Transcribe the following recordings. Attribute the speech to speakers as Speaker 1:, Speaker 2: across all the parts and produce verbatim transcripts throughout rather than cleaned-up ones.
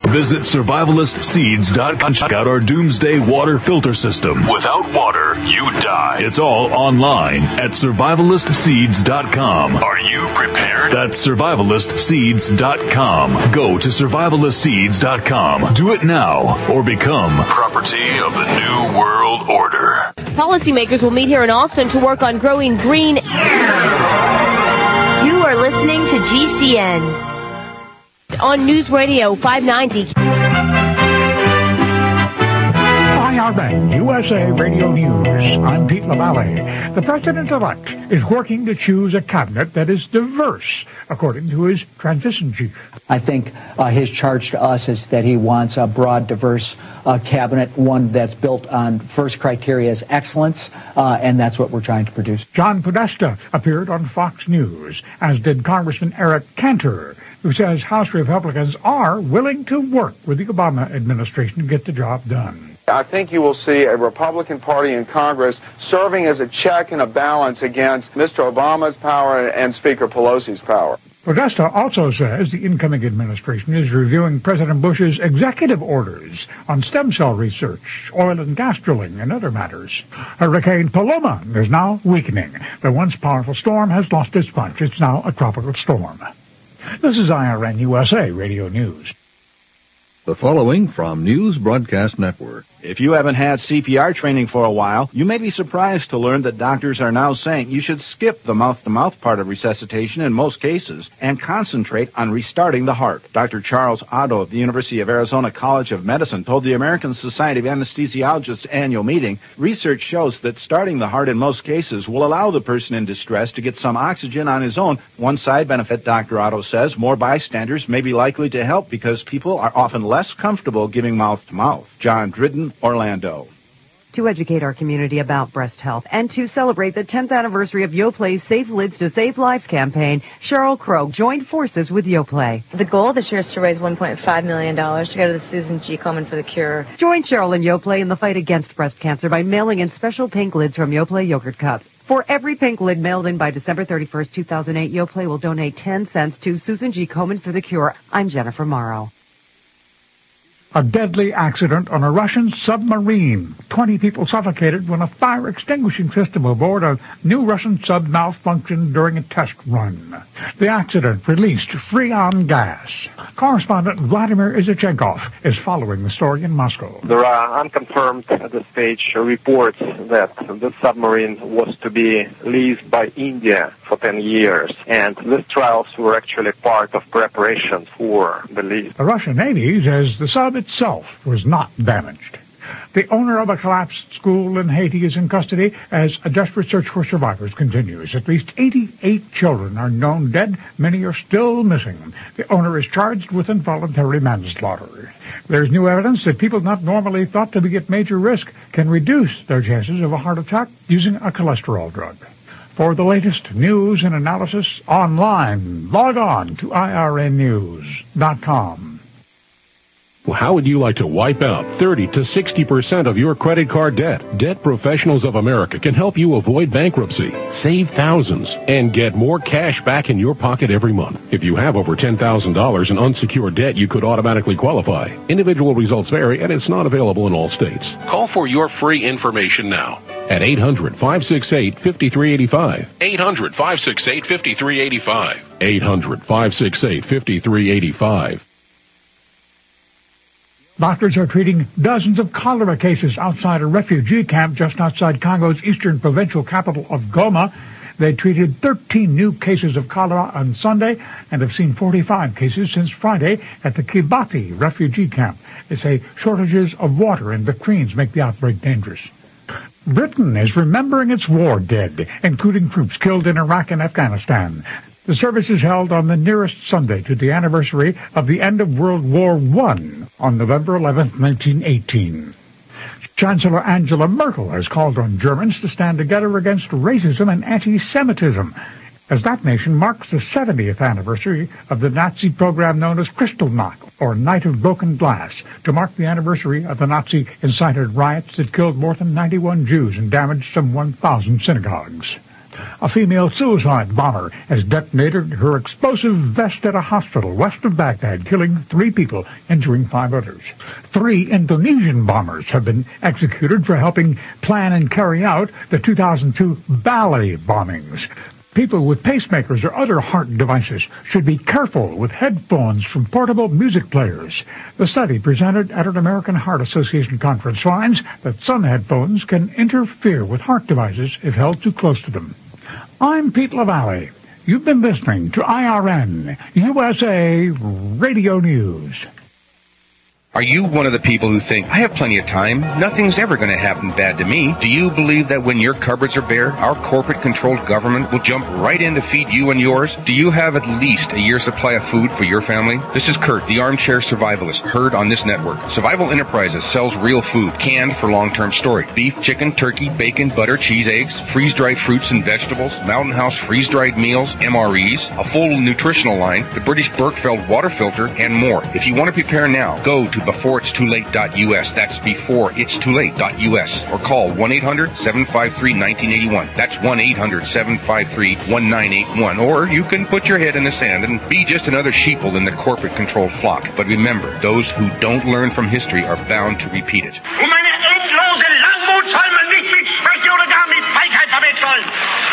Speaker 1: Visit survivalist seeds dot com. Check out our doomsday water filter system. Without water, you die. It's all online at survivalist seeds dot com. Are you prepared? That's survivalist seeds dot com. Go to survivalist seeds dot com. Do it now or become property of the New World Order.
Speaker 2: Policymakers will meet here in Austin to work on growing green. You are listening to G C N on News Radio five ninety.
Speaker 3: I R N U S A Radio News. I'm Pete LaValle. The President-elect is working to choose a cabinet that is diverse, according to his transition chief.
Speaker 4: I think uh, his charge to us is that he wants a broad, diverse uh, cabinet, one that's built on first criteria as excellence, uh, and that's what we're trying to produce.
Speaker 3: John Podesta appeared on Fox News, as did Congressman Eric Cantor, who says House Republicans are willing to work with the Obama administration to get the job done.
Speaker 5: I think you will see a Republican Party in Congress serving as a check and a balance against Mister Obama's power and Speaker Pelosi's power.
Speaker 3: Podesta also says the incoming administration is reviewing President Bush's executive orders on stem cell research, oil and gas drilling, and other matters. Hurricane Paloma is now weakening. The once powerful storm has lost its punch. It's now a tropical storm. This is I R N U S A Radio News.
Speaker 6: The following from News Broadcast Network.
Speaker 7: If you haven't had C P R training for a while, you may be surprised to learn that doctors are now saying you should skip the mouth-to-mouth part of resuscitation in most cases and concentrate on restarting the heart. Doctor Charles Otto of the University of Arizona College of Medicine told the American Society of Anesthesiologists annual meeting, research shows that starting the heart in most cases will allow the person in distress to get some oxygen on his own. One side benefit, Doctor Otto says, more bystanders may be likely to help because people are often less comfortable giving mouth-to-mouth. John Dridden, Orlando.
Speaker 8: To educate our community about breast health and to celebrate the tenth anniversary of Yoplay's Safe Lids to Save Lives campaign, Cheryl Crow joined forces with Yoplay.
Speaker 9: The goal this year is to raise one point five million dollars to go to the Susan G. Komen for the Cure.
Speaker 8: Join Cheryl and Yoplay in the fight against breast cancer by mailing in special pink lids from Yoplay yogurt cups. For every pink lid mailed in by December thirty-first, two thousand eight, Yoplay will donate ten cents to Susan G. Komen for the Cure. I'm Jennifer Morrow.
Speaker 3: A deadly accident on a Russian submarine. Twenty people suffocated when a fire extinguishing system aboard a new Russian sub malfunctioned during a test run. The accident released freon gas. Correspondent Vladimir Izachenkov is following the story in Moscow.
Speaker 10: There are unconfirmed at this stage reports that this submarine was to be leased by India for ten years, and these trials were actually part of preparation for the lease.
Speaker 3: The Russian Navy says the sub itself was not damaged. The owner of a collapsed school in Haiti is in custody as a desperate search for survivors continues. At least eighty-eight children are known dead. Many are still missing. The owner is charged with involuntary manslaughter. There's new evidence that people not normally thought to be at major risk can reduce their chances of a heart attack using a cholesterol drug. For the latest news and analysis online, log on to I R N news dot com.
Speaker 11: Well, how would you like to wipe out thirty to sixty percent of your credit card debt? Debt Professionals of America can help you avoid bankruptcy, save thousands, and get more cash back in your pocket every month. If you have over ten thousand dollars in unsecured debt, you could automatically qualify. Individual results vary, and it's not available in all states. Call for your free information now at eight hundred, five six eight, five three eight five. eight hundred, five six eight, five three eight five. eight hundred, five six eight, five three eight five.
Speaker 3: Doctors are treating dozens of cholera cases outside a refugee camp just outside Congo's eastern provincial capital of Goma. They treated thirteen new cases of cholera on Sunday and have seen forty-five cases since Friday at the Kibati refugee camp. They say shortages of water and latrines make the outbreak dangerous. Britain is remembering its war dead, including troops killed in Iraq and Afghanistan. The service is held on the nearest Sunday to the anniversary of the end of World War One on November eleventh, nineteen eighteen. Chancellor Angela Merkel has called on Germans to stand together against racism and anti-Semitism, as that nation marks the seventieth anniversary of the Nazi program known as Kristallnacht, or Night of Broken Glass, to mark the anniversary of the Nazi-incited riots that killed more than ninety-one Jews and damaged some one thousand synagogues. A female suicide bomber has detonated her explosive vest at a hospital west of Baghdad, killing three people, injuring five others. Three Indonesian bombers have been executed for helping plan and carry out the two thousand two Bali bombings. People with pacemakers or other heart devices should be careful with headphones from portable music players. The study presented at an American Heart Association conference finds that some headphones can interfere with heart devices if held too close to them. I'm Pete LaValle. You've been listening to I R N, U S A Radio News.
Speaker 12: Are you one of the people who think, I have plenty of time, nothing's ever going to happen bad to me? Do you believe that when your cupboards are bare, our corporate-controlled government will jump right in to feed you and yours? Do you have at least a year's supply of food for your family? This is Kurt, the armchair survivalist, heard on this network. Survival Enterprises sells real food, canned for long-term storage. Beef, chicken, turkey, bacon, butter, cheese, eggs, freeze-dried fruits and vegetables, Mountain House freeze-dried meals, M R Es, a full nutritional line, the British Berkefeld water filter, and more. If you want to prepare now, go to before it's too late dot U S. That's before it's too late dot U S. Or call one eight hundred seven five three one nine eight one. That's one eight hundred seven five three one nine eight one. Or you can put your head in the sand and be just another sheeple in the corporate-controlled flock. But remember, those who don't learn from history are bound to repeat it.
Speaker 13: Meine endlose Langmut soll man nicht mit Schwäche oder gar mit Feigheit verwechseln.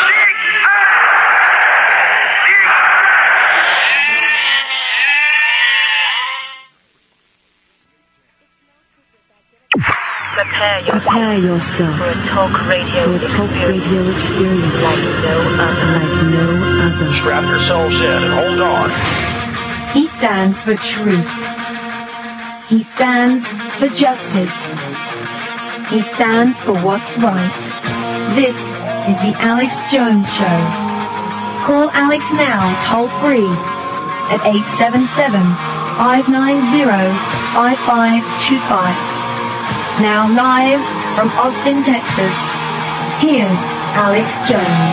Speaker 14: Prepare yourself, Prepare yourself for a talk radio, for a talk experience, radio experience like no other. Like no other.
Speaker 13: Strap yourselves in and hold on.
Speaker 15: He stands for truth. He stands for justice. He stands for what's right. This is the Alex Jones Show. Call Alex now, toll free, at eight seven seven, five nine zero, five five two five. Now live from Austin, Texas, here's Alex Jones.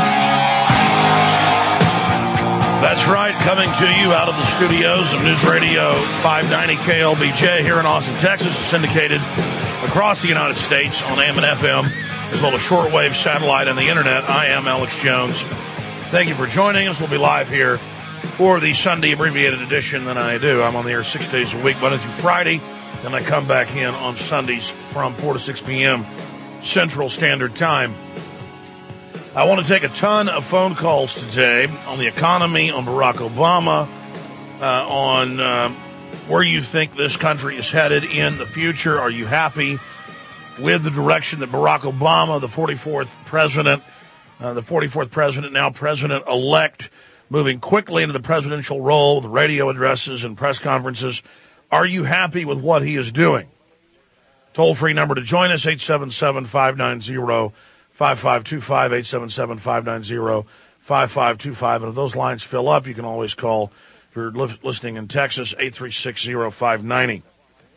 Speaker 16: That's right, coming to you out of the studios of News Radio five ninety K L B J here in Austin, Texas, syndicated across the United States on A M and F M, as well as shortwave, satellite, and the internet. I am Alex Jones. Thank you for joining us. We'll be live here for the Sunday abbreviated edition that I do. I'm on the air six days a week, Monday through Friday. Then I come back in on Sundays from four to six p.m. Central Standard Time. I want to take a ton of phone calls today on the economy, on Barack Obama, uh, on uh, where you think this country is headed in the future. Are you happy with the direction that Barack Obama, the forty-fourth president, uh, the forty-fourth president, now president-elect, moving quickly into the presidential role, the radio addresses and press conferences? Are you happy with what he is doing? Toll-free number to join us, eight seven seven, five nine zero, five five two five, eight seven seven, five nine zero, five five two five. And if those lines fill up, you can always call, if you're li- listening in Texas, eight three six, zero five nine zero.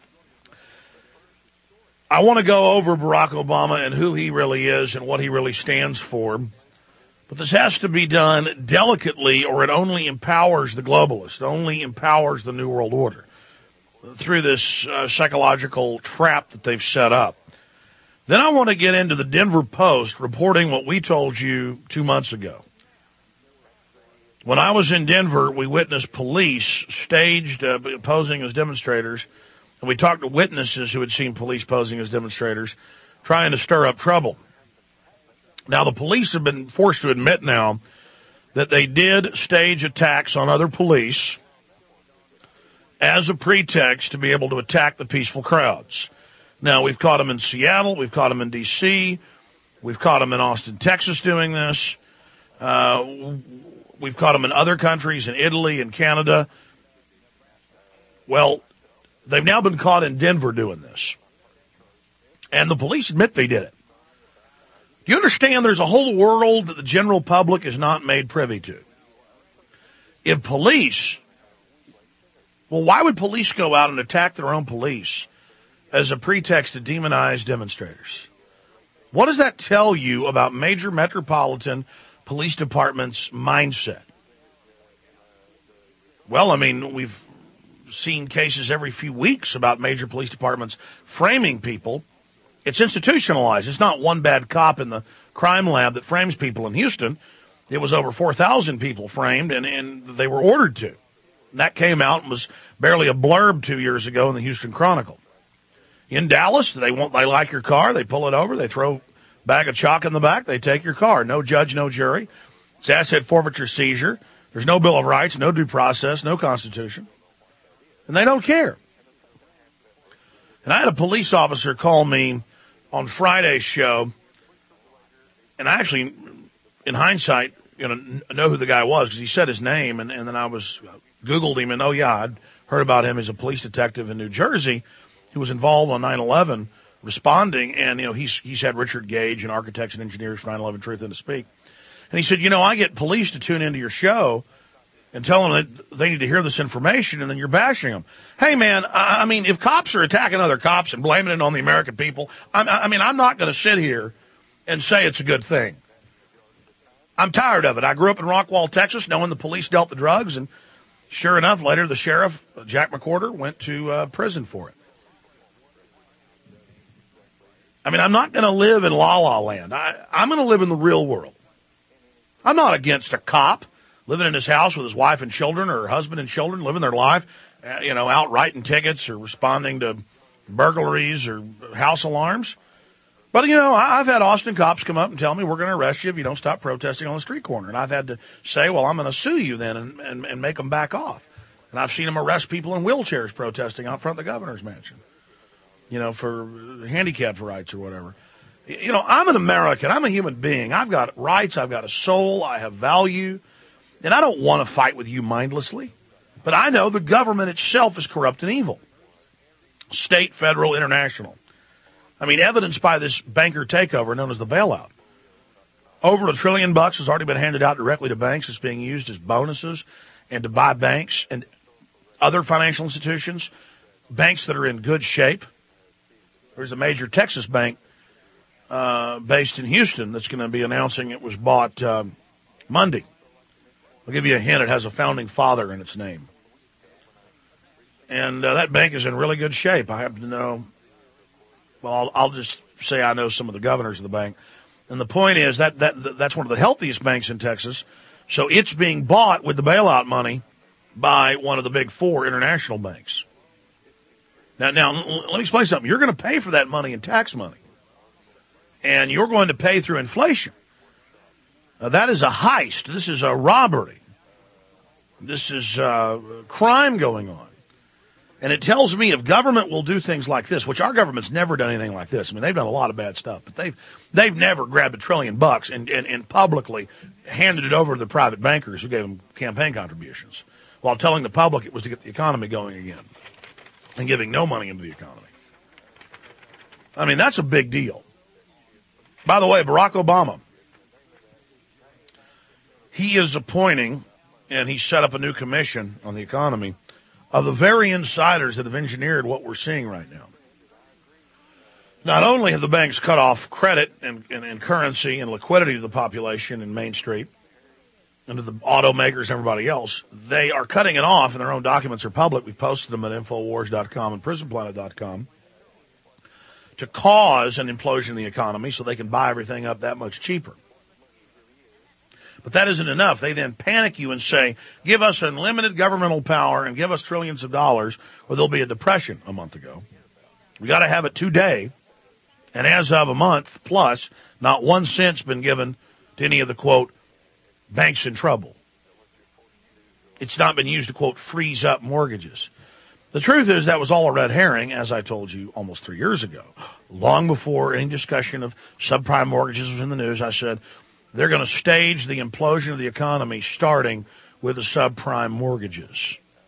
Speaker 16: I want to go over Barack Obama and who he really is and what he really stands for. But this has to be done delicately, or it only empowers the globalists, it only empowers the New World Order through this uh, psychological trap that they've set up. Then I want to get into the Denver Post reporting what we told you two months ago. When I was in Denver, we witnessed police staged uh, posing as demonstrators, and we talked to witnesses who had seen police posing as demonstrators, trying to stir up trouble. Now, the police have been forced to admit now that they did stage attacks on other police as a pretext to be able to attack the peaceful crowds. Now, we've caught them in Seattle, we've caught them in D C, we've caught them in Austin, Texas doing this, uh, we've caught them in other countries, in Italy and Canada. Well, they've now been caught in Denver doing this. And the police admit they did it. Do you understand there's a whole world that the general public is not made privy to? If police... Well, why would police go out and attack their own police as a pretext to demonize demonstrators? What does that tell you about major metropolitan police departments' mindset? Well, I mean, we've seen cases every few weeks about major police departments framing people. It's institutionalized. It's not one bad cop in the crime lab that frames people in Houston. it was over four thousand people framed, and, and they were ordered to. And that came out and was barely a blurb two years ago in the Houston Chronicle. In Dallas, they want, they like your car, they pull it over, they throw a bag of chalk in the back, they take your car. No judge, no jury. It's asset forfeiture seizure. There's no Bill of Rights, no due process, no Constitution. And they don't care. And I had a police officer call me on Friday's show, and I actually, in hindsight, you know, know who the guy was because he said his name, and, and then I was Googled him, and oh yeah, I'd heard about him as a police detective in New Jersey who was involved on nine eleven responding, and you know, he's he's had Richard Gage and architects and engineers for nine eleven Truth and to Speak. And he said, you know, I get police to tune into your show and tell them that they need to hear this information, and then you're bashing them. Hey, man, I, I mean, if cops are attacking other cops and blaming it on the American people, I, I mean, I'm not going to sit here and say it's a good thing. I'm tired of it. I grew up in Rockwall, Texas, knowing the police dealt the drugs, and sure enough, later the sheriff, Jack McWhorter, went to uh, prison for it. I mean, I'm not going to live in la-la land. I, I'm going to live in the real world. I'm not against a cop living in his house with his wife and children, or her husband and children, living their life, uh, you know, out writing tickets or responding to burglaries or house alarms. But, you know, I, I've had Austin cops come up and tell me, we're going to arrest you if you don't stop protesting on the street corner. And I've had to say, well, I'm going to sue you then and, and, and make them back off. And I've seen them arrest people in wheelchairs protesting out front of the governor's mansion, you know, for handicapped rights or whatever. You know, I'm an American. I'm a human being. I've got rights. I've got a soul. I have value. And I don't want to fight with you mindlessly. But I know the government itself is corrupt and evil. State, federal, international. I mean, evidenced by this banker takeover known as the bailout. Over a trillion bucks has already been handed out directly to banks. It's being used as bonuses and to buy banks and other financial institutions, banks that are in good shape. There's a major Texas bank uh, based in Houston that's going to be announcing it was bought uh, Monday. I'll give you a hint. It has a founding father in its name. And uh, that bank is in really good shape. I happen to know, well, I'll, I'll just say I know some of the governors of the bank. And the point is that, that that's one of the healthiest banks in Texas. So it's being bought with the bailout money by one of the big four international banks. Now, now let me explain something. You're going to pay for that money in tax money. And you're going to pay through inflation. Now, that is a heist. This is a robbery. This is uh, crime going on. And it tells me if government will do things like this, which our government's never done anything like this. I mean, they've done a lot of bad stuff, but they've they've never grabbed a trillion bucks and, and, and publicly handed it over to the private bankers who gave them campaign contributions while telling the public it was to get the economy going again and giving no money into the economy. I mean, that's a big deal. By the way, Barack Obama, he is appointing, and he set up a new commission on the economy, of the very insiders that have engineered what we're seeing right now. Not only have the banks cut off credit and, and, and currency and liquidity to the population in Main Street and to the automakers and everybody else, they are cutting it off, and their own documents are public. We've posted them at Infowars dot com and Prison Planet dot com to cause an implosion in the economy so they can buy everything up that much cheaper. But that isn't enough. They then panic you and say, give us unlimited governmental power and give us trillions of dollars, or there'll be a depression a month ago. We got to have it today. And as of a month plus, not one cent's been given to any of the, quote, banks in trouble. It's not been used to, quote, freeze up mortgages. The truth is that was all a red herring, as I told you almost three years ago. Long before any discussion of subprime mortgages was in the news, I said, they're going to stage the implosion of the economy starting with the subprime mortgages,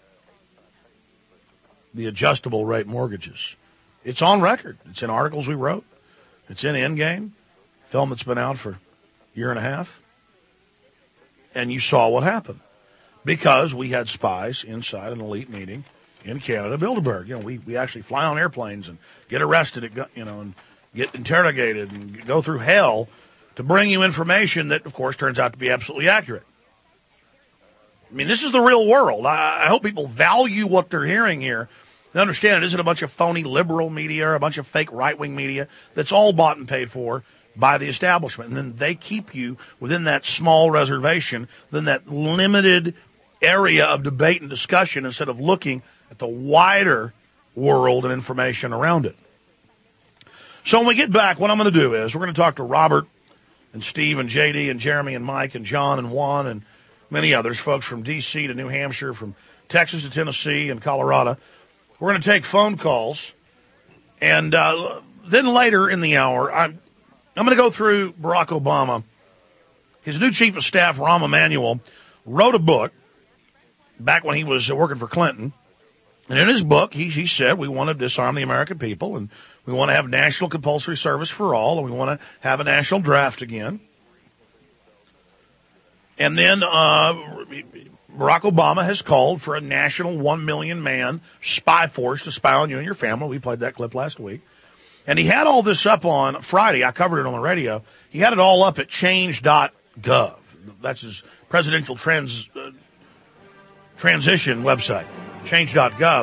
Speaker 16: the adjustable rate mortgages. It's on record. It's in articles we wrote. It's in Endgame, film that's been out for a year and a half. And you saw what happened because we had spies inside an elite meeting in Canada, Bilderberg. You know, we, we actually fly on airplanes and get arrested, at, you know, and get interrogated and go through hell to bring you information that, of course, turns out to be absolutely accurate. I mean, this is the real world. I, I hope people value what they're hearing here and understand it isn't a bunch of phony liberal media or a bunch of fake right-wing media that's all bought and paid for by the establishment. And then they keep you within that small reservation, within that limited area of debate and discussion instead of looking at the wider world and information around it. So when we get back, what I'm going to do is we're going to talk to Robert and Steve and J D and Jeremy and Mike and John and Juan and many others, folks from D C to New Hampshire, from Texas to Tennessee and Colorado. We're going to take phone calls. And uh, then later in the hour, I'm, I'm going to go through Barack Obama. His new chief of staff, Rahm Emanuel, wrote a book back when he was working for Clinton. And in his book, he, he said, we want to disarm the American people, and we want to have national compulsory service for all, and we want to have a national draft again. And then uh, Barack Obama has called for a national one million man spy force to spy on you and your family. We played that clip last week. And he had all this up on Friday. I covered it on the radio. He had it all up at change dot gov. That's his presidential trans, uh, transition website, change dot gov.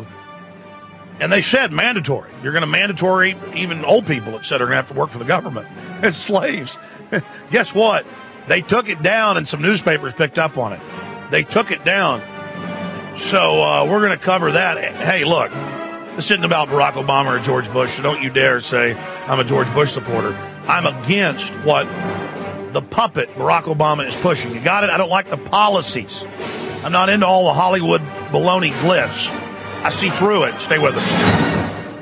Speaker 16: And they said mandatory. You're going to mandatory, even old people, et cetera, are going to have to work for the government as slaves. Guess what? They took it down, and some newspapers picked up on it. They took it down. So uh, we're going to cover that. Hey, look, this isn't about Barack Obama or George Bush, so don't you dare say I'm a George Bush supporter. I'm against what the puppet Barack Obama is pushing. You got it? I don't like the policies. I'm not into all the Hollywood baloney glitz. I see through it. Stay with us.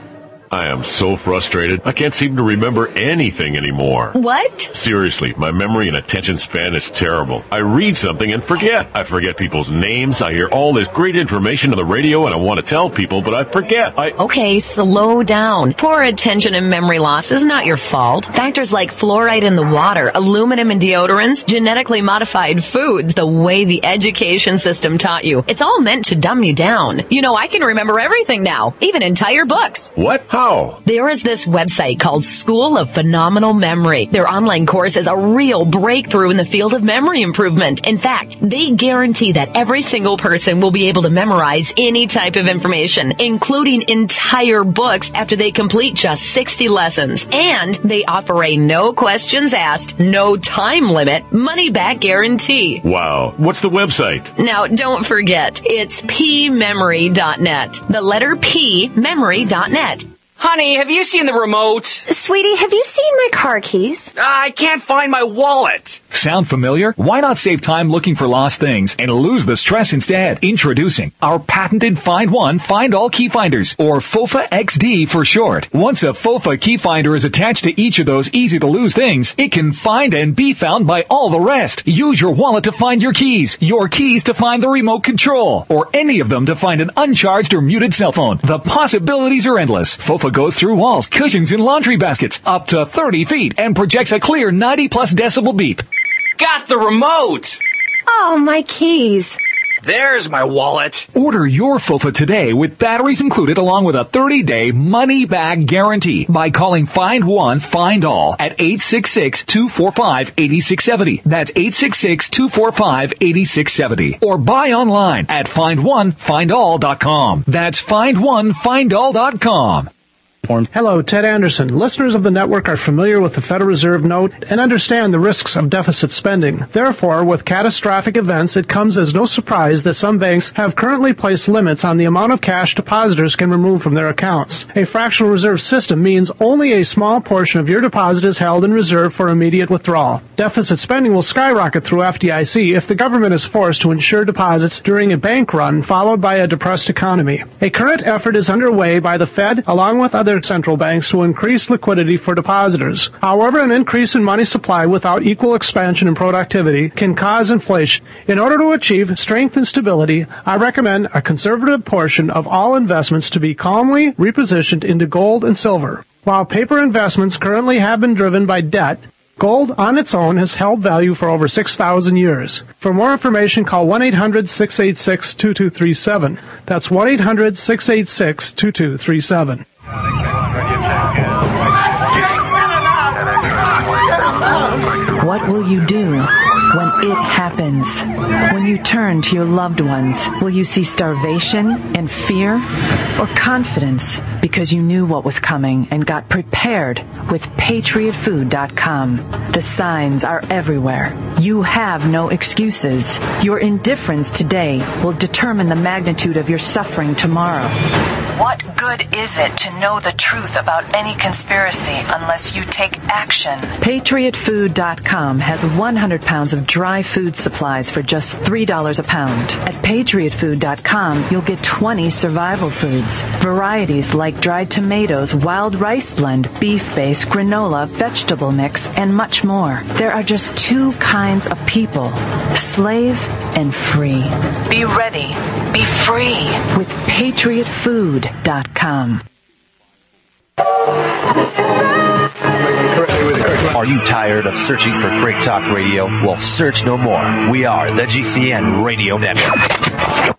Speaker 11: I am so frustrated. I can't seem to remember anything anymore.
Speaker 2: What?
Speaker 11: Seriously, my memory and attention span is terrible. I read something and forget. I forget people's names. I hear all this great information on the radio and I want to tell people, but I forget. I
Speaker 2: Okay, slow down. Poor attention and memory loss is not your fault. Factors like fluoride in the water, aluminum in deodorants, genetically modified foods, the way the education system taught you. It's all meant to dumb you down. You know, I can remember everything now, even entire books.
Speaker 11: What? How?
Speaker 2: There is this website called School of Phenomenal Memory. Their online course is a real breakthrough in the field of memory improvement. In fact, they guarantee that every single person will be able to memorize any type of information, including entire books after they complete just sixty lessons. And they offer a no questions asked, no time limit, money back guarantee.
Speaker 11: Wow. What's the website?
Speaker 2: Now, don't forget, it's p memory dot net. The letter P, memory dot net.
Speaker 17: Honey, have you seen the remote?
Speaker 18: Sweetie, have you seen my car keys?
Speaker 17: I can't find my wallet.
Speaker 19: Sound familiar? Why not save time looking for lost things and lose the stress instead? Introducing our patented Find One, Find All Key Finders, or FOFA X D for short. Once a FOFA key finder is attached to each of those easy-to-lose things, it can find and be found by all the rest. Use your wallet to find your keys, your keys to find the remote control, or any of them to find an uncharged or muted cell phone. The possibilities are endless. FOFA goes through walls, cushions, and laundry baskets up to thirty feet and projects a clear ninety plus decibel beep.
Speaker 17: Got the remote!
Speaker 18: Oh, my keys.
Speaker 17: There's my wallet.
Speaker 19: Order your FOFA today with batteries included along with a thirty day money-back guarantee by calling Find One, Find All at eight six six, two four five, eight six seven zero. That's eight six six, two four five, eight six seven zero. Or buy online at find one find all dot com. That's find one find all dot com.
Speaker 20: Hello, Ted Anderson. Listeners of the network are familiar with the Federal Reserve note and understand the risks of deficit spending. Therefore, with catastrophic events, it comes as no surprise that some banks have currently placed limits on the amount of cash depositors can remove from their accounts. A fractional reserve system means only a small portion of your deposit is held in reserve for immediate withdrawal. Deficit spending will skyrocket through F D I C if the government is forced to insure deposits during a bank run followed by a depressed economy. A current effort is underway by the Fed along with other central banks to increase liquidity for depositors. However, an increase in money supply without equal expansion in productivity can cause inflation. In order to achieve strength and stability, I recommend a conservative portion of all investments to be calmly repositioned into gold and silver. While paper investments currently have been driven by debt, gold on its own has held value for over six thousand years. For more information, call one eight hundred, six eight six, two two three seven. That's one eight hundred, six eight six, two two three seven.
Speaker 21: What will you do when it happens? When you turn to your loved ones, will you see starvation and fear, or confidence because you knew what was coming and got prepared with Patriot Food dot com? The signs are everywhere. You have no excuses. Your indifference today will determine the magnitude of your suffering tomorrow. What good is it to know the truth about any conspiracy unless you take action? Patriot Food dot com has one hundred pounds of dry food supplies for just three dollars a pound. At Patriot Food dot com, you'll get twenty survival foods. Varieties like dried tomatoes, wild rice blend, beef-based granola, vegetable mix, and much more. There are just two kinds of people, slave and free. Be ready. Be free with Patriot Food dot com.
Speaker 22: Are you tired of searching for Great Talk Radio? Well, search no more. We are the G C N Radio Network.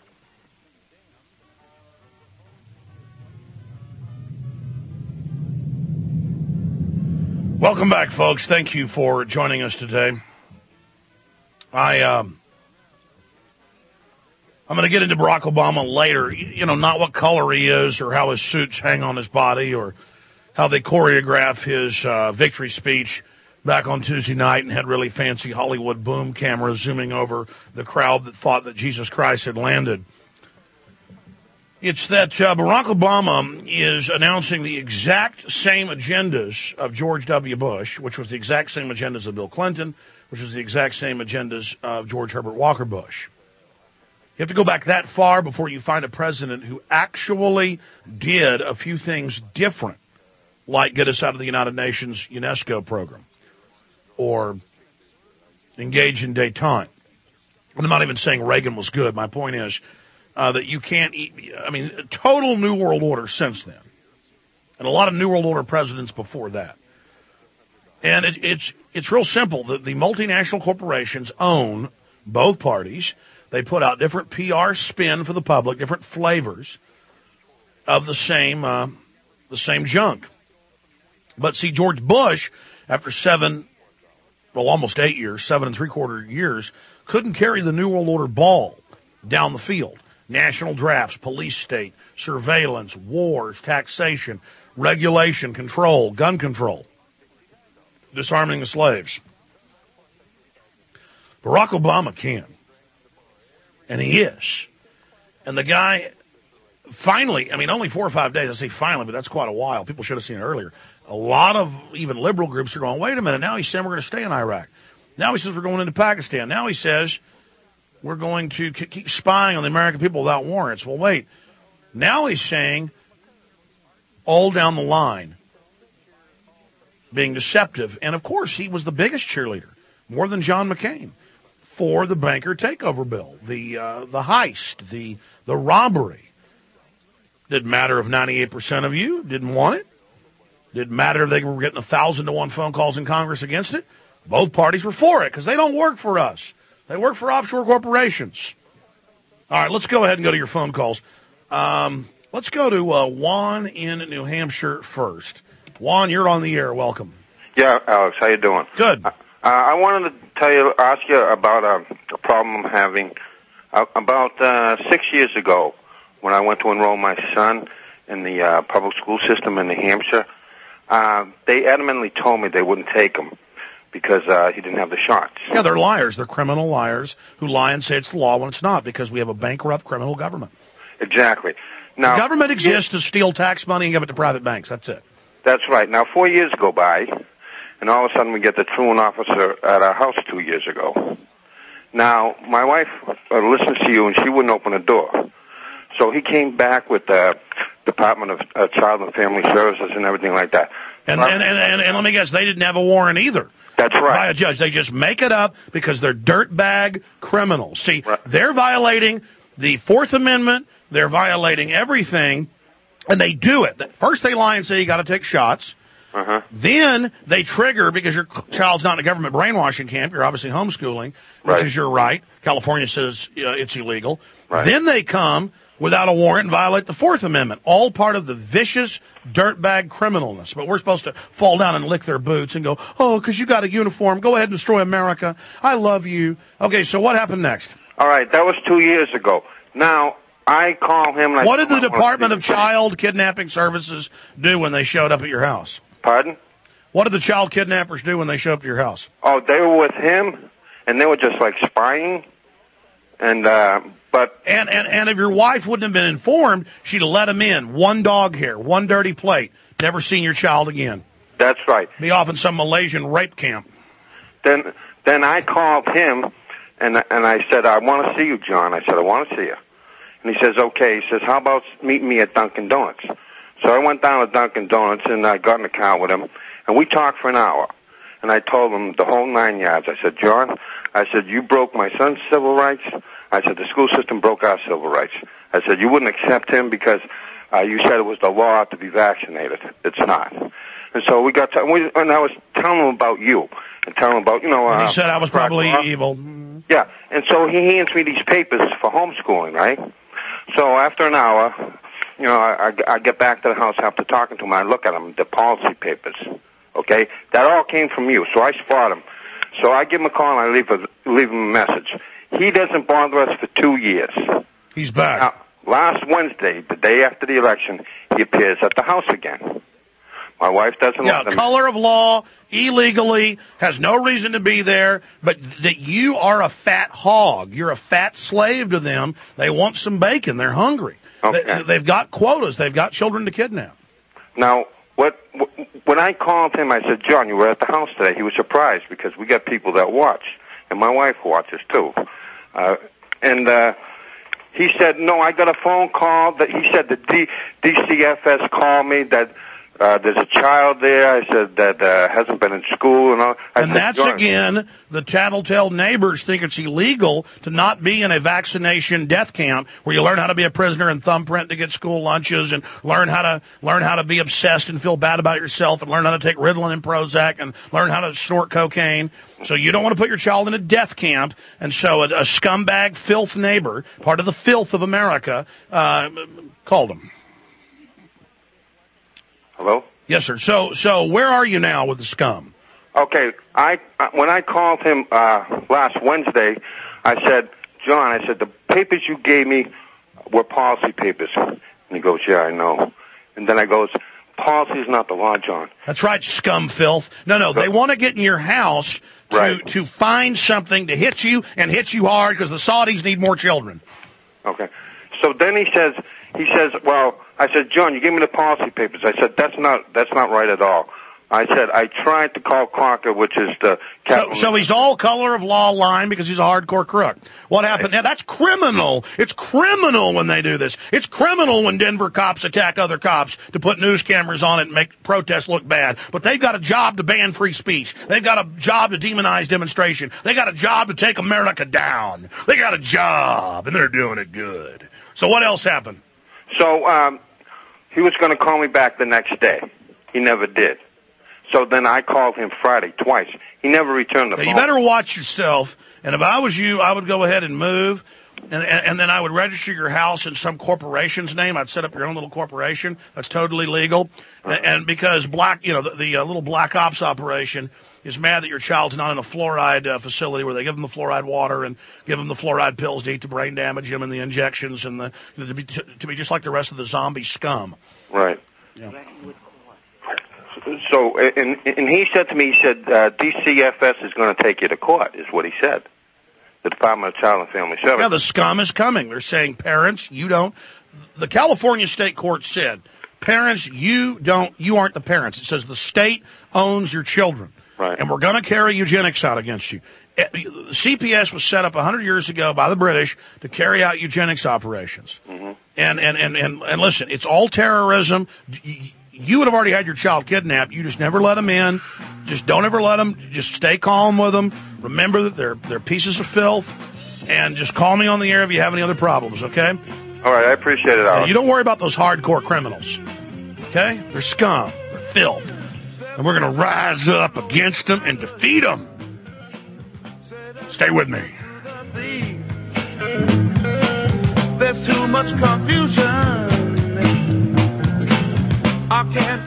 Speaker 16: Welcome back, folks. Thank you for joining us today. I, um, I'm going to get into Barack Obama later. You know, not what color he is or how his suits hang on his body or how they choreograph his uh, victory speech back on Tuesday night and had really fancy Hollywood boom cameras zooming over the crowd that thought that Jesus Christ had landed. It's that uh, Barack Obama is announcing the exact same agendas of George W. Bush, which was the exact same agendas of Bill Clinton, which was the exact same agendas of George Herbert Walker Bush. You have to go back that far before you find a president who actually did a few things different, like get us out of the United Nations UNESCO program or engage in détente. I'm not even saying Reagan was good. My point is uh, that you can't eat, I mean, total New World Order since then, and a lot of New World Order presidents before that. And it, it's it's real simple. The, the multinational corporations own both parties. They put out different P R spin for the public, different flavors of the same uh, the same junk. But see, George Bush, after seven, well, almost eight years, seven and three quarter years, couldn't carry the New World Order ball down the field. National drafts, police state, surveillance, wars, taxation, regulation, control, gun control, disarming the slaves. Barack Obama can. And he is. And the guy, finally, I mean, only four or five days, I say finally, but that's quite a while. People should have seen it earlier. A lot of even liberal groups are going, wait a minute, now he's saying we're going to stay in Iraq. Now he says we're going into Pakistan. Now he says we're going to keep spying on the American people without warrants. Well, wait. Now he's saying all down the line, being deceptive. And, of course, he was the biggest cheerleader, more than John McCain, for the banker takeover bill, the uh, the heist, the the robbery. Didn't matter if ninety-eight percent of you didn't want it. Didn't matter if they were getting one thousand to one phone calls in Congress against it. Both parties were for it because they don't work for us. They work for offshore corporations. All right, let's go ahead and go to your phone calls. Um, let's go to uh, Juan in New Hampshire first. Juan, you're on the air. Welcome.
Speaker 23: Yeah, Alex, how you doing?
Speaker 16: Good.
Speaker 23: Uh, I wanted to tell you, ask you about a, a problem I'm having. Uh, about uh, six years ago, when I went to enroll my son in the uh, public school system in New Hampshire, uh, they adamantly told me they wouldn't take him because uh, he didn't have the shots.
Speaker 16: Yeah, they're liars. They're criminal liars who lie and say it's the law when it's not because we have a bankrupt criminal government.
Speaker 23: Exactly. Now,
Speaker 16: the government exists to steal tax money and give it to private banks. That's it.
Speaker 23: That's right. Now, four years go by, and all of a sudden we get the truant officer at our house two years ago. Now, my wife uh, listens to you, and she wouldn't open the door. So he came back with the Department of uh, Child and Family Services and everything like that.
Speaker 16: And, and, and, and, and let me guess, they didn't have a warrant either.
Speaker 23: That's right.
Speaker 16: By a judge. They just make it up because they're dirtbag criminals. See, right. They're violating the Fourth Amendment. They're violating everything, and they do it. First they lie and say you got to take shots.
Speaker 23: Uh-huh.
Speaker 16: Then they trigger, because your child's not in a government brainwashing camp, you're obviously homeschooling, which
Speaker 23: right.
Speaker 16: is your right. California says uh, it's illegal.
Speaker 23: Right.
Speaker 16: Then they come without a warrant and violate the Fourth Amendment. All part of the vicious dirtbag criminalness. But we're supposed to fall down and lick their boots and go, oh, because you got a uniform. Go ahead and destroy America. I love you. Okay, so what happened next?
Speaker 23: All right, that was two years ago. Now, I call him... And I
Speaker 16: what did the Department of Child Kidnapping Services do when they showed up at your house?
Speaker 23: Pardon?
Speaker 16: What did the child kidnappers do when they showed up to your house?
Speaker 23: Oh, they were with him, and they were just like spying. And, uh, but...
Speaker 16: And, and, and if your wife wouldn't have been informed, she'd have let him in. One dog hair, one dirty plate. Never seen your child again.
Speaker 23: That's right.
Speaker 16: Be off in some Malaysian rape camp.
Speaker 23: Then, then I called him, and, and I said, I want to see you, John. I said, I want to see you. And he says, okay. He says, how about meeting me at Dunkin' Donuts? So I went down to Dunkin' Donuts, and I got in the car with him, and we talked for an hour. And I told him the whole nine yards. I said, John, I said, you broke my son's civil rights. I said, the school system broke our civil rights. I said, you wouldn't accept him because uh, you said it was the law to be vaccinated. It's not. And so we got to, and, we, and I was telling him about you, and telling him about, you know... Uh,
Speaker 16: he said I was probably
Speaker 23: law.
Speaker 16: evil.
Speaker 23: Yeah, and so he hands me these papers for homeschooling, right? So after an hour, you know, I, I, I get back to the house after talking to him, I look at them, the policy papers, okay? That all came from you, so I spot him. So I give him a call and I leave, a, leave him a message. He doesn't bother us for two years.
Speaker 16: He's back.
Speaker 23: Now, last Wednesday, the day after the election, he appears at the house again. My wife doesn't
Speaker 16: yeah,
Speaker 23: let him.
Speaker 16: Color of law, illegally, has no reason to be there, but that you are a fat hog. You're a fat slave to them. They want some bacon. They're hungry.
Speaker 23: Okay.
Speaker 16: They, they've got quotas. They've got children to kidnap.
Speaker 23: Now, what, when I called him, I said, John, you were at the house today. He was surprised because we got people that watch, and my wife watches too. Uh, and uh, he said, no, I got a phone call. That he said the D, DCFS called me that uh, there's a child there. I said that uh, hasn't been in school and all. I
Speaker 16: and
Speaker 23: said,
Speaker 16: that's,
Speaker 23: John,
Speaker 16: again, the tattletale neighbors think it's illegal to not be in a vaccination death camp where you learn how to be a prisoner and thumbprint to get school lunches and learn how to learn how to be obsessed and feel bad about yourself and learn how to take Ritalin and Prozac and learn how to snort cocaine. So you don't want to put your child in a death camp. And so a, a scumbag filth neighbor, part of the filth of America, uh, called him.
Speaker 23: Hello?
Speaker 16: Yes, sir. So, so where are you now with the scum?
Speaker 23: Okay, I uh, when I called him uh, last Wednesday, I said, John, I said, the papers you gave me were policy papers. And he goes, yeah, I know. And then I goes, policy is not the law, John.
Speaker 16: That's right, scum filth. No, no, they want to get in your house to,
Speaker 23: right.
Speaker 16: to find something to hit you and hit you hard because the Saudis need more children.
Speaker 23: Okay. So then he says, he says, well, I said, John, you gave me the policy papers. I said, that's not, that's not right at all. I said, I tried to call Crocker, which is the...
Speaker 16: So, so he's all color of law line because he's a hardcore crook. What happened? Now, that's criminal. It's criminal when they do this. It's criminal when Denver cops attack other cops to put news cameras on it and make protests look bad. But they've got a job to ban free speech. They've got a job to demonize demonstration. They got a job to take America down. They got a job, and they're doing it good. So what else happened?
Speaker 23: So um, he was going to call me back the next day. He never did. So then I called him Friday twice. He never returned the
Speaker 16: now,
Speaker 23: phone.
Speaker 16: You better watch yourself. And if I was you, I would go ahead and move, and, and, and then I would register your house in some corporation's name. I'd set up your own little corporation. That's totally legal. And, and because black, you know, the, the uh, little black ops operation is mad that your child's not in a fluoride uh, facility where they give them the fluoride water and give them the fluoride pills to eat to brain damage them and the injections and the you know, to be to, to be just like the rest of the zombie scum.
Speaker 23: Right.
Speaker 16: Yeah.
Speaker 23: So, and, and he said to me, he said, uh, D C F S is going to take you to court, is what he said. The Department of Child and Family Services.
Speaker 16: Yeah, the scum is coming. They're saying, parents, you don't. The California State Court said, parents, you don't, you aren't the parents. It says the state owns your children.
Speaker 23: Right.
Speaker 16: And we're going to carry eugenics out against you. C P S was set up one hundred years ago by the British to carry out eugenics operations.
Speaker 23: Mm-hmm.
Speaker 16: And, and, and, and, and listen, it's all terrorism. You would have already had your child kidnapped. You just never let them in. Just don't ever let them. Just stay calm with them. Remember that they're they're pieces of filth. And just call me on the air if you have any other problems, okay?
Speaker 23: All right, I appreciate it, Alex.
Speaker 16: You don't worry about those hardcore criminals, okay? They're scum. They're filth. And we're going to rise up against them and defeat them. Stay with me.
Speaker 1: there's too much confusion. I can't.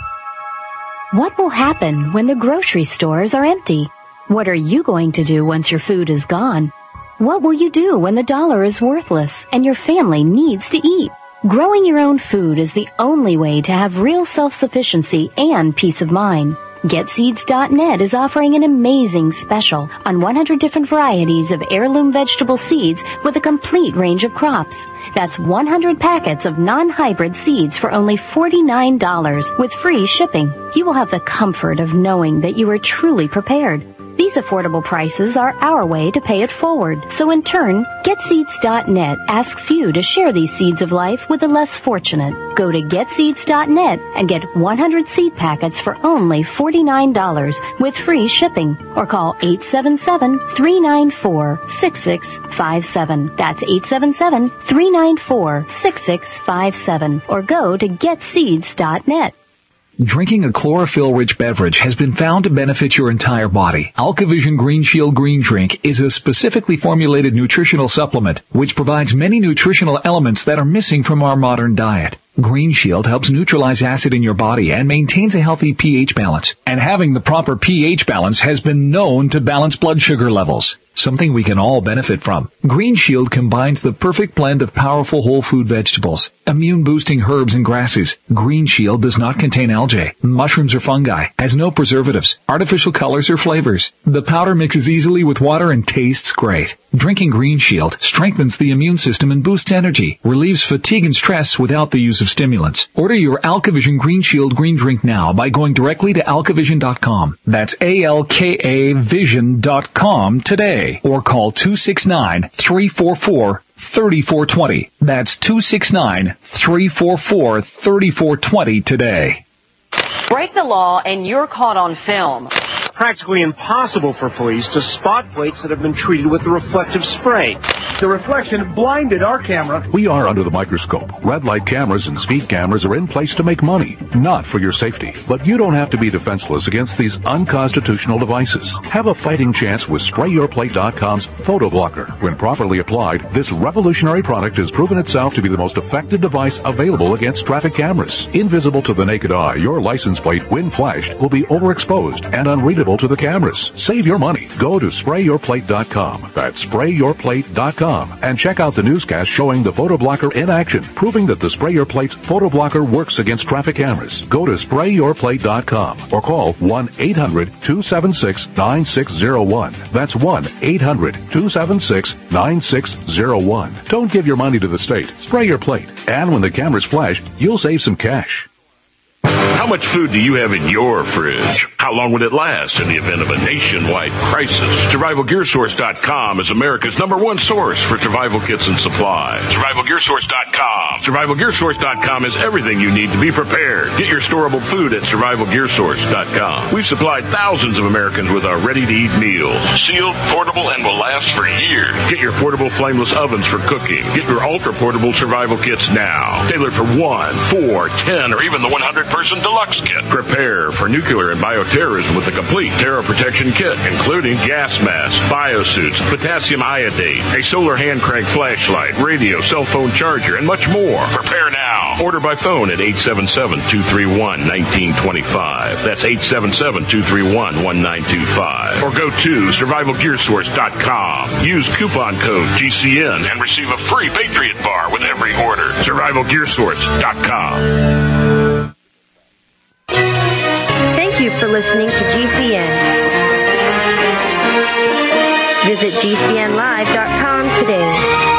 Speaker 4: What will happen when the grocery stores are empty? What are you going to do once your food is gone? What will you do when the dollar is worthless and your family needs to eat? Growing your own food is the only way to have real self-sufficiency and peace of mind. Get Seeds dot net is offering an amazing special on one hundred different varieties of heirloom vegetable seeds with a complete range of crops. That's one hundred packets of non-hybrid seeds for only forty-nine dollars with free shipping. You will have the comfort of knowing that you are truly prepared. These affordable prices are our way to pay it forward. So in turn, Get Seeds dot net asks you to share these seeds of life with the less fortunate. Go to Get Seeds dot net and get one hundred seed packets for only forty-nine dollars with free shipping. Or call eight seven seven, three nine four, six six five seven. That's eight seven seven, three nine four, six six five seven. Or go to Get Seeds dot net.
Speaker 19: Drinking a chlorophyll-rich beverage has been found to benefit your entire body. AlkaVision Green Shield Green Drink is a specifically formulated nutritional supplement which provides many nutritional elements that are missing from our modern diet. Green Shield helps neutralize acid in your body and maintains a healthy pH balance. And having the proper pH balance has been known to balance blood sugar levels, something we can all benefit from. Green Shield combines the perfect blend of powerful whole food vegetables, immune-boosting herbs and grasses. Green Shield does not contain algae, mushrooms or fungi, has no preservatives, artificial colors or flavors. The powder mixes easily with water and tastes great. Drinking Green Shield strengthens the immune system and boosts energy, relieves fatigue and stress without the use of stimulants. Order your AlkaVision Green Shield Green Drink now by going directly to alka vision dot com. That's A L K A vision dot com today. Or call two six nine, three four four, three four two zero. That's two six nine, three four four, three four two zero today.
Speaker 5: Break the law and you're caught on film.
Speaker 24: Practically impossible for police to spot plates that have been treated with reflective spray.
Speaker 25: The reflection blinded our camera.
Speaker 26: We are under the microscope. Red light cameras and speed cameras are in place to make money, not for your safety. But you don't have to be defenseless against these unconstitutional devices. Have a fighting chance with Spray Your Plate dot com's Photo Blocker. When properly applied, this revolutionary product has proven itself to be the most effective device available against traffic cameras. Invisible to the naked eye, your license plate, when flashed, will be overexposed and unreadable to the cameras. Save your money. Go to Spray Your Plate dot com. That's Spray Your Plate dot com. And check out the newscast showing the Photo Blocker in action, proving that the Spray Your Plate's Photo Blocker works against traffic cameras. Go to Spray Your Plate dot com or call one eight hundred, two seven six, nine six zero one. That's one eight hundred, two seven six, nine six zero one. Don't give your money to the state. Spray your plate. And when the cameras flash, you'll save some cash.
Speaker 11: How much food do you have in your fridge? How long would it last in the event of a nationwide crisis? Survival Gear Source dot com is America's number one source for survival kits and supplies. Survival Gear Source dot com. Survival Gear Source dot com is everything you need to be prepared. Get your storable food at Survival Gear Source dot com. We've supplied thousands of Americans with our ready-to-eat meals. Sealed, portable, and will last for years. Get your portable flameless ovens for cooking. Get your ultra-portable survival kits now. Tailored for one, four, ten, or even the one hundred person deluxe kit. Prepare for nuclear and bioterrorism with a complete terror protection kit, including gas masks, biosuits, potassium iodate, a solar hand crank flashlight, radio, cell phone charger, and much more. Prepare now. Order by phone at eight seven seven, two three one, one nine two five. That's eight seven seven, two three one, one nine two five. Or go to Survival Gear Source dot com. Use coupon code G C N and receive a free Patriot bar with every order. Survival Gear Source dot com.
Speaker 14: Thank you for listening to G C N. Visit G C N live dot com today.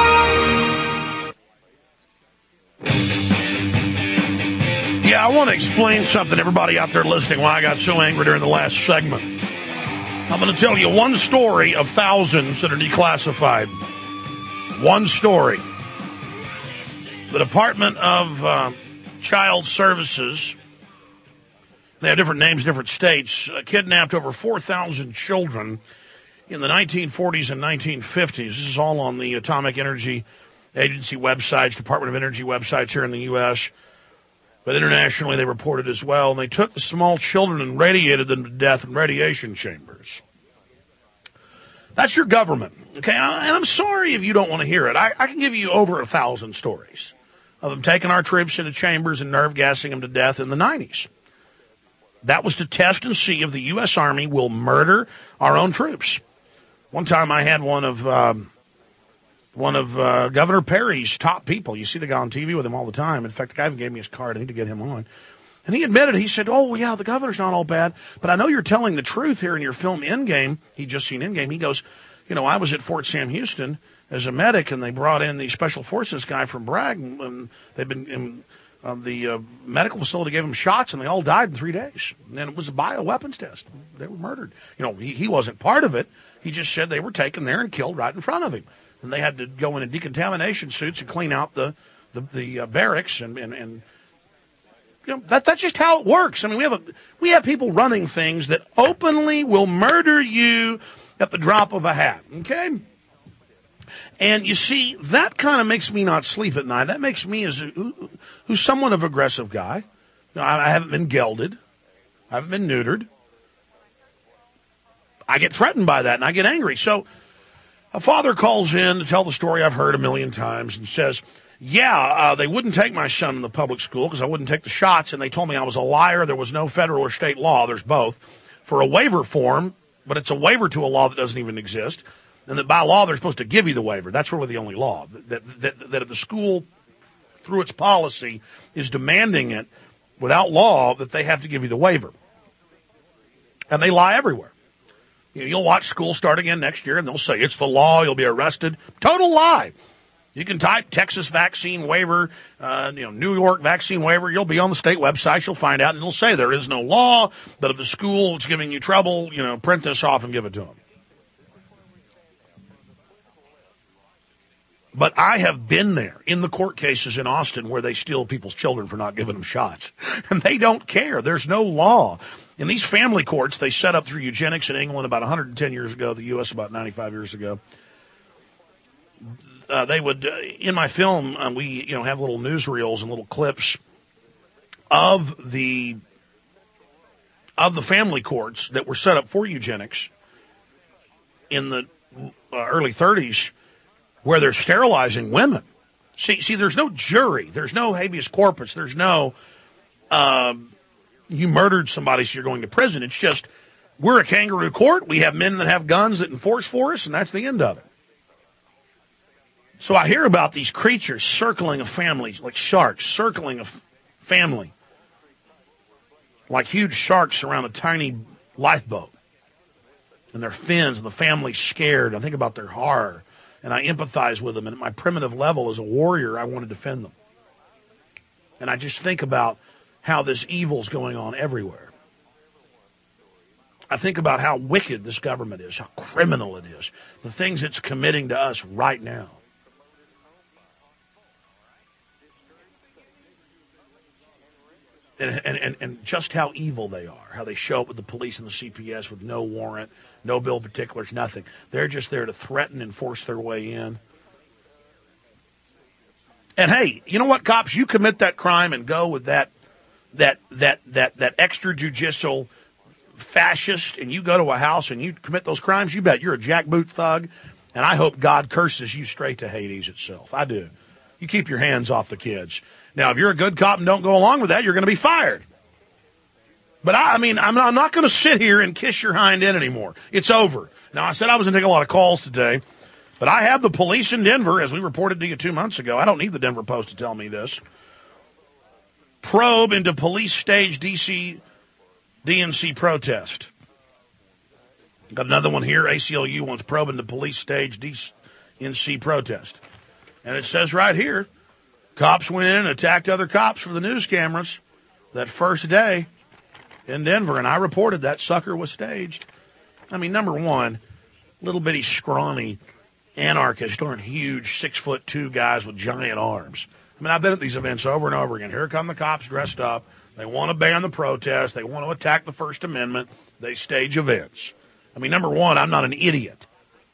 Speaker 16: Yeah, I want to explain something to everybody out there listening why I got so angry during the last segment. I'm going to tell you one story of thousands that are declassified. One story. The Department of uh, Child Services, they have different names, different states, uh, kidnapped over four thousand children in the nineteen forties and nineteen fifties. This is all on the Atomic Energy Agency websites, Department of Energy websites here in the U S, but internationally they reported as well. And they took the small children and radiated them to death in radiation chambers. That's your government, okay? And I'm sorry if you don't want to hear it. I, I can give you over a thousand stories of them taking our troops into chambers and nerve gassing them to death in the nineties. That was to test and see if the U S. Army will murder our own troops. One time I had one of um, one of uh, Governor Perry's top people. You see the guy on T V with him all the time. In fact, the guy even gave me his card. I need to get him on. And he admitted, he said, oh, yeah, the governor's not all bad, but I know you're telling the truth here in your film Endgame. He'd just seen Endgame. He goes, you know, I was at Fort Sam Houston as a medic, and they brought in the Special Forces guy from Bragg, and, and they've been in uh, the uh, medical facility gave them shots, and they all died in three days. And then it was a bioweapons test. They were murdered. You know, he, he wasn't part of it. He just said they were taken there and killed right in front of him. And they had to go in decontamination suits and clean out the, the, the uh, barracks and, and, and You know, that, that's just how it works. I mean, we have a, we have people running things that openly will murder you at the drop of a hat, okay? And you see, that kind of makes me not sleep at night. That makes me, as a, who, who's somewhat of an aggressive guy. You know, I, I haven't been gelded. I haven't been neutered. I get threatened by that, and I get angry. So a father calls in to tell the story I've heard a million times and says, yeah, uh, they wouldn't take my son in the public school because I wouldn't take the shots, and they told me I was a liar. There was no federal or state law. There's both. For a waiver form, but it's a waiver to a law that doesn't even exist, and that by law they're supposed to give you the waiver. That's really the only law, that, that, that if the school, through its policy, is demanding it without law, that they have to give you the waiver. And they lie everywhere. You know, you'll watch school start again next year, and they'll say, it's the law, you'll be arrested. Total lie. You can type Texas vaccine waiver, uh, you know, New York vaccine waiver. You'll be on the state website. You'll find out, and it'll say there is no law, but if the school is giving you trouble, you know, print this off and give it to them. But I have been there in the court cases in Austin where they steal people's children for not giving them shots. And they don't care. There's no law. In these family courts, they set up through eugenics in England about one hundred ten years ago, the U S about ninety-five years ago. Uh, they would, uh, in my film, uh, we, you know, have little newsreels and little clips of the, of the family courts that were set up for eugenics in the uh, early thirties, where they're sterilizing women. See, see, there's no jury. There's no habeas corpus. There's no, um, you murdered somebody, so you're going to prison. It's just, we're a kangaroo court. We have men that have guns that enforce for us, and that's the end of it. So I hear about these creatures circling a family, like sharks, circling a f- family, like huge sharks around a tiny lifeboat. And their fins, and the family's scared. I think about their horror, and I empathize with them. And at my primitive level as a warrior, I want to defend them. And I just think about how this evil's going on everywhere. I think about how wicked this government is, how criminal it is, the things it's committing to us right now. And, and, and just how evil they are, how they show up with the police and the C P S with no warrant, no bill of particulars, nothing. They're just there to threaten and force their way in. And hey, you know what, cops? You commit that crime and go with that that that that that extrajudicial fascist, and you go to a house and you commit those crimes, you bet you're a jackboot thug, and I hope God curses you straight to Hades itself. I do. You keep your hands off the kids. Now, if you're a good cop and don't go along with that, you're going to be fired. But, I, I mean, I'm not, I'm not going to sit here and kiss your hind end anymore. It's over. Now, I said I was going to take a lot of calls today, but I have the police in Denver, as we reported to you two months ago. I don't need the Denver Post to tell me this. Probe into police stage D C, D N C protest. Got another one here. A C L U wants probe into police stage D N C protest. And it says right here, cops went in and attacked other cops for the news cameras that first day in Denver, and I reported that sucker was staged. I mean, number one, little bitty scrawny anarchists aren't huge six foot two guys with giant arms. I mean, I've been at these events over and over again. Here come the cops dressed up. They want to ban the protest. They want to attack the First Amendment. They stage events. I mean, number one, I'm not an idiot.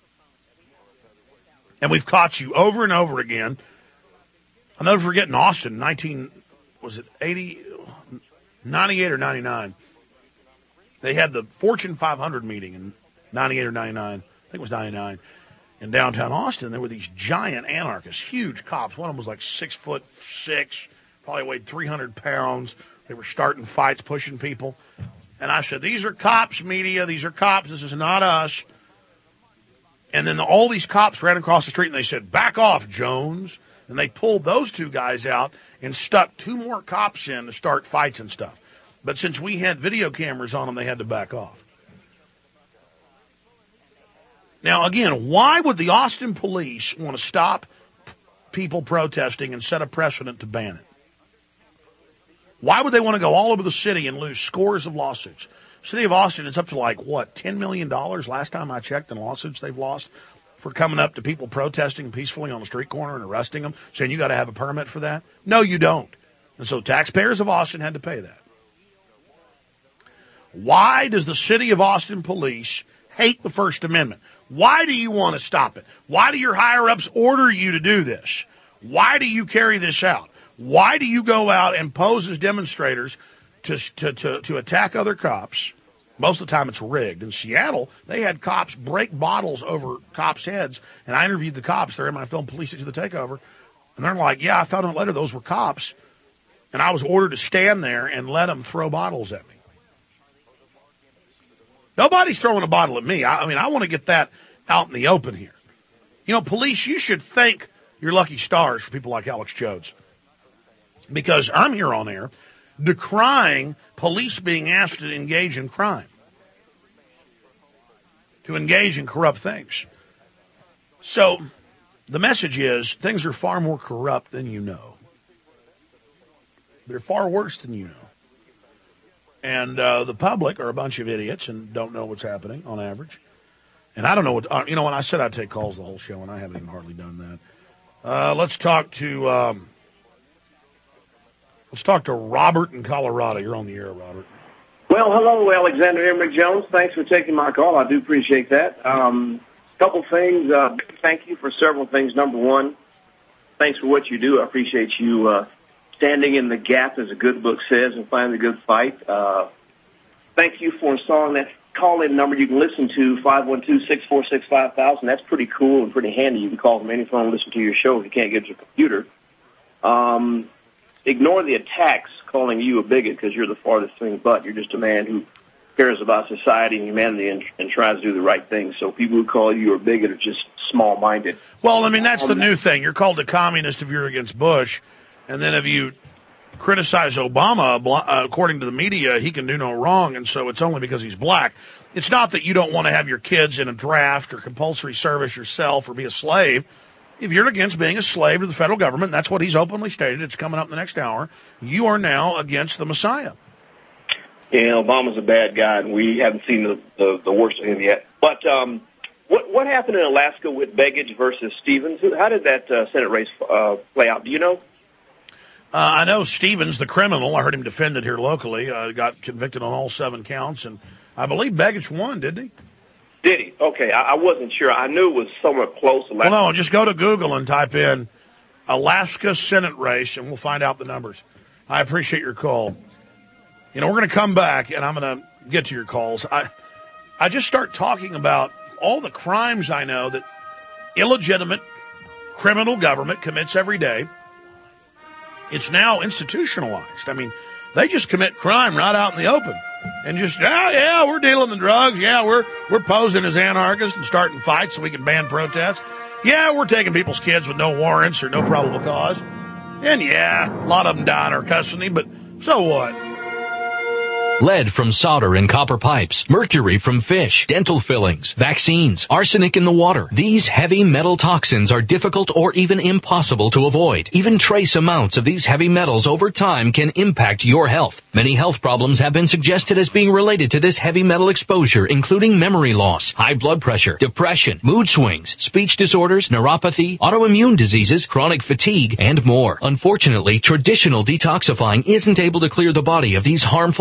Speaker 16: And we've caught you over and over again. I'll never forget in Austin, nineteen, was it eighty, ninety-eight or ninety-nine? They had the Fortune five hundred meeting in ninety-eight or ninety-nine I think it was ninety-nine, in downtown Austin. There were these giant anarchists, huge cops. One of them was like six foot six, probably weighed three hundred pounds. They were starting fights, pushing people. And I said, these are cops, media. These are cops. This is not us. And then the, all these cops ran across the street and they said, back off, Jones. And they pulled those two guys out and stuck two more cops in to start fights and stuff. But since we had video cameras on them, they had to back off. Now, again, why would the Austin police want to stop people protesting and set a precedent to ban it? Why would they want to go all over the city and lose scores of lawsuits? City of Austin, it's up to like, what, ten million dollars last time I checked in lawsuits they've lost for coming up to people protesting peacefully on the street corner and arresting them, saying you got to have a permit for that? No, you don't. And so taxpayers of Austin had to pay that. Why does the City of Austin police hate the First Amendment? Why do you want to stop it? Why do your higher-ups order you to do this? Why do you carry this out? Why do you go out and pose as demonstrators to, to, to, to attack other cops? Most of the time it's rigged. In Seattle, they had cops break bottles over cops' heads, and I interviewed the cops. They're in my film, Police to the Takeover, and they're like, yeah, I found out later those were cops, and I was ordered to stand there and let them throw bottles at me. Nobody's throwing a bottle at me. I, I mean, I want to get that out in the open here. You know, police, you should thank your lucky stars for people like Alex Jones. Because I'm here on air decrying police being asked to engage in crime, to engage in corrupt things. So the message is things are far more corrupt than you know. They're far worse than you know. And uh, the public are a bunch of idiots and don't know what's happening on average. And I don't know what, uh, you know, when I said I'd take calls the whole show, and I haven't even hardly done that. Uh, let's talk to... Um, Let's talk to Robert in Colorado. You're on the air, Robert.
Speaker 3: Well, hello, Alexander Emmerich Jones. Thanks for taking my call. I do appreciate that. A um, couple things. Uh, thank you for several things. Number one, thanks for what you do. I appreciate you uh, standing in the gap, as a good book says, and fighting the good fight. Uh, thank you for installing that call-in number you can listen to, five one two, six four six, five thousand. That's pretty cool and pretty handy. You can call from any phone and listen to your show if you can't get to your computer. Um... Ignore the attacks calling you a bigot because you're the farthest thing but. You're just a man who cares about society and humanity and, and tries to do the right thing. So people who call you a bigot are just small-minded.
Speaker 16: Well, I mean, that's the new thing. You're called a communist if you're against Bush. And then if you criticize Obama, uh, according to the media, he can do no wrong, and so it's only because he's black. It's not that you don't want to have your kids in a draft or compulsory service yourself or be a slave. If you're against being a slave to the federal government, that's what he's openly stated. It's coming up in the next hour. You are now against the Messiah.
Speaker 3: Yeah, Obama's a bad guy, and we haven't seen the, the, the worst of him yet. But um, what what happened in Alaska with Begich versus Stevens? How did that uh, Senate race uh, play out? Do you know?
Speaker 16: Uh, I know Stevens, the criminal, I heard him defended here locally, uh, got convicted on all seven counts, and I believe Begich won, didn't he?
Speaker 3: Did he? Okay, I, I wasn't sure. I knew it was somewhat close.
Speaker 16: Well, no, just go to Google and type in Alaska Senate race, and we'll find out the numbers. I appreciate your call. You know, we're going to come back, and I'm going to get to your calls. I, I just start talking about all the crimes I know that illegitimate criminal government commits every day. It's now institutionalized. I mean, they just commit crime right out in the open. And just, yeah, yeah, we're dealing the drugs. Yeah, we're we're posing as anarchists and starting fights so we can ban protests. Yeah, we're taking people's kids with no warrants or no probable cause. And yeah, a lot of them die in our custody, but so what?
Speaker 6: Lead from solder and copper pipes, mercury from fish, dental fillings, vaccines, arsenic in the water. These heavy metal toxins are difficult or even impossible to avoid. Even trace amounts of these heavy metals over time can impact your health. Many health problems have been suggested as being related to this heavy metal exposure, including memory loss, high blood pressure, depression, mood swings, speech disorders, neuropathy, autoimmune diseases, chronic fatigue, and more. Unfortunately, traditional detoxifying isn't able to clear the body of these harmful and potential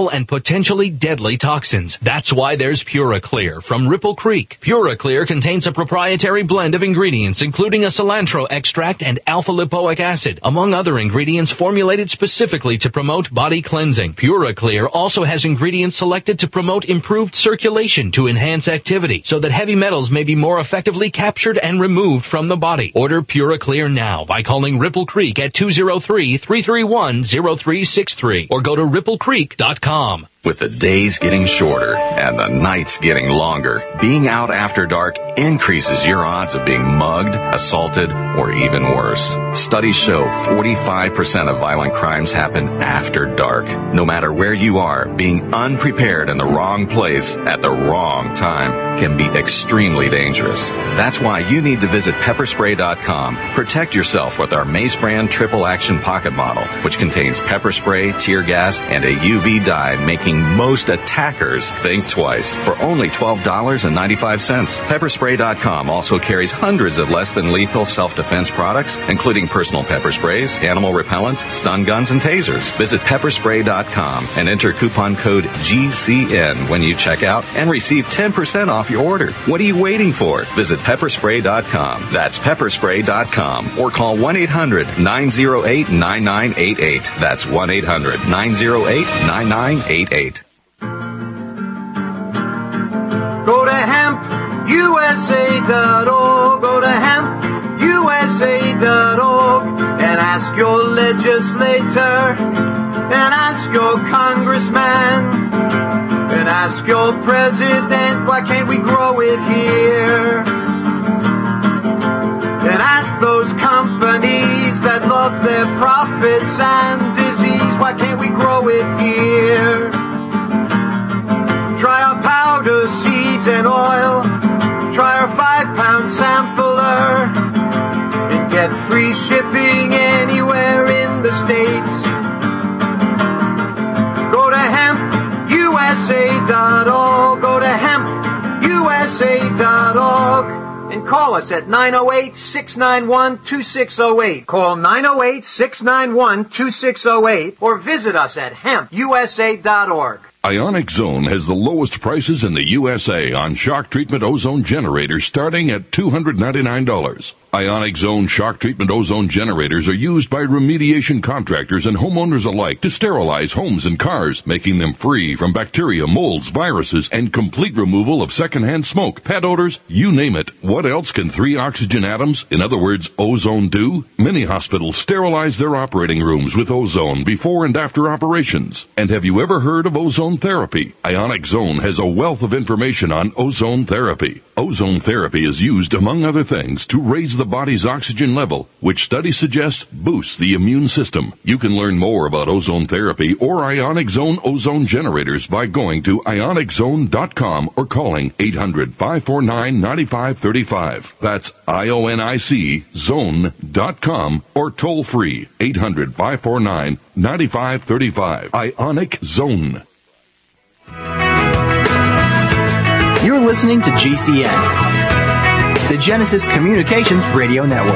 Speaker 6: potentially deadly toxins. That's why there's PuraClear from Ripple Creek. PuraClear contains a proprietary blend of ingredients, including a cilantro extract and alpha-lipoic acid, among other ingredients formulated specifically to promote body cleansing. PuraClear also has ingredients selected to promote improved circulation to enhance activity, so that heavy metals may be more effectively captured and removed from the body. Order PuraClear now by calling Ripple Creek at two oh three, three three one, oh three six three or go to ripple creek dot com.
Speaker 7: With the days getting shorter and the nights getting longer, being out after dark increases your odds of being mugged, assaulted, or even worse. Studies show forty-five percent of violent crimes happen after dark. No matter where you are, being unprepared in the wrong place at the wrong time can be extremely dangerous. That's why you need to visit pepper spray dot com. Protect yourself with our Mace brand triple action pocket model, which contains pepper spray, tear gas, and a U V dye, making most attackers think twice. For only twelve dollars and ninety-five cents. pepper spray dot com also carries hundreds of less than lethal self-defense products, including personal pepper sprays, animal repellents, stun guns, and tasers. Visit pepper spray dot com and enter coupon code G C N when you check out and receive ten percent off your order. What are you waiting for? Visit pepper spray dot com. That's pepper spray dot com or call one eight hundred, nine oh eight, nine nine eight eight. That's one eight hundred, nine oh eight, nine nine eight eight.
Speaker 1: Go to hemp U S A dot org. Go to hemp U S A dot org and ask your legislator, and ask your congressman, and ask your president, why can't we grow it here? And ask those companies that love their profits and disease, why can't we grow it here? Try our powder, seeds, and oil. Try our five-pound sampler and get free shipping anywhere in the States. Go to hemp U S A dot org. Go to hemp U S A dot org. And call us at nine oh eight, six nine one, two six oh eight. Call nine oh eight, six nine one, two six oh eight or visit us at hemp U S A dot org.
Speaker 11: Ionic Zone has the lowest prices in the U S A on shock treatment ozone generators, starting at two hundred ninety-nine dollars. Ionic Zone shock treatment ozone generators are used by remediation contractors and homeowners alike to sterilize homes and cars, making them free from bacteria, molds, viruses, and complete removal of secondhand smoke, pet odors, you name it. What else can three oxygen atoms, in other words, ozone, do? Many hospitals sterilize their operating rooms with ozone before and after operations. And have you ever heard of ozone therapy? Ionic Zone has a wealth of information on ozone therapy. Ozone therapy is used, among other things, to raise the body's oxygen level, which studies suggest boosts the immune system. You can learn more about ozone therapy or Ionic Zone ozone generators by going to ionic zone dot com or calling eight hundred, five four nine, nine five three five. That's I O N I C zone dot com or toll free eight hundred, five four nine, nine five three five. Ionic Zone.
Speaker 8: You're listening to G C N, the Genesis Communications Radio Network.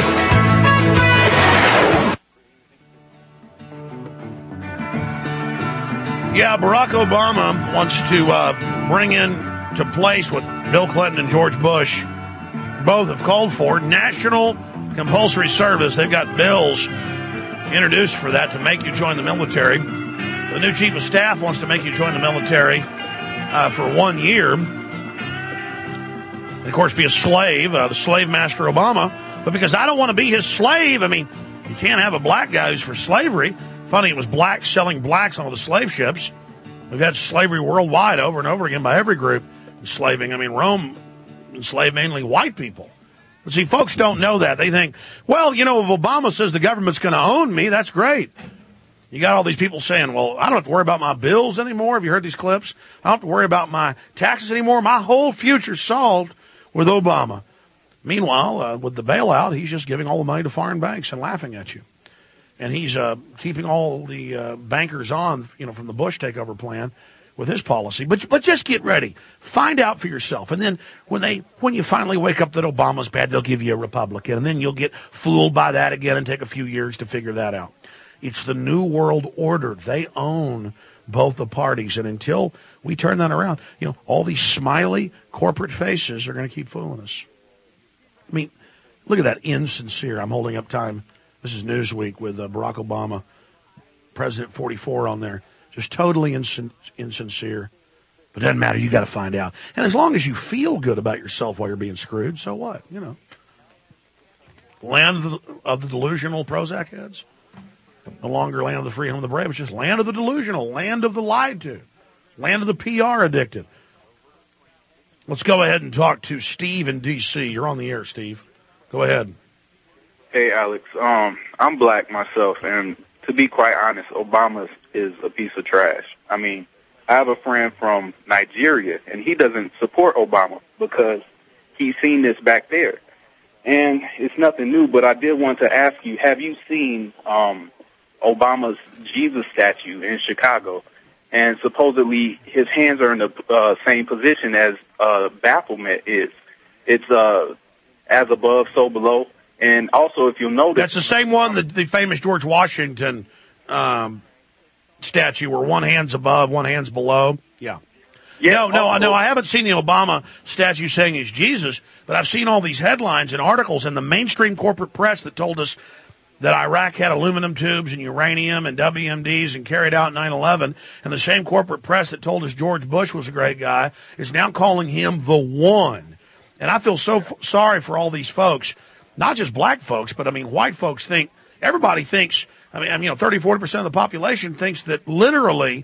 Speaker 16: Yeah, Barack Obama wants to uh, bring into place what Bill Clinton and George Bush both have called for, national compulsory service. They've got bills introduced for that to make you join the military. The new chief of staff wants to make you join the military uh, for one year. And, of course, be a slave, uh, the slave master Obama. But because I don't want to be his slave, I mean, you can't have a black guy who's for slavery. Funny, it was blacks selling blacks on all the slave ships. We've had slavery worldwide over and over again by every group enslaving. I mean, Rome enslaved mainly white people. But see, folks don't know that. They think, well, you know, if Obama says the government's going to own me, that's great. You got all these people saying, well, I don't have to worry about my bills anymore. Have you heard these clips? I don't have to worry about my taxes anymore. My whole future's solved with Obama. Meanwhile, uh, with the bailout, he's just giving all the money to foreign banks and laughing at you. And he's uh, keeping all the uh, bankers on, you know, from the Bush takeover plan with his policy. But but just get ready. Find out for yourself. And then when they when you finally wake up that Obama's bad, they'll give you a Republican. And then you'll get fooled by that again and take a few years to figure that out. It's the New World Order. They own
Speaker 2: both the parties. And until we turn that around, you know, all these smiley corporate faces are going to keep fooling us. I mean, look at that insincere. I'm holding up time. This is Newsweek with uh, Barack Obama, President forty-four on there. Just totally insin- insincere. But it doesn't matter. You got to find out. And as long as you feel good about yourself while you're being screwed, so what? You know. Land of the, of the delusional Prozac heads. No longer land of the free, home of the brave. It's just land of the delusional, land of the lied to, land of the P R addicted. Let's go ahead and talk to Steve in D C. You're on the air, Steve. Go ahead.
Speaker 9: Hey, Alex. Um, I'm black myself, and to be quite honest, Obama is a piece of trash. I mean, I have a friend from Nigeria, and he doesn't support Obama because he's seen this back there. And it's nothing new, but I did want to ask you, have you seen um, Obama's Jesus statue in Chicago? And supposedly his hands are in the uh, same position as uh, Baphomet is. It's uh, as above, so below. And also, if you'll notice...
Speaker 2: That's the same one, the, the famous George Washington um, statue where one hand's above, one hand's below. Yeah. Yeah, no, no, no, I haven't seen the Obama statue saying he's Jesus, but I've seen all these headlines and articles in the mainstream corporate press that told us that Iraq had aluminum tubes and uranium and W M Ds and carried out nine eleven, and the same corporate press that told us George Bush was a great guy is now calling him the one. And I feel so f- sorry for all these folks, not just black folks, but, I mean, white folks think, everybody thinks, I mean, I mean you know, thirty, forty percent of the population thinks that literally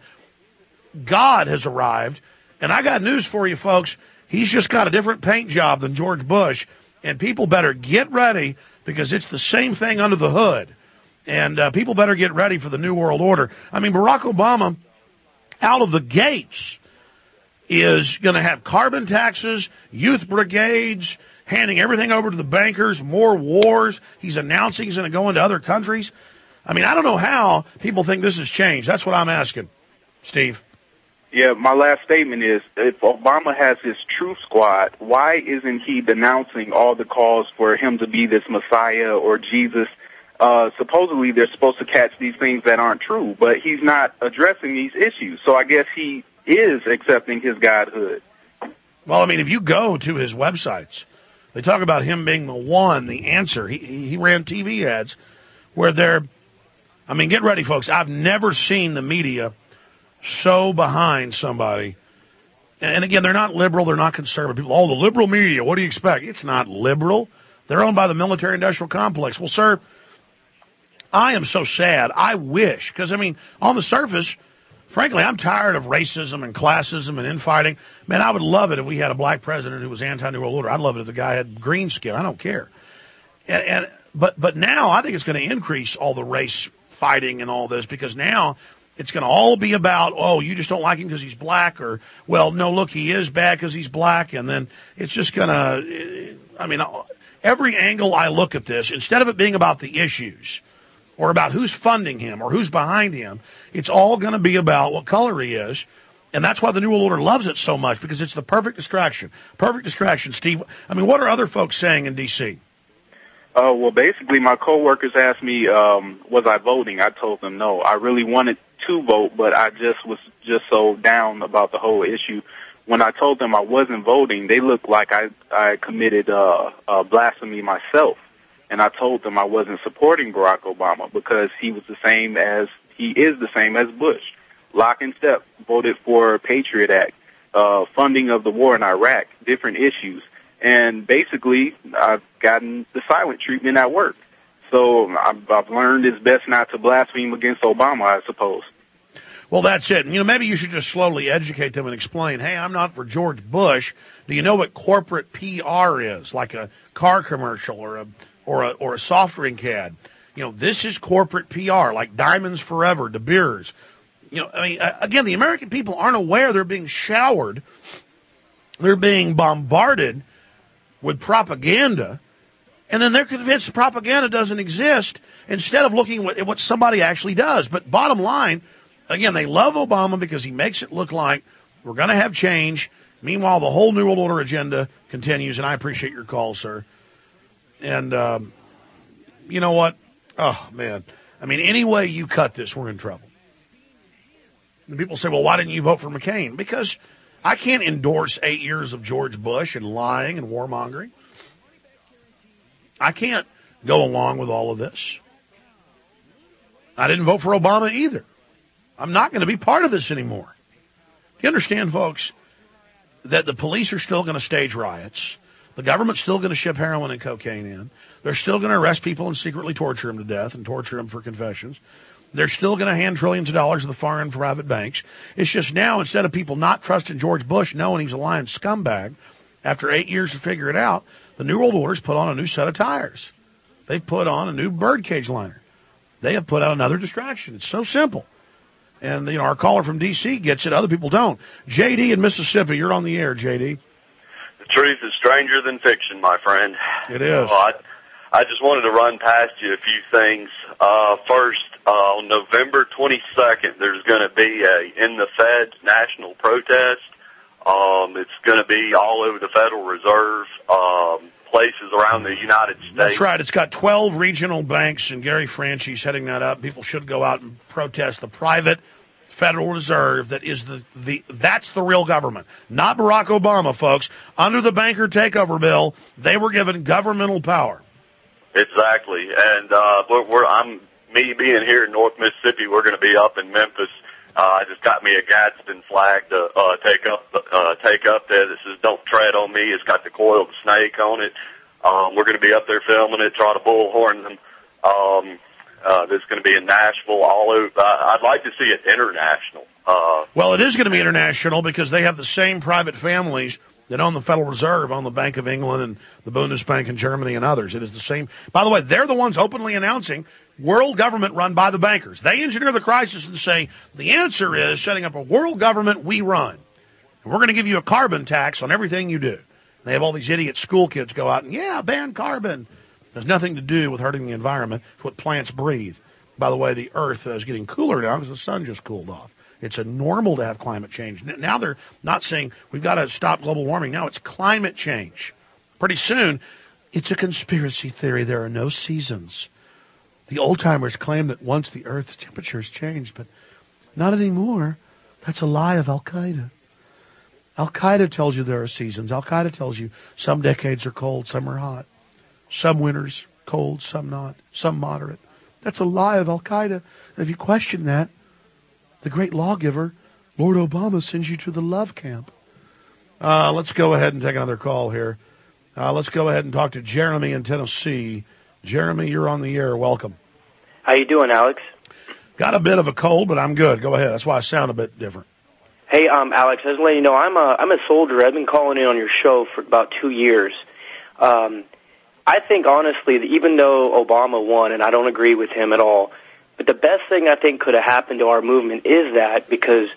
Speaker 2: God has arrived. And I got news for you, folks. He's just got a different paint job than George Bush. And people better get ready because it's the same thing under the hood. And uh, people better get ready for the New World Order. I mean, Barack Obama, out of the gates, is going to have carbon taxes, youth brigades, handing everything over to the bankers, more wars. He's announcing he's going to go into other countries. I mean, I don't know how people think this has changed. That's what I'm asking, Steve.
Speaker 9: Yeah, my last statement is, if Obama has his truth squad, why isn't he denouncing all the calls for him to be this Messiah or Jesus? Uh, supposedly they're supposed to catch these things that aren't true, but he's not addressing these issues. So I guess he is accepting his godhood.
Speaker 2: Well, I mean, if you go to his websites, they talk about him being the one, the answer. He, he ran T V ads where they're, I mean, get ready, folks. I've never seen the media so behind somebody. And again, they're not liberal, they're not conservative people. Oh, the liberal media, what do you expect? It's not liberal. They're owned by the military-industrial complex. Well, sir, I am so sad. I wish, because, I mean, on the surface, frankly, I'm tired of racism and classism and infighting. Man, I would love it if we had a black president who was anti-New World Order. I'd love it if the guy had green skin. I don't care. And, and but but now I think it's going to increase all the race fighting and all this, because now it's going to all be about, oh, you just don't like him because he's black, or, well, no, look, he is bad because he's black. And then it's just going to, I mean, every angle I look at this, instead of it being about the issues or about who's funding him or who's behind him, it's all going to be about what color he is. And that's why the New World Order loves it so much, because it's the perfect distraction. Perfect distraction, Steve. I mean, what are other folks saying in D C?
Speaker 9: Uh, well, basically, my coworkers asked me, um, was I voting? I told them no. I really wanted to vote, but I just was just so down about the whole issue. When I told them I wasn't voting, they looked like I, I committed uh, uh, blasphemy myself. And I told them I wasn't supporting Barack Obama because he was the same as, he is the same as Bush. Lock and step, voted for Patriot Act, uh, funding of the war in Iraq, different issues. And basically, I've gotten the silent treatment at work. So I've, I've learned it's best not to blaspheme against Obama, I suppose.
Speaker 2: Well, that's it. You know, maybe you should just slowly educate them and explain, hey, I'm not for George Bush. Do you know what corporate P R is? Like a car commercial or a or a, or a soft drink ad. You know, this is corporate P R, like Diamonds Forever, De Beers. You know, I mean, again, the American people aren't aware they're being showered. They're being bombarded with propaganda, and then they're convinced the propaganda doesn't exist instead of looking at what somebody actually does. But bottom line, again, they love Obama because he makes it look like we're going to have change. Meanwhile, the whole New World Order agenda continues, and I appreciate your call, sir. And um, you know what? Oh, man. I mean, any way you cut this, we're in trouble. And people say, well, why didn't you vote for McCain? Because I can't endorse eight years of George Bush and lying and warmongering. I can't go along with all of this. I didn't vote for Obama either. I'm not going to be part of this anymore. Do you understand, folks, that the police are still going to stage riots? The government's still going to ship heroin and cocaine in. They're still going to arrest people and secretly torture them to death and torture them for confessions. They're still going to hand trillions of dollars to the foreign private banks. It's just now, instead of people not trusting George Bush, knowing he's a lying scumbag, after eight years to figure it out, the New World Order's put on a new set of tires. They've put on a new birdcage liner. They have put out another distraction. It's so simple. And, you know, our caller from D C gets it. Other people don't. J D in Mississippi, you're on the air, J D.
Speaker 10: The truth is stranger than fiction, my friend.
Speaker 2: It is.
Speaker 10: So I, I just wanted to run past you a few things. Uh, first, uh, on November twenty-second, there's going to be a In the Feds national protest. Um, it's going to be all over the Federal Reserve, um, places around the United States.
Speaker 2: That's right. It's got twelve regional banks, and Gary Franchi's heading that up. People should go out and protest the private Federal Reserve that is the, the that's the real government, not Barack Obama, folks. Under the banker takeover bill, they were given governmental power.
Speaker 10: Exactly. And uh, we're, we're, I'm me being here in North Mississippi, we're going to be up in Memphis. Uh, I just got me a Gadsden flag to uh, take up uh, take up there that says "Don't tread on me." It's got the coiled snake on it. Um, we're going to be up there filming it, try to bullhorn them. Um, uh, this is going to be in Nashville, all over. Uh, I'd like to see it international. Uh,
Speaker 2: well, it is going to be international because they have the same private families that own the Federal Reserve, own the Bank of England and the Bundesbank in Germany and others. It is the same. By the way, they're the ones openly announcing world government run by the bankers. They engineer the crisis and say, the answer is setting up a world government we run. And we're going to give you a carbon tax on everything you do. They have all these idiot school kids go out and, yeah, ban carbon. It has nothing to do with hurting the environment. It's what plants breathe. By the way, the Earth is getting cooler now because the sun just cooled off. It's a normal to have climate change. Now they're not saying we've got to stop global warming. Now it's climate change. Pretty soon, it's a conspiracy theory. There are no seasons. The old-timers claim that once the Earth's temperatures changed, but not anymore. That's a lie of Al-Qaeda. Al-Qaeda tells you there are seasons. Al-Qaeda tells you some decades are cold, some are hot. Some winters cold, some not, some moderate. That's a lie of Al-Qaeda. And if you question that, the great lawgiver, Lord Obama, sends you to the love camp. Uh, let's go ahead and take another call here. Uh, let's go ahead and talk to Jeremy in Tennessee. Jeremy, you're on the air. Welcome.
Speaker 12: How you doing, Alex?
Speaker 2: Got a bit of a cold, but I'm good. Go ahead. That's why I sound a bit different.
Speaker 12: Hey, um, Alex, I was letting you know I'm a I'm a soldier. I've been calling in on your show for about two years. Um, I think honestly that even though Obama won, and I don't agree with him at all, but the best thing I think could have happened to our movement is that because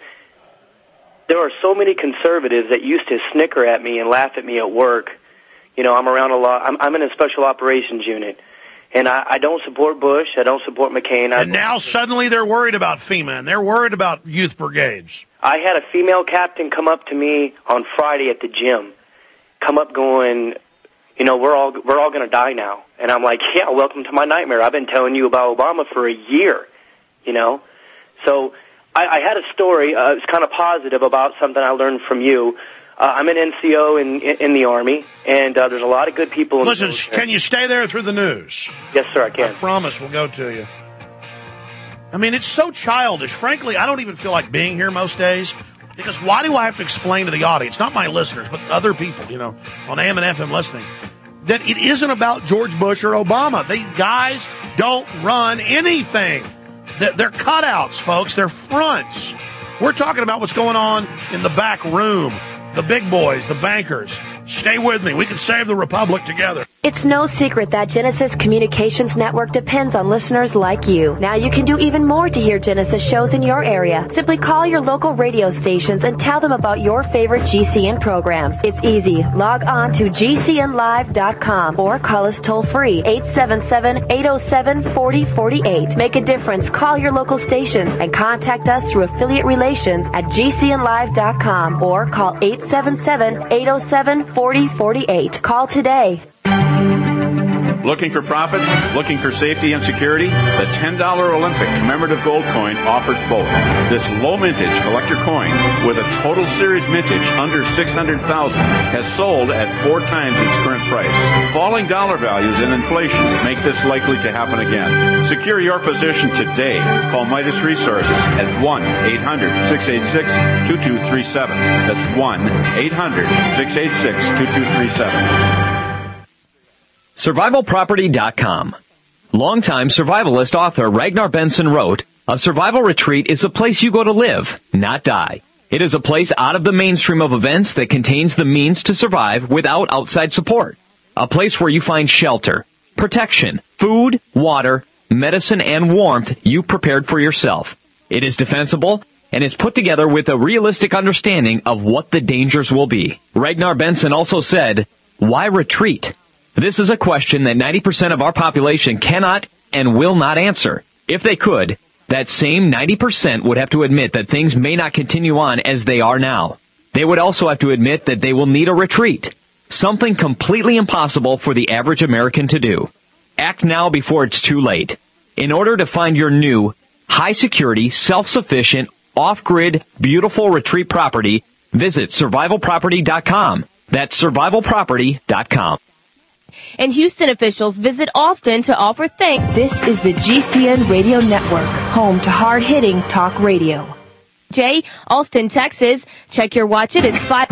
Speaker 12: there are so many conservatives that used to snicker at me and laugh at me at work. You know, I'm around a lot. I'm, I'm in a special operations unit. And I, I don't support Bush. I don't support McCain. I
Speaker 2: and now suddenly they're worried about FEMA, and they're worried about youth brigades.
Speaker 12: I had a female captain come up to me on Friday at the gym, come up going, you know, we're all we're all going to die now. And I'm like, yeah, welcome to my nightmare. I've been telling you about Obama for a year, you know. So I, I had a story. Uh, it's kind of positive about something I learned from you. Uh, I'm an N C O in in the Army, and uh, there's a lot of good people in
Speaker 2: Listen,
Speaker 12: the military.
Speaker 2: Can you stay there through the news?
Speaker 12: Yes, sir, I can.
Speaker 2: I promise we'll go to you. I mean, it's so childish. Frankly, I don't even feel like being here most days, because why do I have to explain to the audience, not my listeners, but other people, you know, on A M and F M listening, that it isn't about George Bush or Obama. These guys don't run anything. They're cutouts, folks. They're fronts. We're talking about what's going on in the back room. The big boys, the bankers. Stay with me. We can save the republic together.
Speaker 4: It's no secret that Genesis Communications Network depends on listeners like you. Now you can do even more to hear Genesis shows in your area. Simply call your local radio stations and tell them about your favorite G C N programs. It's easy. Log on to G C N live dot com or call us toll free eight seven seven, eight oh seven, four oh four eight. Make a difference. Call your local stations and contact us through affiliate relations at G C N live dot com or call eight seven seven, eight oh seven, four oh four eight. Call today.
Speaker 13: Looking for profit? Looking for safety and security? The ten dollar Olympic commemorative gold coin offers both. This low mintage collector coin with a total series mintage under six hundred thousand has sold at four times its current price. Falling dollar values and inflation make this likely to happen again. Secure your position today. Call Midas Resources at one eight hundred six eight six two two three seven. That's one eight hundred six eight six two two three seven.
Speaker 22: Survival Property dot com. Longtime survivalist author Ragnar Benson wrote, "A survival retreat is a place you go to live, not die. It is a place out of the mainstream of events that contains the means to survive without outside support. A place where you find shelter, protection, food, water, medicine, and warmth you've prepared for yourself. It is defensible and is put together with a realistic understanding of what the dangers will be." Ragnar Benson also said, "Why retreat? This is a question that ninety percent of our population cannot and will not answer. If they could, that same ninety percent would have to admit that things may not continue on as they are now. They would also have to admit that they will need a retreat, something completely impossible for the average American to do. Act now before it's too late. In order to find your new, high-security, self-sufficient, off-grid, beautiful retreat property, visit Survival Property dot com. That's Survival Property dot com.
Speaker 15: And Houston officials visit Austin to offer thanks.
Speaker 14: This is the G C N Radio Network, home to hard-hitting talk radio.
Speaker 15: Jay, Austin, Texas. Check your watch. It is five.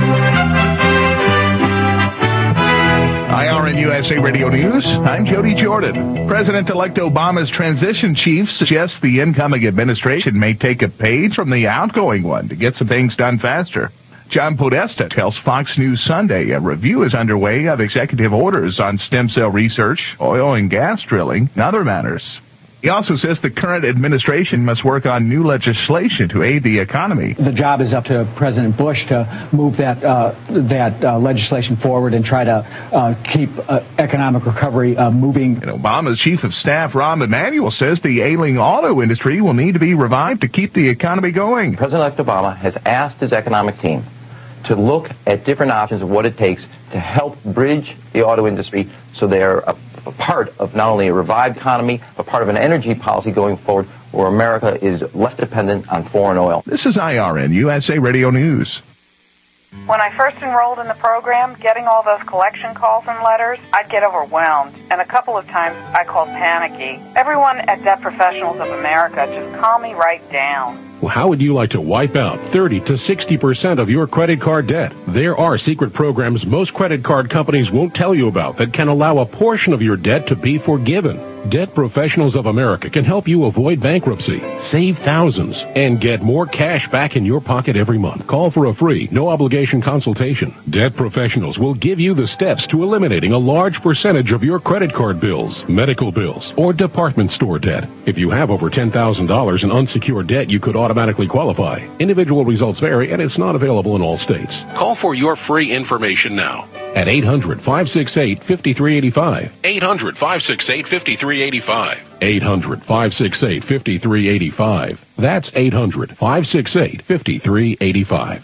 Speaker 17: I R N U S A Radio News. I'm Jody Jordan. President-elect Obama's transition chief suggests the incoming administration may take a page from the outgoing one to get some things done faster. John Podesta tells Fox News Sunday a review is underway of executive orders on stem cell research, oil and gas drilling, and other matters. He also says the current administration must work on new legislation to aid the economy.
Speaker 18: The job is up to President Bush to move that uh, that uh, legislation forward and try to uh, keep uh, economic recovery uh, moving.
Speaker 17: And Obama's chief of staff, Rahm Emanuel, says the ailing auto industry will need to be revived to keep the economy going.
Speaker 20: President-elect Obama has asked his economic team to look at different options of what it takes to help bridge the auto industry so they're a, a part of not only a revived economy, but part of an energy policy going forward where America is less dependent on foreign oil.
Speaker 17: This is I R N U S A Radio News.
Speaker 21: When I first enrolled in the program, getting all those collection calls and letters, I'd get overwhelmed. And a couple of times I called panicky. Everyone at Debt Professionals of America just calm me right down.
Speaker 11: Well, how would you like to wipe out thirty to sixty percent of your credit card debt? There are secret programs most credit card companies won't tell you about that can allow a portion of your debt to be forgiven. Debt Professionals of America can help you avoid bankruptcy, save thousands, and get more cash back in your pocket every month. Call for a free, no-obligation consultation. Debt Professionals will give you the steps to eliminating a large percentage of your credit card bills, medical bills, or department store debt. If you have over ten thousand dollars in unsecured debt, you could automatically qualify. Individual results vary, and it's not available in all states. Call for your free information now at eight hundred, five six eight, five three eight five. eight hundred, five six eight, five three eight five. eight hundred, five six eight, five three eight five. That's eight hundred, five six eight, five three eight five.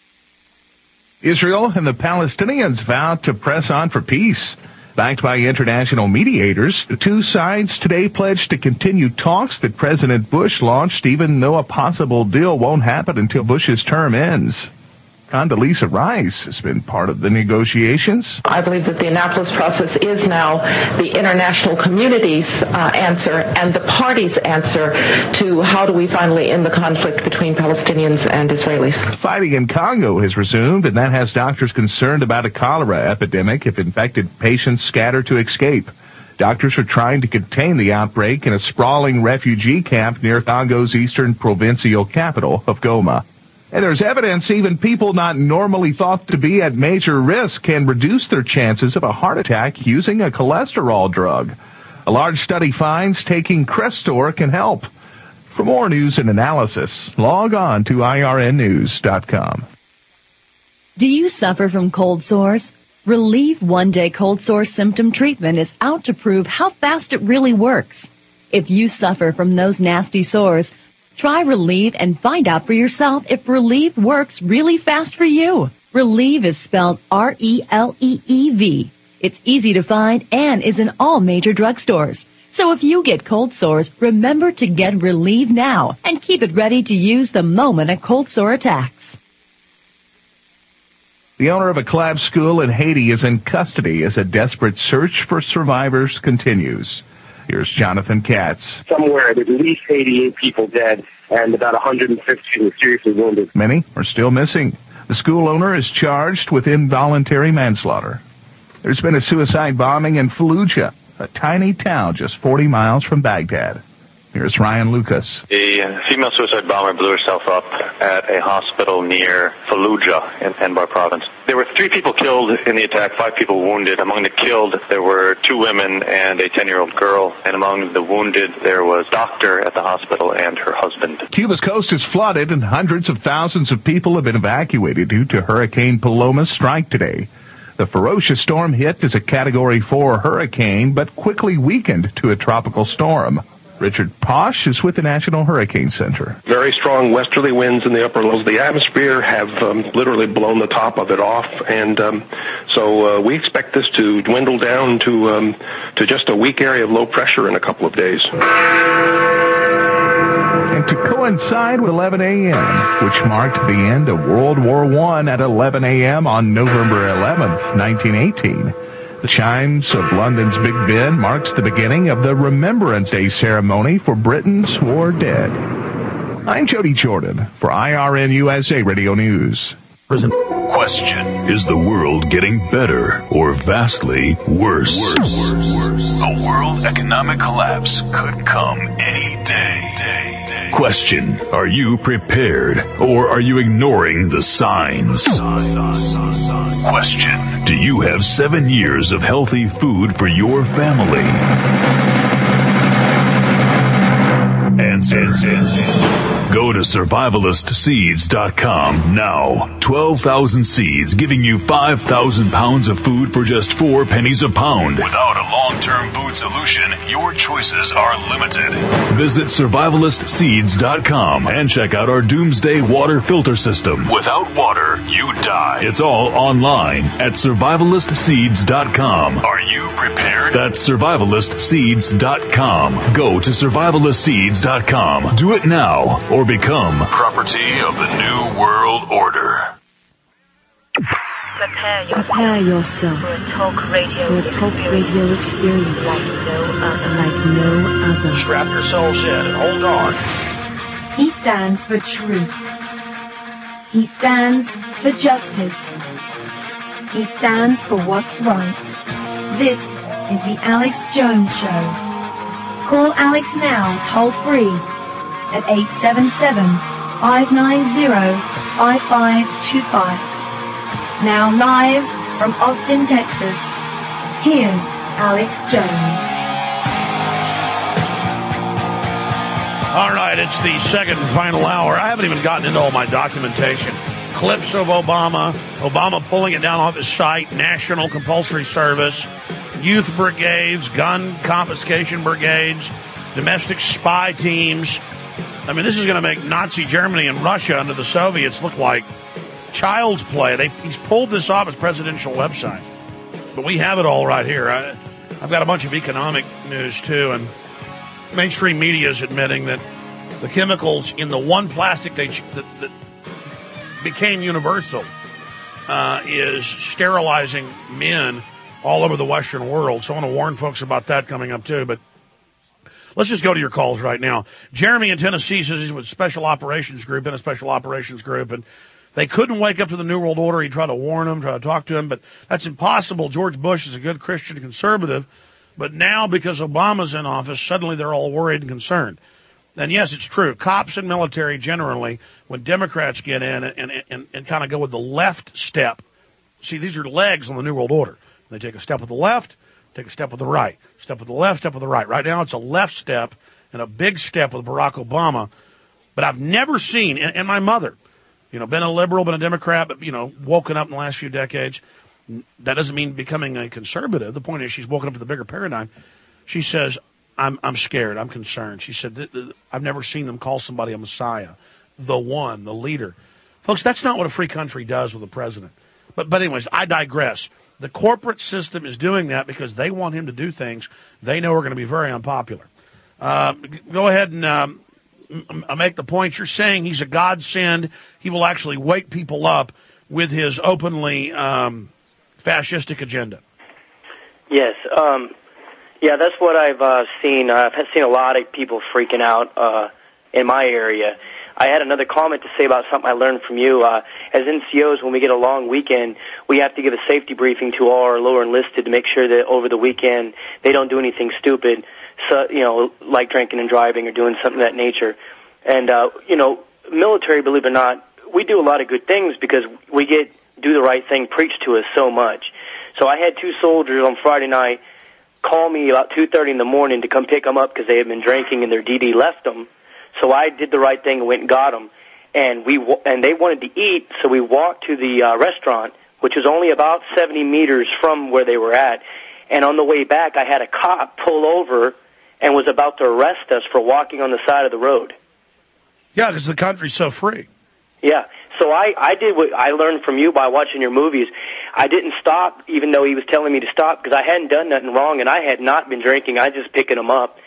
Speaker 17: Israel and the Palestinians vow to press on for peace. Backed by international mediators, the two sides today pledged to continue talks that President Bush launched, even though a possible deal won't happen until Bush's term ends. Condoleezza Rice has been part of the negotiations.
Speaker 27: I believe that the Annapolis process is now the international community's uh, answer and the party's answer to how do we finally end the conflict between Palestinians and Israelis.
Speaker 17: Fighting in Congo has resumed, and that has doctors concerned about a cholera epidemic if infected patients scatter to escape. Doctors are trying to contain the outbreak in a sprawling refugee camp near Congo's eastern provincial capital of Goma. And there's evidence even people not normally thought to be at major risk can reduce their chances of a heart attack using a cholesterol drug. A large study finds taking Crestor can help. For more news and analysis, log on to I R N news dot com.
Speaker 4: Do you suffer from cold sores? Relieve One Day Cold Sore Symptom Treatment is out to prove how fast it really works. If you suffer from those nasty sores, try Relieve and find out for yourself if Relieve works really fast for you. Relieve is spelled R E L E E V.
Speaker 3: It's easy to find and is in all major drugstores. So if you get cold sores, remember to get Relieve now and keep it ready to use the moment a cold sore attacks.
Speaker 17: The owner of a collapsed school in Haiti is in custody as a desperate search for survivors continues. Here's Jonathan Katz.
Speaker 5: Somewhere, there's at least eighty-eight people dead and about one hundred fifty seriously wounded.
Speaker 17: Many are still missing. The school owner is charged with involuntary manslaughter. There's been a suicide bombing in Fallujah, a tiny town just forty miles from Baghdad. Here's Ryan Lucas.
Speaker 19: A female suicide bomber blew herself up at a hospital near Fallujah in Anbar province. There were three people killed in the attack, five people wounded. Among the killed, there were two women and a ten-year-old girl. And among the wounded, there was a doctor at the hospital and her husband.
Speaker 17: Cuba's coast is flooded and hundreds of thousands of people have been evacuated due to Hurricane Paloma's strike today. The ferocious storm hit as a Category four hurricane, but quickly weakened to a tropical storm. Richard Posh is with the National Hurricane Center.
Speaker 23: Very strong westerly winds in the upper levels of the atmosphere have um, literally blown the top of it off, and um, so uh, we expect this to dwindle down to um, to just a weak area of low pressure in a couple of days.
Speaker 17: And to coincide with eleven a.m., which marked the end of World War One at eleven a.m. on November eleventh, nineteen eighteen, the chimes of London's Big Ben marks the beginning of the Remembrance Day ceremony for Britain's war dead. I'm Jody Jordan for I R N U S A Radio News.
Speaker 24: Question: is the world getting better or vastly worse? Worse. worse, worse. A world economic collapse could come any day. day, day. Question: are you prepared or are you ignoring the signs? Question: do you have seven years of healthy food for your family? Answer. Answer. Go to survivalist seeds dot com now. twelve thousand seeds giving you five thousand pounds of food for just four pennies a pound. Without a long-term food solution, your choices are limited. Visit survivalist seeds dot com and check out our Doomsday Water Filter System. Without water, you die. It's all online at survivalist seeds dot com. Are you prepared? That's survivalist seeds dot com. Go to survivalist seeds dot com. Do it now or become property of the New World Order.
Speaker 14: Prepare yourself, Prepare yourself for a talk radio, for a talk radio experience like no other. Like no other.
Speaker 2: Strap yourselves in and hold on.
Speaker 25: He stands for truth. He stands for justice. He stands for what's right. This is the Alex Jones Show. Call Alex now, toll free, at eight seven seven, five nine zero, five five two five. Now live from Austin, Texas, here's Alex Jones.
Speaker 2: All right, it's the second and final hour. I haven't even gotten into all my documentation. Clips of Obama, Obama pulling it down off his site, National Compulsory Service, youth brigades, gun confiscation brigades, domestic spy teams. I mean, this is going to make Nazi Germany and Russia under the Soviets look like child's play. They, he's pulled this off his presidential website. But we have it all right here. I, I've got a bunch of economic news, too, and mainstream media is admitting that the chemicals in the one plastic they, that, that became universal uh, is sterilizing men all over the Western world. So I want to warn folks about that coming up, too. But let's just go to your calls right now. Jeremy in Tennessee says he's with Special Operations Group, in a Special Operations Group, and they couldn't wake up to the New World Order. He tried to warn them, try to talk to them, but that's impossible. George Bush is a good Christian conservative, but now because Obama's in office, suddenly they're all worried and concerned. And yes, it's true. Cops and military generally, when Democrats get in and, and, and, and kind of go with the left step, see, these are legs on the New World Order. They take a step with the left, take a step with the right, step with the left, step with the right. Right now it's a left step and a big step with Barack Obama. But I've never seen, and, and my mother, you know, been a liberal, been a Democrat, but, you know, woken up in the last few decades. That doesn't mean becoming a conservative. The point is she's woken up to the bigger paradigm. She says, I'm I'm scared. I'm concerned. She said, I've never seen them call somebody a messiah, the one, the leader. Folks, that's not what a free country does with a president. But, but anyways, I digress. The corporate system is doing that because they want him to do things they know are going to be very unpopular. Uh, go ahead and um, m- make the point. You're saying he's a godsend. He will actually wake people up with his openly um, fascistic agenda.
Speaker 12: Yes. Um, yeah, that's what I've uh, seen. I've seen a lot of people freaking out uh, in my area. I had another comment to say about something I learned from you. Uh, as N C Os, when we get a long weekend, we have to give a safety briefing to all our lower enlisted to make sure that over the weekend they don't do anything stupid, so, you know, like drinking and driving or doing something of that nature. And, uh, you know, military, believe it or not, we do a lot of good things because we get do the right thing preached to us so much. So I had two soldiers on Friday night call me about two thirty in the morning to come pick them up because they had been drinking and their D D left them. So I did the right thing and went and got them, and we and they wanted to eat, so we walked to the uh, restaurant, which was only about seventy meters from where they were at. And on the way back, I had a cop pull over and was about to arrest us for walking on the side of the road.
Speaker 2: Yeah, because the country's so free.
Speaker 12: Yeah, so I, I did what I learned from you by watching your movies. I didn't stop, even though he was telling me to stop, because I hadn't done nothing wrong, and I had not been drinking. I just picking him up.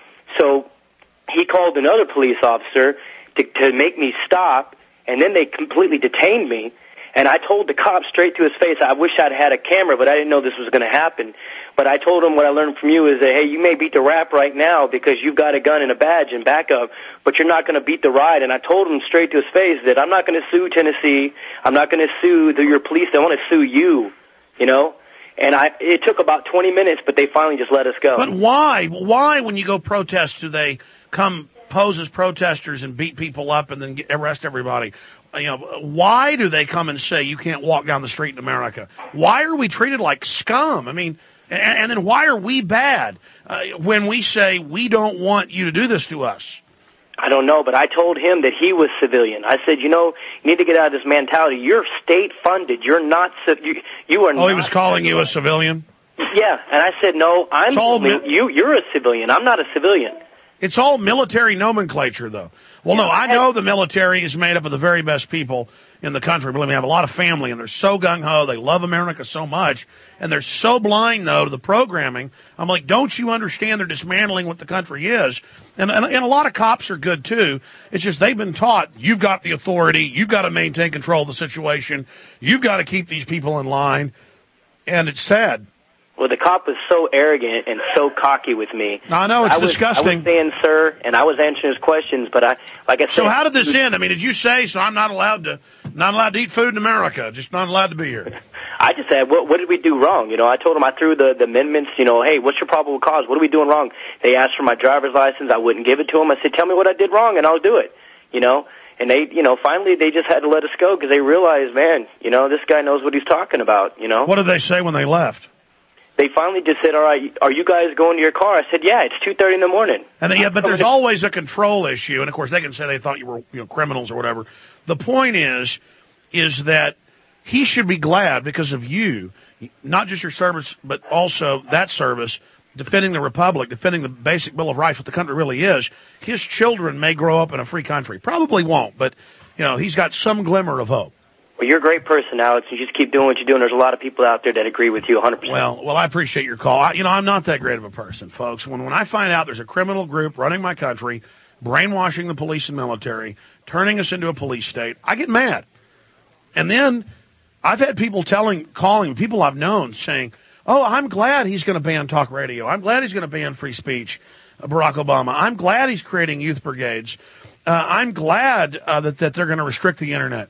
Speaker 12: So he called another police officer to, to make me stop, and then they completely detained me. And I told the cop straight to his face, I wish I'd had a camera, but I didn't know this was going to happen. But I told him what I learned from you is that, hey, you may beat the rap right now because you've got a gun and a badge and backup, but you're not going to beat the ride. And I told him straight to his face that I'm not going to sue Tennessee. I'm not going to sue the, your police. I want to sue you, you know? And I, it took about twenty minutes, but they finally just let us go.
Speaker 2: But why? Why, when you go protest, do they come pose as protesters and beat people up and then get, arrest everybody? You know, why do they come and say you can't walk down the street in America? Why are we treated like scum? I mean, and, and then why are we bad uh, when we say we don't want you to do this to us?
Speaker 12: I don't know, but I told him that he was civilian. I said, you know, you need to get out of this mentality. You're state funded. You're not. You, you are.
Speaker 2: Oh,
Speaker 12: not
Speaker 2: he was calling you a civilian?
Speaker 12: Yeah, and I said, no, I'm. Mi- you. You're a civilian. I'm not a civilian.
Speaker 2: It's all military nomenclature, though. Well, no, I know the military is made up of the very best people in the country. Believe me, I have a lot of family, and they're so gung-ho. They love America so much, and they're so blind, though, to the programming. I'm like, don't you understand they're dismantling what the country is? And, and, and a lot of cops are good, too. It's just they've been taught, you've got the authority, you've got to maintain control of the situation, you've got to keep these people in line, and it's sad.
Speaker 12: Well, the cop was so arrogant and so cocky with me.
Speaker 2: I know, it's
Speaker 12: I was,
Speaker 2: disgusting.
Speaker 12: I was saying, sir, and I was answering his questions, but I, like I said.
Speaker 2: So how did this end? I mean, did you say, so I'm not allowed to, not allowed to eat food in America, just not allowed to be here?
Speaker 12: I just said, what, what did we do wrong? You know, I told him I threw the, the amendments, you know, hey, what's your probable cause? What are we doing wrong? They asked for my driver's license. I wouldn't give it to them. I said, tell me what I did wrong, and I'll do it, you know. And they, you know, finally they just had to let us go because they realized, man, you know, this guy knows what he's talking about, you know.
Speaker 2: What did they say when they left?
Speaker 12: They finally just said, all right, are you guys going to your car? I said, yeah, it's two thirty in the morning.
Speaker 2: And they, yeah, but there's always a control issue. And, of course, they can say they thought you were, you know, criminals or whatever. The point is, is that he should be glad because of you, not just your service, but also that service, defending the Republic, defending the basic Bill of Rights, what the country really is. His children may grow up in a free country. Probably won't, but, you know, he's got some glimmer of hope.
Speaker 12: Well, you're a great person, Alex. You just keep doing what you're doing. There's a lot of people out there that agree with you one hundred percent.
Speaker 2: Well, well, I appreciate your call. I, you know, I'm not that great of a person, folks. When when I find out there's a criminal group running my country, brainwashing the police and military, turning us into a police state, I get mad. And then I've had people telling, calling, people I've known saying, oh, I'm glad he's going to ban talk radio. I'm glad he's going to ban free speech, uh, Barack Obama. I'm glad he's creating youth brigades. Uh, I'm glad uh, that, that they're going to restrict the Internet.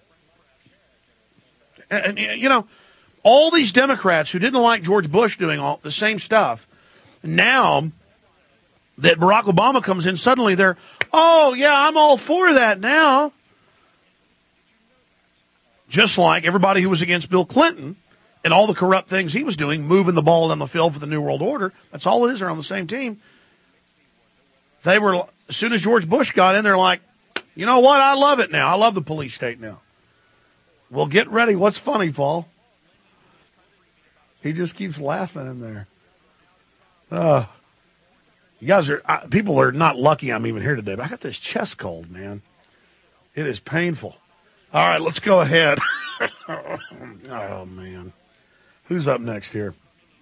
Speaker 2: And, you know, all these Democrats who didn't like George Bush doing all the same stuff, now that Barack Obama comes in, suddenly they're, oh, yeah, I'm all for that now. Just like everybody who was against Bill Clinton and all the corrupt things he was doing, moving the ball down the field for the New World Order. That's all it is. They're on the same team. They were, as soon as George Bush got in, they're like, you know what? I love it now. I love the police state now. Well, get ready. What's funny, Paul? He just keeps laughing in there. Uh, you guys are, uh, people are not lucky I'm even here today, but I got this chest cold, man. It is painful. All right, let's go ahead. Oh, man. Who's up next here?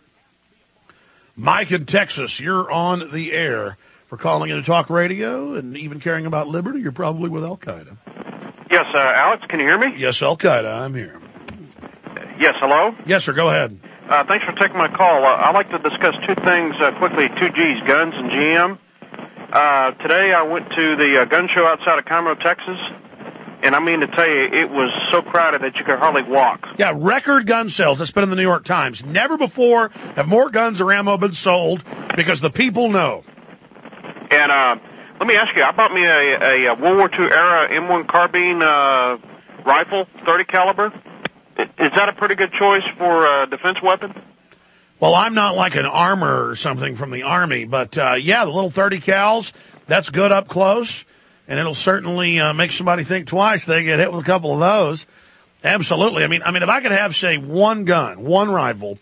Speaker 2: Mike in Texas, you're on the air for calling into talk radio and even caring about liberty. You're probably with Al-Qaeda.
Speaker 1: Yes, uh, Alex, can you hear me?
Speaker 2: Yes, Al-Qaeda, I'm here.
Speaker 1: Yes, hello?
Speaker 2: Yes, sir, go ahead.
Speaker 1: Uh, thanks for taking my call. Uh, I'd like to discuss two things uh, quickly, two G's, guns and G M. Uh, today I went to the uh, gun show outside of Conroe, Texas, and I mean to tell you, it was so crowded that you could hardly walk.
Speaker 2: Yeah, record gun sales. That's been in the New York Times. Never before have more guns or ammo been sold because the people know.
Speaker 1: And uh, let me ask you, I bought me a, a World War Two era M one carbine uh, rifle, thirty caliber. Is that a pretty good choice for a defense weapon?
Speaker 2: Well, I'm not like an armor or something from the Army, but uh, yeah, the little thirty cals, that's good up close. And it'll certainly uh, make somebody think twice. They get hit with a couple of those. Absolutely. I mean, I mean, if I could have, say, one gun, one rifle,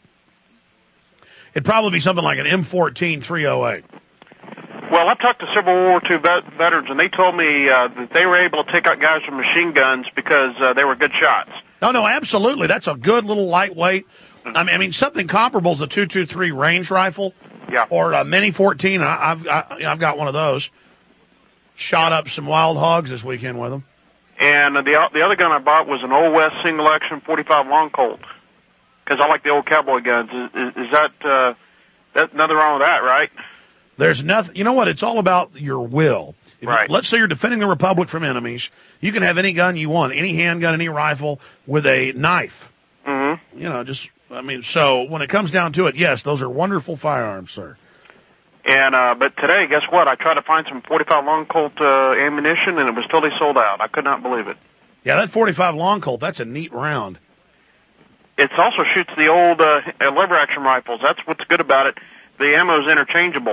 Speaker 2: it'd probably be something like an M fourteen three oh eight.
Speaker 1: Well, I've talked to several World War Two vet- veterans, and they told me uh, that they were able to take out guys with machine guns because uh, they were good shots.
Speaker 2: No, no, absolutely. That's a good little lightweight. I mean, I mean something comparable is a two twenty-three range rifle.
Speaker 1: Yeah.
Speaker 2: Or a Mini fourteen. I, I've I, I've got one of those. Shot up some wild hogs this weekend with them.
Speaker 1: And the the other gun I bought was an Old West single action forty-five long Colt because I like the old cowboy guns. Is, is, is that uh, that nothing wrong with that, right?
Speaker 2: There's nothing. You know what? It's all about your will. If
Speaker 1: right.
Speaker 2: You, let's say you're defending the Republic from enemies. You can have any gun you want, any handgun, any rifle with a knife.
Speaker 1: Mm-hmm.
Speaker 2: You know, just I mean, so when it comes down to it, yes, those are wonderful firearms, sir.
Speaker 1: And uh, but today, guess what? I tried to find some forty-five long Colt uh, ammunition, and it was totally sold out. I could not believe it.
Speaker 2: Yeah, that forty-five long Colt, that's a neat round.
Speaker 1: It also shoots the old uh, lever action rifles. That's what's good about it. The ammo's interchangeable.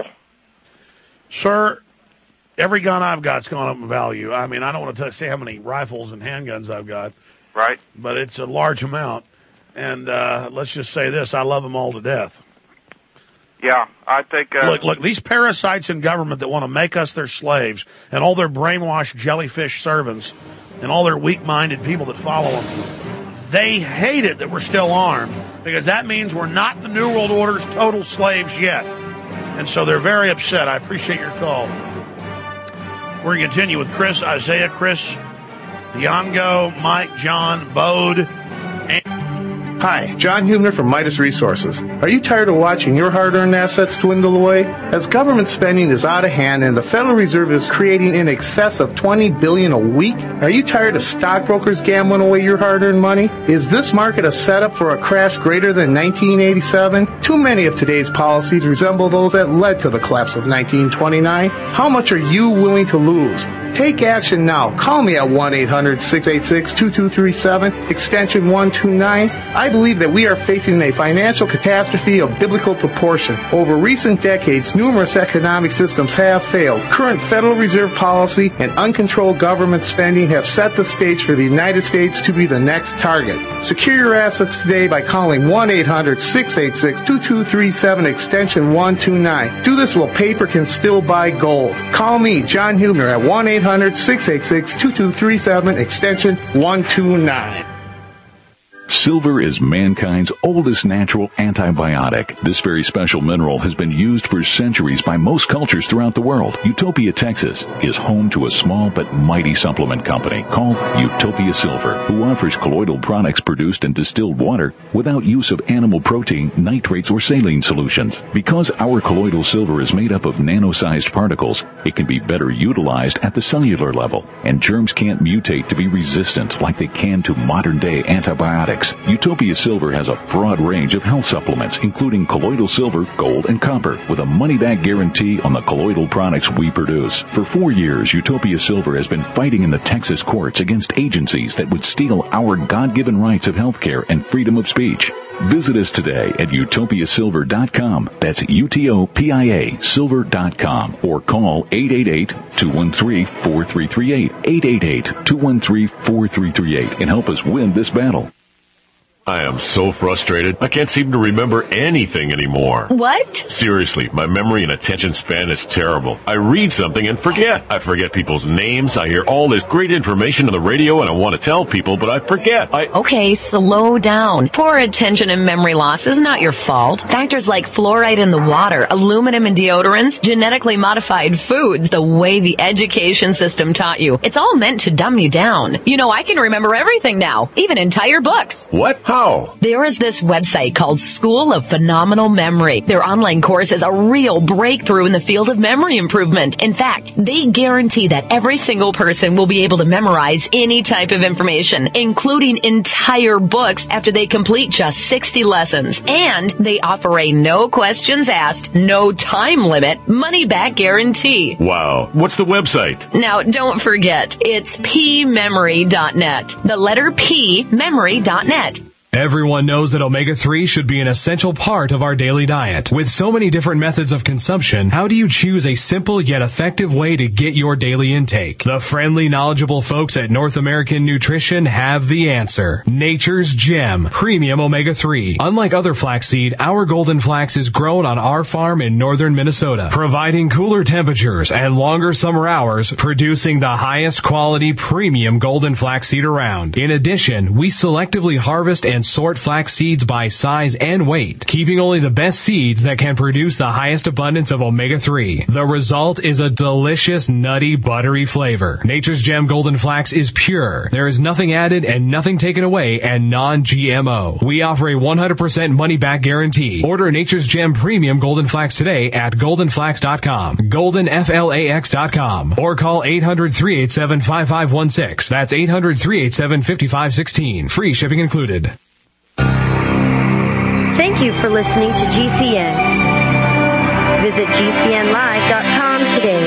Speaker 2: Sir, every gun I've got's gone up in value. I mean, I don't want to say how many rifles and handguns I've got.
Speaker 1: Right.
Speaker 2: But it's a large amount. And uh, let's just say this, I love them all to death.
Speaker 1: Yeah, I think... Uh,
Speaker 2: look, look, these parasites in government that want to make us their slaves and all their brainwashed jellyfish servants and all their weak-minded people that follow them, they hate it that we're still armed because that means we're not the New World Order's total slaves yet. And so they're very upset. I appreciate your call. We're going to continue with Chris, Isaiah, Chris, Diongo, Mike, John, Bode, and...
Speaker 6: Hi, John Hubner from Midas Resources. Are you tired of watching your hard-earned assets dwindle away? As government spending is out of hand and the Federal Reserve is creating in excess of twenty billion dollars a week, are you tired of stockbrokers gambling away your hard-earned money? Is this market a setup for a crash greater than nineteen eighty-seven? Too many of today's policies resemble those that led to the collapse of nineteen twenty-nine. How much are you willing to lose? Take action now. Call me at one eight hundred six eight six two two three seven, extension one two nine. I believe that we are facing a financial catastrophe of biblical proportion. Over recent decades, numerous economic systems have failed. Current Federal Reserve policy and uncontrolled government spending have set the stage for the United States to be the next target. Secure your assets today by calling one eight hundred six eight six two two three seven, extension one two nine. Do this while paper can still buy gold. Call me, John Hubner, at one eight hundred six eight six two two three seven, extension one two nine.
Speaker 24: Silver is mankind's oldest natural antibiotic. This very special mineral has been used for centuries by most cultures throughout the world. Utopia, Texas is home to a small but mighty supplement company called Utopia Silver, who offers colloidal products produced in distilled water without use of animal protein, nitrates, or saline solutions. Because our colloidal silver is made up of nano-sized particles, it can be better utilized at the cellular level, and germs can't mutate to be resistant like they can to modern-day antibiotics. Utopia Silver has a broad range of health supplements, including colloidal silver, gold, and copper, with a money-back guarantee on the colloidal products we produce. For four years, Utopia Silver has been fighting in the Texas courts against agencies that would steal our God-given rights of health care and freedom of speech. Visit us today at utopia silver dot com. That's U T O P I A silver dot com. Or call eight eight eight, two one three, four three three eight, eight eight eight, two one three, four three three eight, and help us win this battle. I am so frustrated. I can't seem to remember anything anymore.
Speaker 3: What?
Speaker 24: Seriously, my memory and attention span is terrible. I read something and forget. I forget people's names. I hear all this great information on the radio and I want to tell people, but I forget. I
Speaker 3: Okay, slow down. Poor attention and memory loss is not your fault. Factors like fluoride in the water, aluminum in deodorants, genetically modified foods, the way the education system taught you. It's all meant to dumb you down. You know, I can remember everything now, even entire books.
Speaker 24: What? How?
Speaker 3: There is this website called School of Phenomenal Memory. Their online course is a real breakthrough in the field of memory improvement. In fact, they guarantee that every single person will be able to memorize any type of information, including entire books, after they complete just sixty lessons. And they offer a no questions asked, no time limit, money back guarantee.
Speaker 24: Wow. What's the website?
Speaker 3: Now, don't forget, it's p memory dot net. The letter P, memory dot net.
Speaker 7: Everyone knows that omega three should be an essential part of our daily diet. With so many different methods of consumption, how do you choose a simple yet effective way to get your daily intake? The friendly, knowledgeable folks at North American Nutrition have the answer. Nature's Gem Premium Omega three. Unlike other flaxseed, our golden flax is grown on our farm in northern Minnesota, providing cooler temperatures and longer summer hours, producing the highest quality premium golden flaxseed around. In addition, we selectively harvest and sort flax seeds by size and weight, keeping only the best seeds that can produce the highest abundance of omega three. The result is a delicious, nutty, buttery flavor. Nature's Gem Golden Flax is pure. There is nothing added and nothing taken away, and non-G M O. We offer a one hundred percent money-back guarantee. Order Nature's Gem Premium Golden Flax today at golden flax dot com, golden flax dot com, or call eight hundred, three eight seven, five five one six. That's eight hundred, three eight seven, five five one six. Free shipping included.
Speaker 25: Thank you for listening to G C N. Visit G C N live dot com today.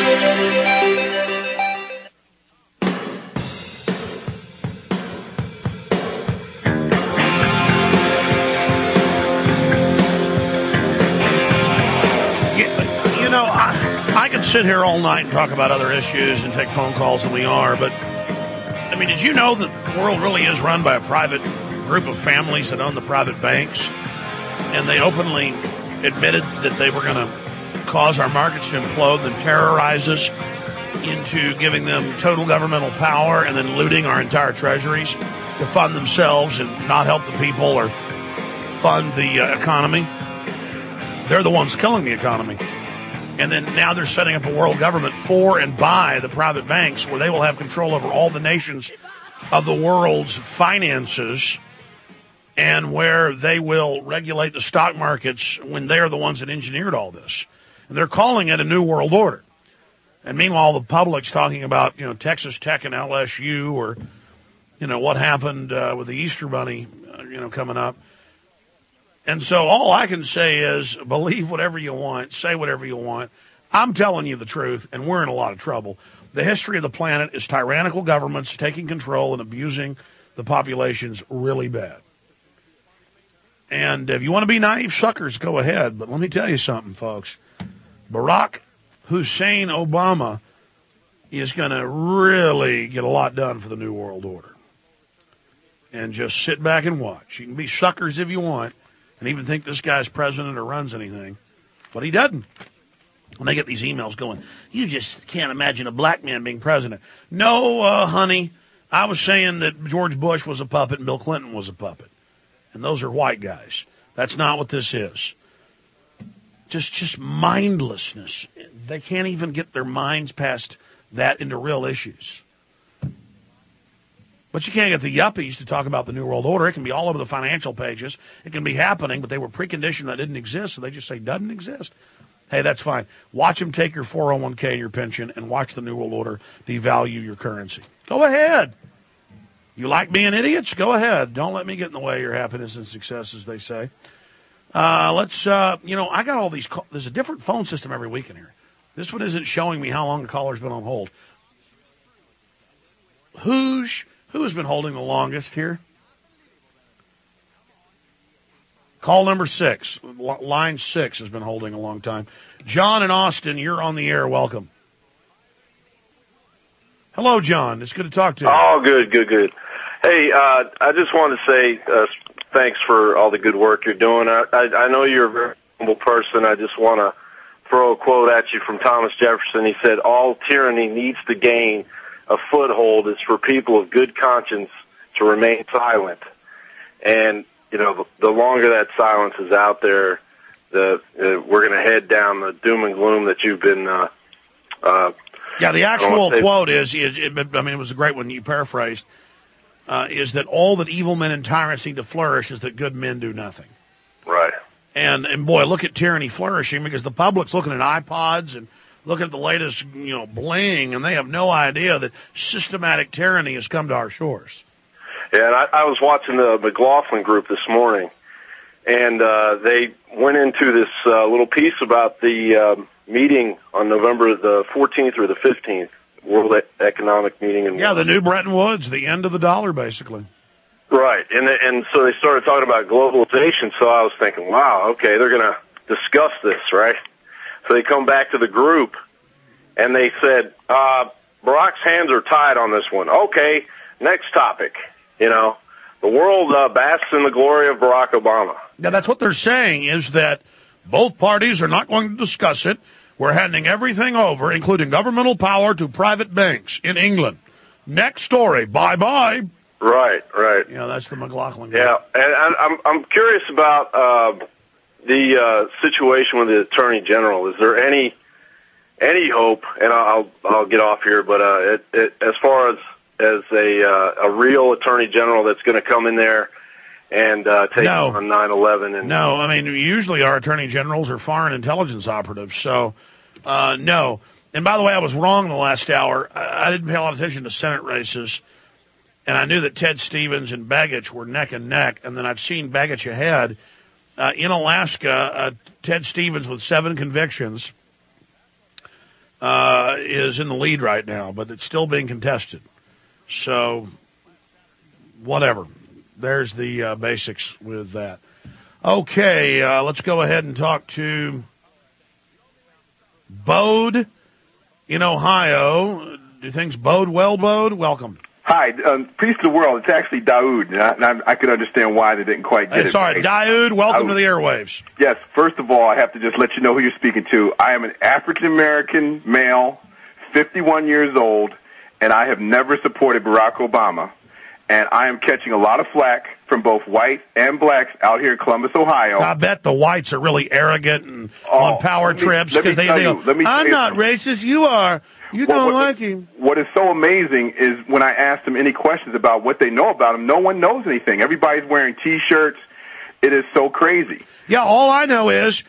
Speaker 2: You know, I, I could sit here all night and talk about other issues and take phone calls, and we are, but, I mean, did you know that the world really is run by a private group of families that own the private banks? And they openly admitted that they were going to cause our markets to implode and terrorize us into giving them total governmental power and then looting our entire treasuries to fund themselves and not help the people or fund the uh, economy. They're the ones killing the economy. And then now they're setting up a world government for and by the private banks where they will have control over all the nations of the world's finances, and where they will regulate the stock markets when they're the ones that engineered all this. And they're calling it a new world order. And meanwhile, the public's talking about, you know, Texas Tech and L S U, or, you know, what happened uh, with the Easter Bunny, uh, you know, coming up. And so all I can say is believe whatever you want, say whatever you want. I'm telling you the truth, and we're in a lot of trouble. The history of the planet is tyrannical governments taking control and abusing the populations really bad. And if you want to be naive suckers, go ahead. But let me tell you something, folks. Barack Hussein Obama is going to really get a lot done for the New World Order. And just sit back and watch. You can be suckers if you want and even think this guy's president or runs anything. But he doesn't. When they get these emails going, you just can't imagine a black man being president. No, uh, honey. I was saying that George Bush was a puppet and Bill Clinton was a puppet. And those are white guys. That's not what this is. Just just mindlessness. They can't even get their minds past that into real issues. But you can't get the yuppies to talk about the New World Order. It can be all over the financial pages. It can be happening, but they were preconditioned that didn't exist, so they just say doesn't exist. Hey, that's fine. Watch them take your four oh one k and your pension, and watch the New World Order devalue your currency. Go ahead. You like being idiots? Go ahead. Don't let me get in the way of your happiness and success, as they say. Uh, let's, uh, you know, I got all these calls. There's a different phone system every week in here. This one isn't showing me how long the caller's been on hold. Who's, who has been holding the longest here? Call number six. Line six has been holding a long time. John in Austin, you're on the air. Welcome. Hello, John. It's good to talk to you.
Speaker 8: Oh, good, good, good. Hey, uh, I just wanted to say uh, thanks for all the good work you're doing. I, I, I know you're a very humble person. I just want to throw a quote at you from Thomas Jefferson. He said, all tyranny needs to gain a foothold is for people of good conscience to remain silent. And, you know, the, the longer that silence is out there, the uh, we're going to head down the doom and gloom that you've been uh, uh,
Speaker 2: Yeah, the actual quote is, is it, I mean, it was a great one you paraphrased, uh, is that all that evil men and tyrants need to flourish is that good men do nothing.
Speaker 8: Right.
Speaker 2: And, and boy, look at tyranny flourishing because the public's looking at iPods and looking at the latest, you know, bling, and they have no idea that systematic tyranny has come to our shores.
Speaker 8: Yeah, and I, I was watching the McLaughlin group this morning, and uh, they went into this uh, little piece about the um, meeting on November the fourteenth or the fifteenth, World Economic Meeting. In
Speaker 2: yeah, the new Bretton Woods, the end of the dollar, basically.
Speaker 8: Right, and and so they started talking about globalization, so I was thinking, wow, okay, they're going to discuss this, right? So they come back to the group, and they said, uh, Barack's hands are tied on this one. Okay, next topic. You know, the world uh, basks in the glory of Barack Obama.
Speaker 2: Now, that's what they're saying, is that both parties are not going to discuss it. We're handing everything over, including governmental power, to private banks in England. Next story. Bye-bye.
Speaker 8: Right, right.
Speaker 2: Yeah, that's the McLaughlin
Speaker 8: group. Yeah, and I'm I'm curious about uh, the uh, situation with the Attorney General. Is there any any hope? And I'll I'll get off here, but uh, it, it, as far as as a uh, a real Attorney General that's going to come in there and uh, take
Speaker 2: no.
Speaker 8: on nine eleven. And
Speaker 2: no, I mean usually our Attorney Generals are foreign intelligence operatives, so uh, no. And by the way, I was wrong the last hour. I, I didn't pay a lot of attention to Senate races. And I knew that Ted Stevens and Begich were neck and neck, and then I've seen Begich ahead. Uh, in Alaska, uh, Ted Stevens, with seven convictions, uh, is in the lead right now, but it's still being contested. So, whatever. There's the uh, basics with that. Okay, uh, let's go ahead and talk to Bode in Ohio. Do things bode well, Bode? Welcome.
Speaker 9: Hi, um, peace to the world. It's actually Daoud, and I, and I, I can understand why they didn't quite get
Speaker 2: it's
Speaker 9: it.
Speaker 2: It's all right. Daoud, welcome Daoud. to the airwaves.
Speaker 9: Yes, first of all, I have to just let you know who you're speaking to. I am an African-American male, fifty-one years old, and I have never supported Barack Obama. And I am catching a lot of flack from both whites and blacks out here in Columbus, Ohio.
Speaker 2: I bet the whites are really arrogant and oh, on power
Speaker 9: me,
Speaker 2: trips because they think, I'm not racist, you are. You well, don't
Speaker 9: what,
Speaker 2: like him.
Speaker 9: What is so amazing is when I ask them any questions about what they know about him, no one knows anything. Everybody's wearing T-shirts. It is so crazy.
Speaker 2: Yeah, all I know is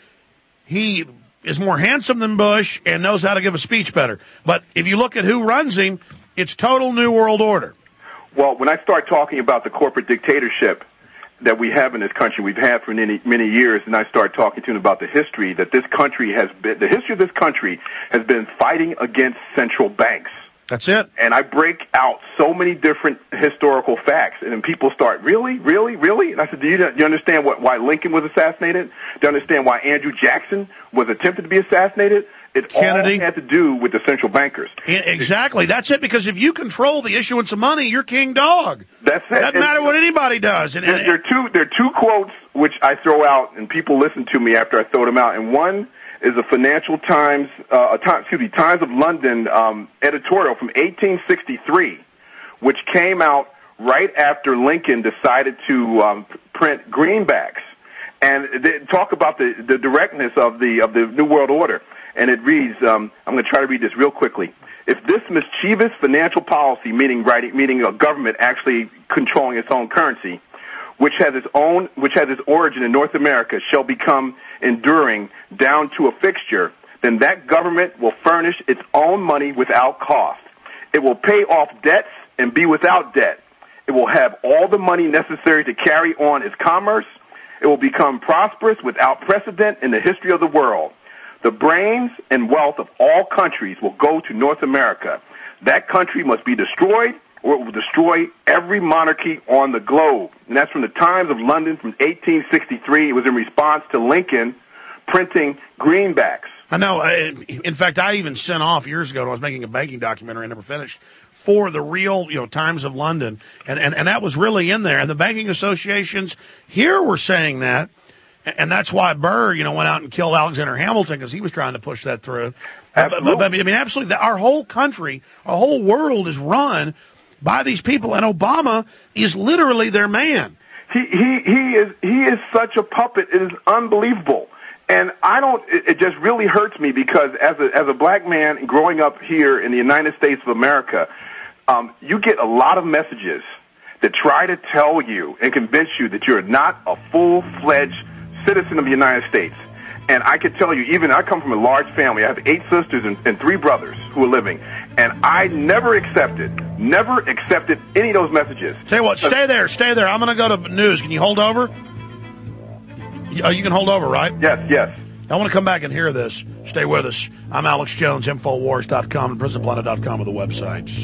Speaker 2: he is more handsome than Bush and knows how to give a speech better. But if you look at who runs him, it's total New World Order.
Speaker 9: Well, when I start talking about the corporate dictatorship that we have in this country, we've had for many, many years, and I start talking to him about the history that this country has been, the history of this country has been fighting against central banks.
Speaker 2: That's it.
Speaker 9: And I break out so many different historical facts, and then people start, really, really, really? And I said, do you, do you understand what, why Lincoln was assassinated? Do you understand why Andrew Jackson was attempted to be assassinated? It
Speaker 2: Kennedy.
Speaker 9: all had to do with the central bankers.
Speaker 2: Yeah, exactly. That's it, because if you control the issuance of money, you're king dog.
Speaker 9: That's it.
Speaker 2: Doesn't matter what anybody does. And,
Speaker 9: there,
Speaker 2: and,
Speaker 9: there, are two, there are two quotes which I throw out, and people listen to me after I throw them out. And one is a Financial Times, uh, a time, excuse me, Times of London um, editorial from eighteen sixty-three, which came out right after Lincoln decided to um, print greenbacks. And they talk about the, the directness of the of the New World Order. And it reads, um, I'm going to try to read this real quickly. If this mischievous financial policy, meaning writing, meaning a government actually controlling its own currency, which has its own, which has its origin in North America, shall become enduring down to a fixture, then that government will furnish its own money without cost. It will pay off debts and be without debt. It will have all the money necessary to carry on its commerce. It will become prosperous without precedent in the history of the world. The brains and wealth of all countries will go to North America. That country must be destroyed, or it will destroy every monarchy on the globe. And that's from the Times of London from eighteen sixty-three. It was in response to Lincoln printing greenbacks.
Speaker 2: I know. In fact, I even sent off years ago when I was making a banking documentary, I never finished, for the real, you know, Times of London, and, and, and that was really in there. And the banking associations here were saying that, and that's why Burr, you know, went out and killed Alexander Hamilton because he was trying to push that through. But, but, but, I mean, absolutely, our whole country, our whole world is run by these people, and Obama is literally their man.
Speaker 9: He he he is he is such a puppet. It is unbelievable. And I don't, it, it just really hurts me because as a, as a black man growing up here in the United States of America, um, you get a lot of messages that try to tell you and convince you that you're not a full-fledged citizen of the United States. And I can tell you, even I come from a large family. I have eight sisters and, and three brothers who are living. And I never accepted, never accepted any of those messages.
Speaker 2: Tell you what, stay there, stay there. I'm going to go to news. Can you hold over? You, you can hold over, right?
Speaker 9: Yes, yes.
Speaker 2: I want to come back and hear this. Stay with us. I'm Alex Jones, Infowars dot com and Prison Planet dot com are the websites.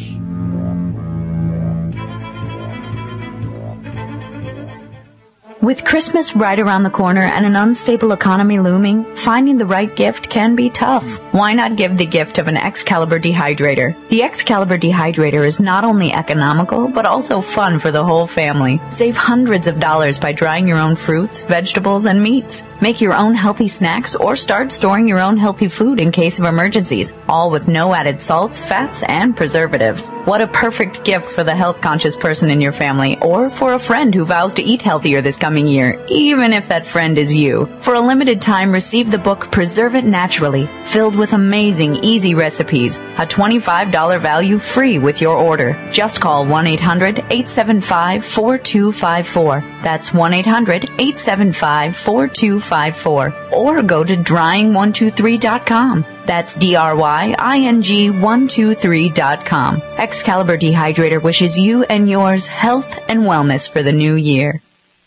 Speaker 10: With Christmas right around the corner and an unstable economy looming, finding the right gift can be tough. Why not give the gift of an Excalibur dehydrator? The Excalibur dehydrator is not only economical, but also fun for the whole family. Save hundreds of dollars by drying your own fruits, vegetables, and meats. Make your own healthy snacks or start storing your own healthy food in case of emergencies, all with no added salts, fats, and preservatives. What a perfect gift for the health-conscious person in your family or for a friend who vows to eat healthier this coming year, even if that friend is you. For a limited time, receive the book Preserve It Naturally, filled with amazing, easy recipes. A twenty-five dollars value free with your order. Just call one eight hundred eight seven five four two five four. That's one eight hundred eight seven five four two five four. Or go to drying one two three dot com. That's D R Y I N G one two three dot com. Excalibur Dehydrator wishes you and yours health and wellness for the new year.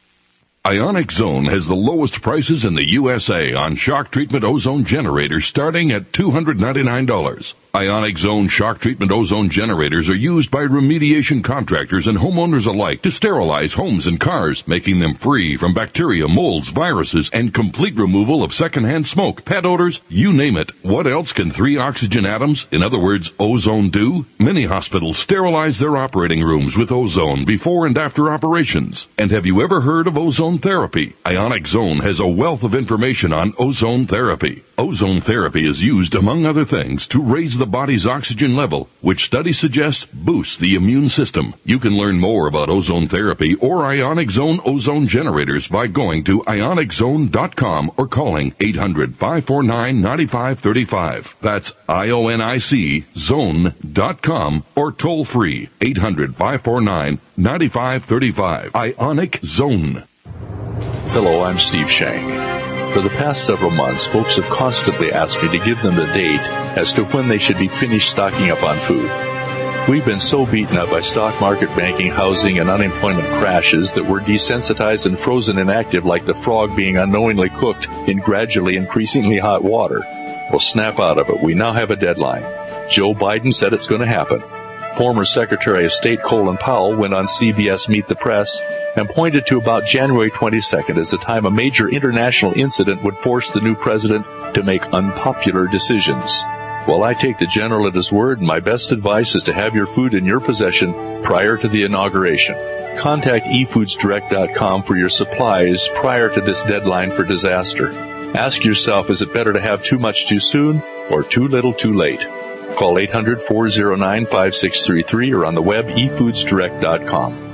Speaker 11: Ionic Zone has the lowest prices in the U S A on shock treatment ozone generators starting at two hundred ninety-nine dollars. Ionic Zone shock treatment ozone generators are used by remediation contractors and homeowners alike to sterilize homes and cars, making them free from bacteria, molds, viruses, and complete removal of secondhand smoke, pet odors, you name it. What else can three oxygen atoms, in other words, ozone, do? Many hospitals sterilize their operating rooms with ozone before and after operations. And have you ever heard of ozone therapy? Ionic Zone has a wealth of information on ozone therapy. Ozone therapy is used, among other things, to raise the body's oxygen level, which studies suggest boosts the immune system. You can learn more about ozone therapy or Ionic Zone ozone generators by going to ionic zone dot com or calling eight hundred five four nine nine five three five. That's I O N I C zone dot com or toll free eight hundred five four nine nine five three five. Ionic Zone.
Speaker 13: Hello, I'm Steve Shank. For the past several months, folks have constantly asked me to give them a date as to when they should be finished stocking up on food. We've been so beaten up by stock market, banking, housing, and unemployment crashes that we're desensitized and frozen inactive like the frog being unknowingly cooked in gradually increasingly hot water. Well, snap out of it. We now have a deadline. Joe Biden said it's going to happen. Former Secretary of State Colin Powell went on C B S Meet the Press and pointed to about January twenty-second as the time a major international incident would force the new president to make unpopular decisions. Well, I take the general at his word, and my best advice is to have your food in your possession prior to the inauguration. Contact e foods direct dot com for your supplies prior to this deadline for disaster. Ask yourself, is it better to have too much too soon or too little too late? Call eight hundred four oh nine five six three three or on the web e foods direct dot com.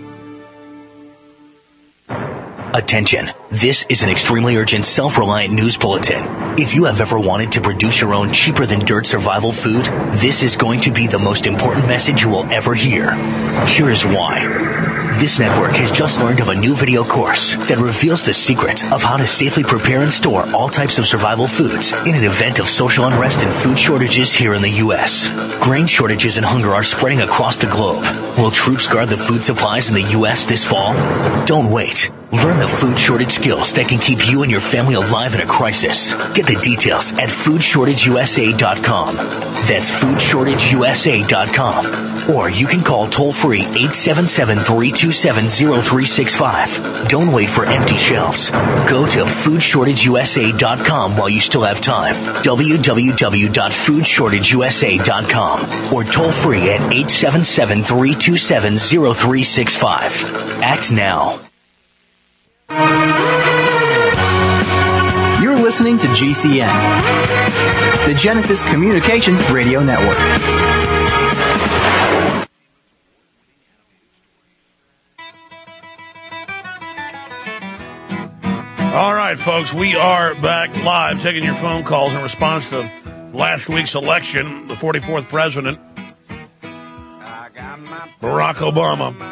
Speaker 15: Attention, this is an extremely urgent self-reliant news bulletin. If you have ever wanted to produce your own cheaper-than-dirt survival food, this is going to be the most important message you will ever hear. Here's why. This network has just learned of a new video course that reveals the secret of how to safely prepare and store all types of survival foods in an event of social unrest and food shortages here in the U S. Grain shortages and hunger are spreading across the globe. Will troops guard the food supplies in the U S this fall? Don't wait. Learn the food shortage skills that can keep you and your family alive in a crisis. Get the details at food shortage u s a dot com. That's food shortage u s a dot com. Or you can call toll-free eight seven seven, three two seven, zero three six five. Don't wait for empty shelves. Go to food shortage u s a dot com while you still have time. w w w dot food shortage u s a dot com. Or toll-free at eight seven seven, three two seven, zero three six five. Act now.
Speaker 16: You're listening to G C N, the Genesis Communication Radio Network.
Speaker 2: All right, folks, we are back live taking your phone calls in response to last week's election, the forty-fourth president, Barack Obama.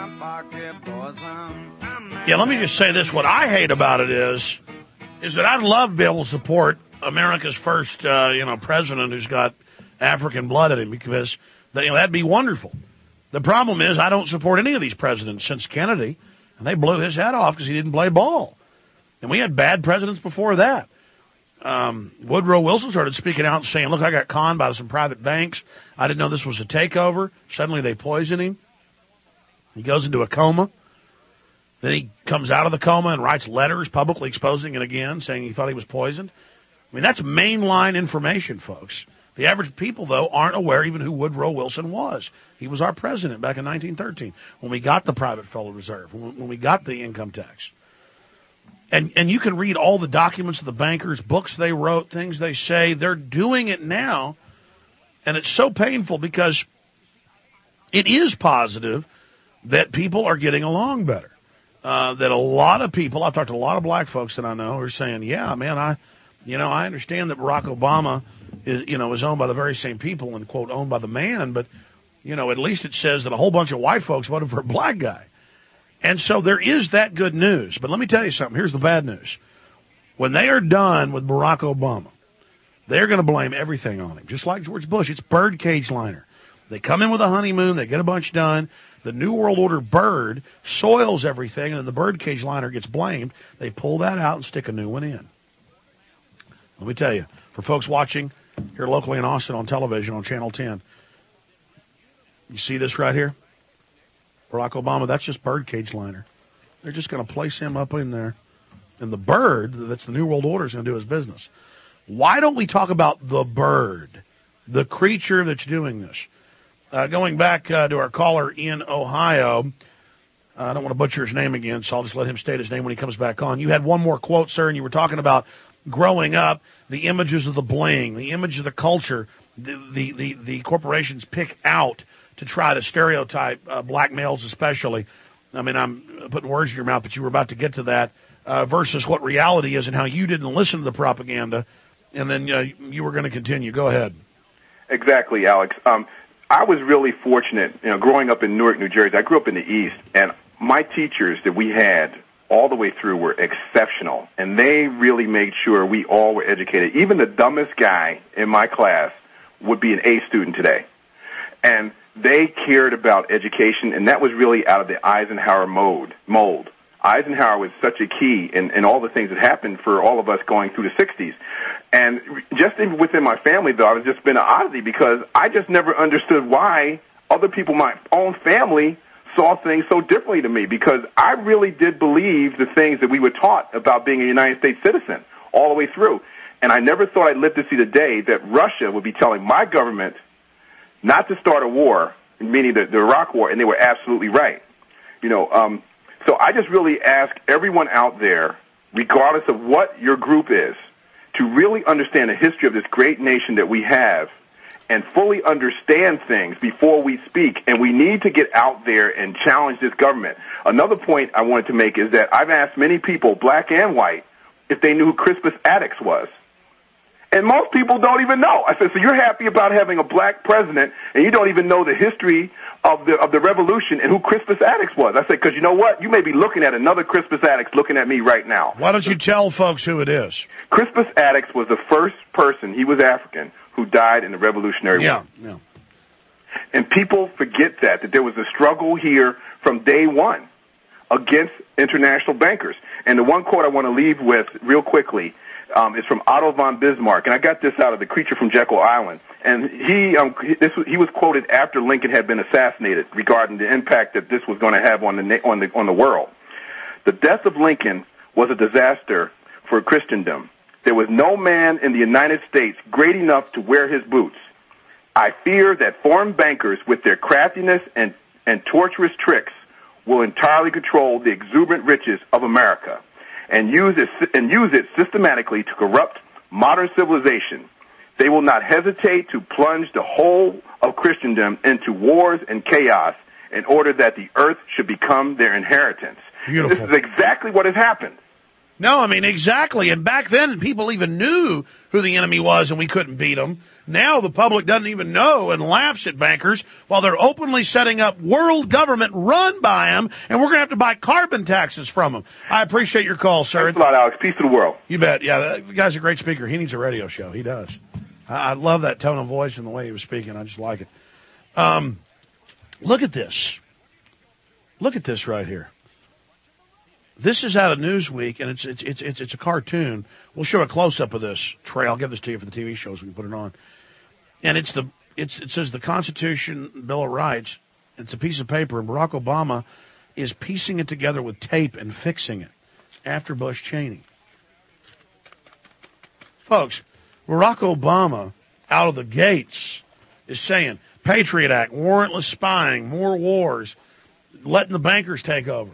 Speaker 2: Yeah, let me just say this. What I hate about it is, is that I'd love to be able to support America's first, uh, you know, president who's got African blood in him, because you know, that'd be wonderful. The problem is I don't support any of these presidents since Kennedy, and they blew his head off because he didn't play ball. And we had bad presidents before that. Um, Woodrow Wilson started speaking out and saying, look, I got conned by some private banks. I didn't know this was a takeover. Suddenly they poison him. He goes into a coma. Then he comes out of the coma and writes letters publicly exposing it again, saying he thought he was poisoned. I mean, that's mainline information, folks. The average people, though, aren't aware even who Woodrow Wilson was. He was our president back in nineteen thirteen when we got the private Federal Reserve, when we got the income tax. And and you can read all the documents of the bankers, books they wrote, things they say. They're doing it now, and it's so painful because it is positive that people are getting along better. Uh, that a lot of people, I've talked to a lot of black folks that I know, are saying, yeah, man, I, you know, I understand that Barack Obama is, you know, is owned by the very same people and, quote, owned by the man, but, you know, at least it says that a whole bunch of white folks voted for a black guy. And so there is that good news. But let me tell you something. Here's the bad news. When they are done with Barack Obama, they're going to blame everything on him, just like George Bush. It's birdcage liner. They come in with a honeymoon, they get a bunch done. The New World Order bird soils everything, and then the birdcage liner gets blamed. They pull that out and stick a new one in. Let me tell you, for folks watching here locally in Austin on television on Channel ten, you see this right here? Barack Obama, that's just birdcage liner. They're just going to place him up in there. And the bird, that's the New World Order, is going to do his business. Why don't we talk about the bird, the creature that's doing this? Uh, going back uh, to our caller in Ohio, uh, I don't want to butcher his name again, so I'll just let him state his name when he comes back on. You had one more quote, sir, and you were talking about growing up, the images of the bling, the image of the culture, the the, the, the corporations pick out to try to stereotype uh, black males especially. I mean, I'm putting words in your mouth, but you were about to get to that, uh, versus what reality is and how you didn't listen to the propaganda, and then uh, you were going to continue. Go ahead.
Speaker 9: Exactly, Alex. Um, I was really fortunate, you know, growing up in Newark, New Jersey. I grew up in the East, and my teachers that we had all the way through were exceptional, and they really made sure we all were educated. Even the dumbest guy in my class would be an A student today. And they cared about education, and that was really out of the Eisenhower mode, mold. Eisenhower was such a key in, in all the things that happened for all of us going through the sixties. And just even within my family, though, I've just been an oddity because I just never understood why other people, my own family, saw things so differently to me, because I really did believe the things that we were taught about being a United States citizen all the way through. And I never thought I'd live to see the day that Russia would be telling my government not to start a war, meaning the, the Iraq War, and they were absolutely right. You know, um, so I just really ask everyone out there, regardless of what your group is, to really understand the history of this great nation that we have and fully understand things before we speak. And we need to get out there and challenge this government. Another point I wanted to make is that I've asked many people, black and white, if they knew who Crispus Attucks was. And most people don't even know. I said, so you're happy about having a black president, and you don't even know the history of the of the revolution and who Crispus Attucks was. I said, because you know what? You may be looking at another Crispus Attucks looking at me right now.
Speaker 2: Why don't you tell folks who it is?
Speaker 9: Crispus Attucks was the first person, he was African, who died in the Revolutionary
Speaker 2: yeah,
Speaker 9: War.
Speaker 2: Yeah.
Speaker 9: And people forget that, that there was a struggle here from day one. against international bankers. And the one quote I want to leave with real quickly um, is from Otto von Bismarck, and I got this out of The Creature from Jekyll Island. And he um, this was, he was quoted after Lincoln had been assassinated regarding the impact that this was going to have on the on the on the world. The death of Lincoln was a disaster for Christendom. There was no man in the United States great enough to wear his boots. I fear that foreign bankers, with their craftiness and, and torturous tricks, will entirely control the exuberant riches of America and use it, and use it systematically to corrupt modern civilization. They will not hesitate to plunge the whole of Christendom into wars and chaos in order that the earth should become their inheritance.
Speaker 2: Beautiful.
Speaker 9: This is exactly what has happened.
Speaker 2: No, I mean, exactly. And back then, people even knew who the enemy was and we couldn't beat them. Now the public doesn't even know and laughs at bankers while they're openly setting up world government run by them, and we're going to have to buy carbon taxes from them. I appreciate your call, sir.
Speaker 9: Thanks a lot, Alex. Peace to the world.
Speaker 2: You bet. Yeah, the guy's a great speaker. He needs a radio show. He does. I, I love that tone of voice and the way he was speaking. I just like it. Um, look at this. Look at this right here. This is out of Newsweek, and it's it's it's it's, it's a cartoon. We'll show a close up of this. Trey, I'll give this to you for the T V shows. We can put it on. And it's the it's it says the Constitution, Bill of Rights. It's a piece of paper, and Barack Obama is piecing it together with tape and fixing it after Bush Cheney. Folks, Barack Obama out of the gates is saying Patriot Act, warrantless spying, more wars, letting the bankers take over.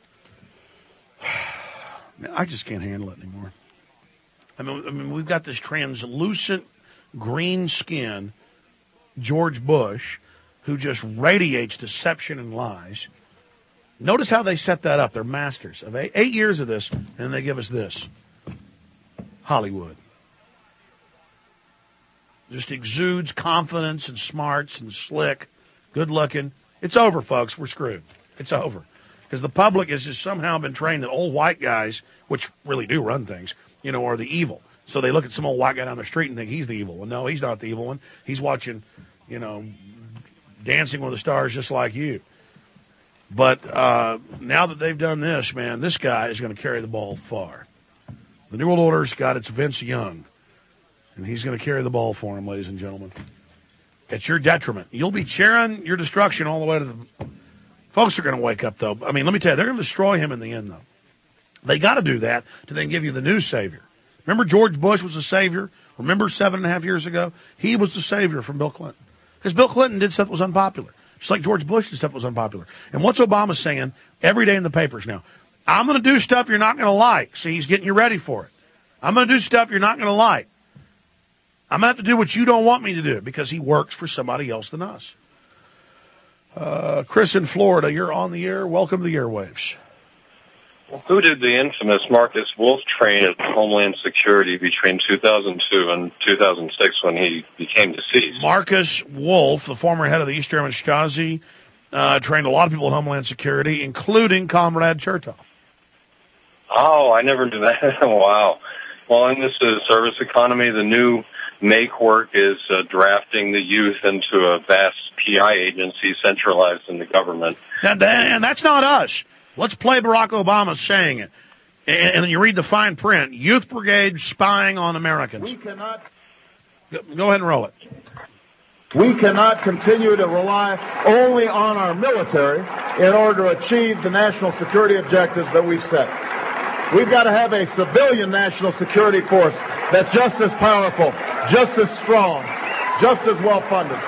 Speaker 2: I just can't handle it anymore. I mean, I mean, we've got this translucent green skin George Bush who just radiates deception and lies. Notice how they set that up. They're masters of eight, eight years of this, and they give us this. Hollywood. Just exudes confidence and smarts and slick, good looking. It's over, folks. We're screwed. It's over. Because the public has just somehow been trained that old white guys, which really do run things, you know, are the evil. So they look at some old white guy down the street and think he's the evil one. No, he's not the evil one. He's watching, you know, Dancing with the Stars just like you. But uh, now that they've done this, man, this guy is going to carry the ball far. The New World Order's got its Vince Young, and he's going to carry the ball for him, ladies and gentlemen. At your detriment. You'll be cheering your destruction all the way to the... Folks are going to wake up, though. I mean, let me tell you, they're going to destroy him in the end, though. They got to do that to then give you the new savior. Remember George Bush was the savior? Remember seven and a half years ago? He was the savior from Bill Clinton. Because Bill Clinton did stuff that was unpopular. Just like George Bush did stuff that was unpopular. And what's Obama saying every day in the papers now? I'm going to do stuff you're not going to like. See, he's getting you ready for it. I'm going to do stuff you're not going to like. I'm going to have to do what you don't want me to do because he works for somebody else than us. Uh, Chris in Florida, you're on the air. Welcome to the airwaves.
Speaker 4: Well, who did the infamous Marcus Wolf train at Homeland Security between two thousand two and two thousand six when he became deceased?
Speaker 2: Marcus Wolf, the former head of the East German Stasi, uh, trained a lot of people at Homeland Security, including Comrade Chertoff.
Speaker 4: Oh, I never knew that. Wow. Well, in this uh, service economy, the new Make Work is uh, drafting the youth into a vast P I agency centralized in the government.
Speaker 2: And, and that's not us. Let's play Barack Obama saying it. And, and then you read the fine print. Youth Brigade spying on Americans.
Speaker 18: We cannot...
Speaker 2: Go, go ahead and roll it.
Speaker 18: We cannot continue to rely only on our military in order to achieve the national security objectives that we've set. We've got to have a civilian national security force that's just as powerful, just as strong, just as well funded.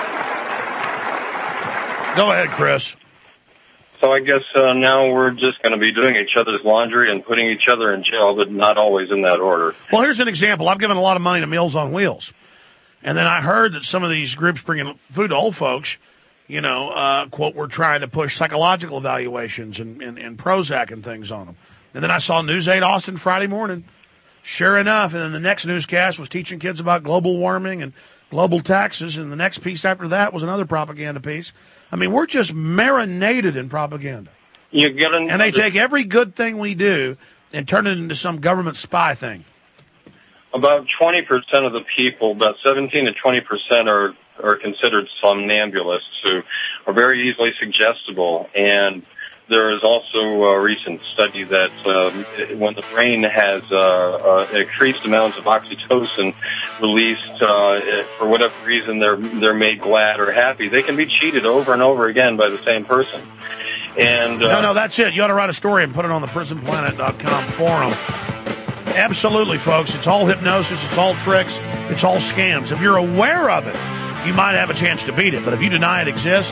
Speaker 2: Go ahead, Chris.
Speaker 4: So I guess uh, now we're just going to be doing each other's laundry and putting each other in jail, but not always in that order.
Speaker 2: Well, here's an example. I've given a lot of money to Meals on Wheels. And then I heard that some of these groups bringing food to old folks, you know, uh, quote, we're trying to push psychological evaluations and, and, and Prozac and things on them. And then I saw News eight Austin Friday morning. Sure enough, and then the next newscast was teaching kids about global warming and global taxes, and the next piece after that was another propaganda piece. I mean, we're just marinated in propaganda.
Speaker 4: You get an-
Speaker 2: and they take every good thing we do and turn it into some government spy thing.
Speaker 4: About twenty percent of the people, about seventeen to twenty percent are, are considered somnambulists who are very easily suggestible, and there is also a recent study that um, when the brain has uh, uh, increased amounts of oxytocin released, uh, for whatever reason they're they're made glad or happy, they can be cheated over and over again by the same person. And uh,
Speaker 2: no, no, that's it. You ought to write a story and put it on the prison planet dot com forum. Absolutely, folks. It's all hypnosis. It's all tricks. It's all scams. If you're aware of it, you might have a chance to beat it. But if you deny it exists,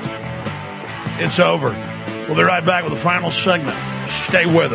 Speaker 2: it's over. We'll be right back with the final segment. Stay with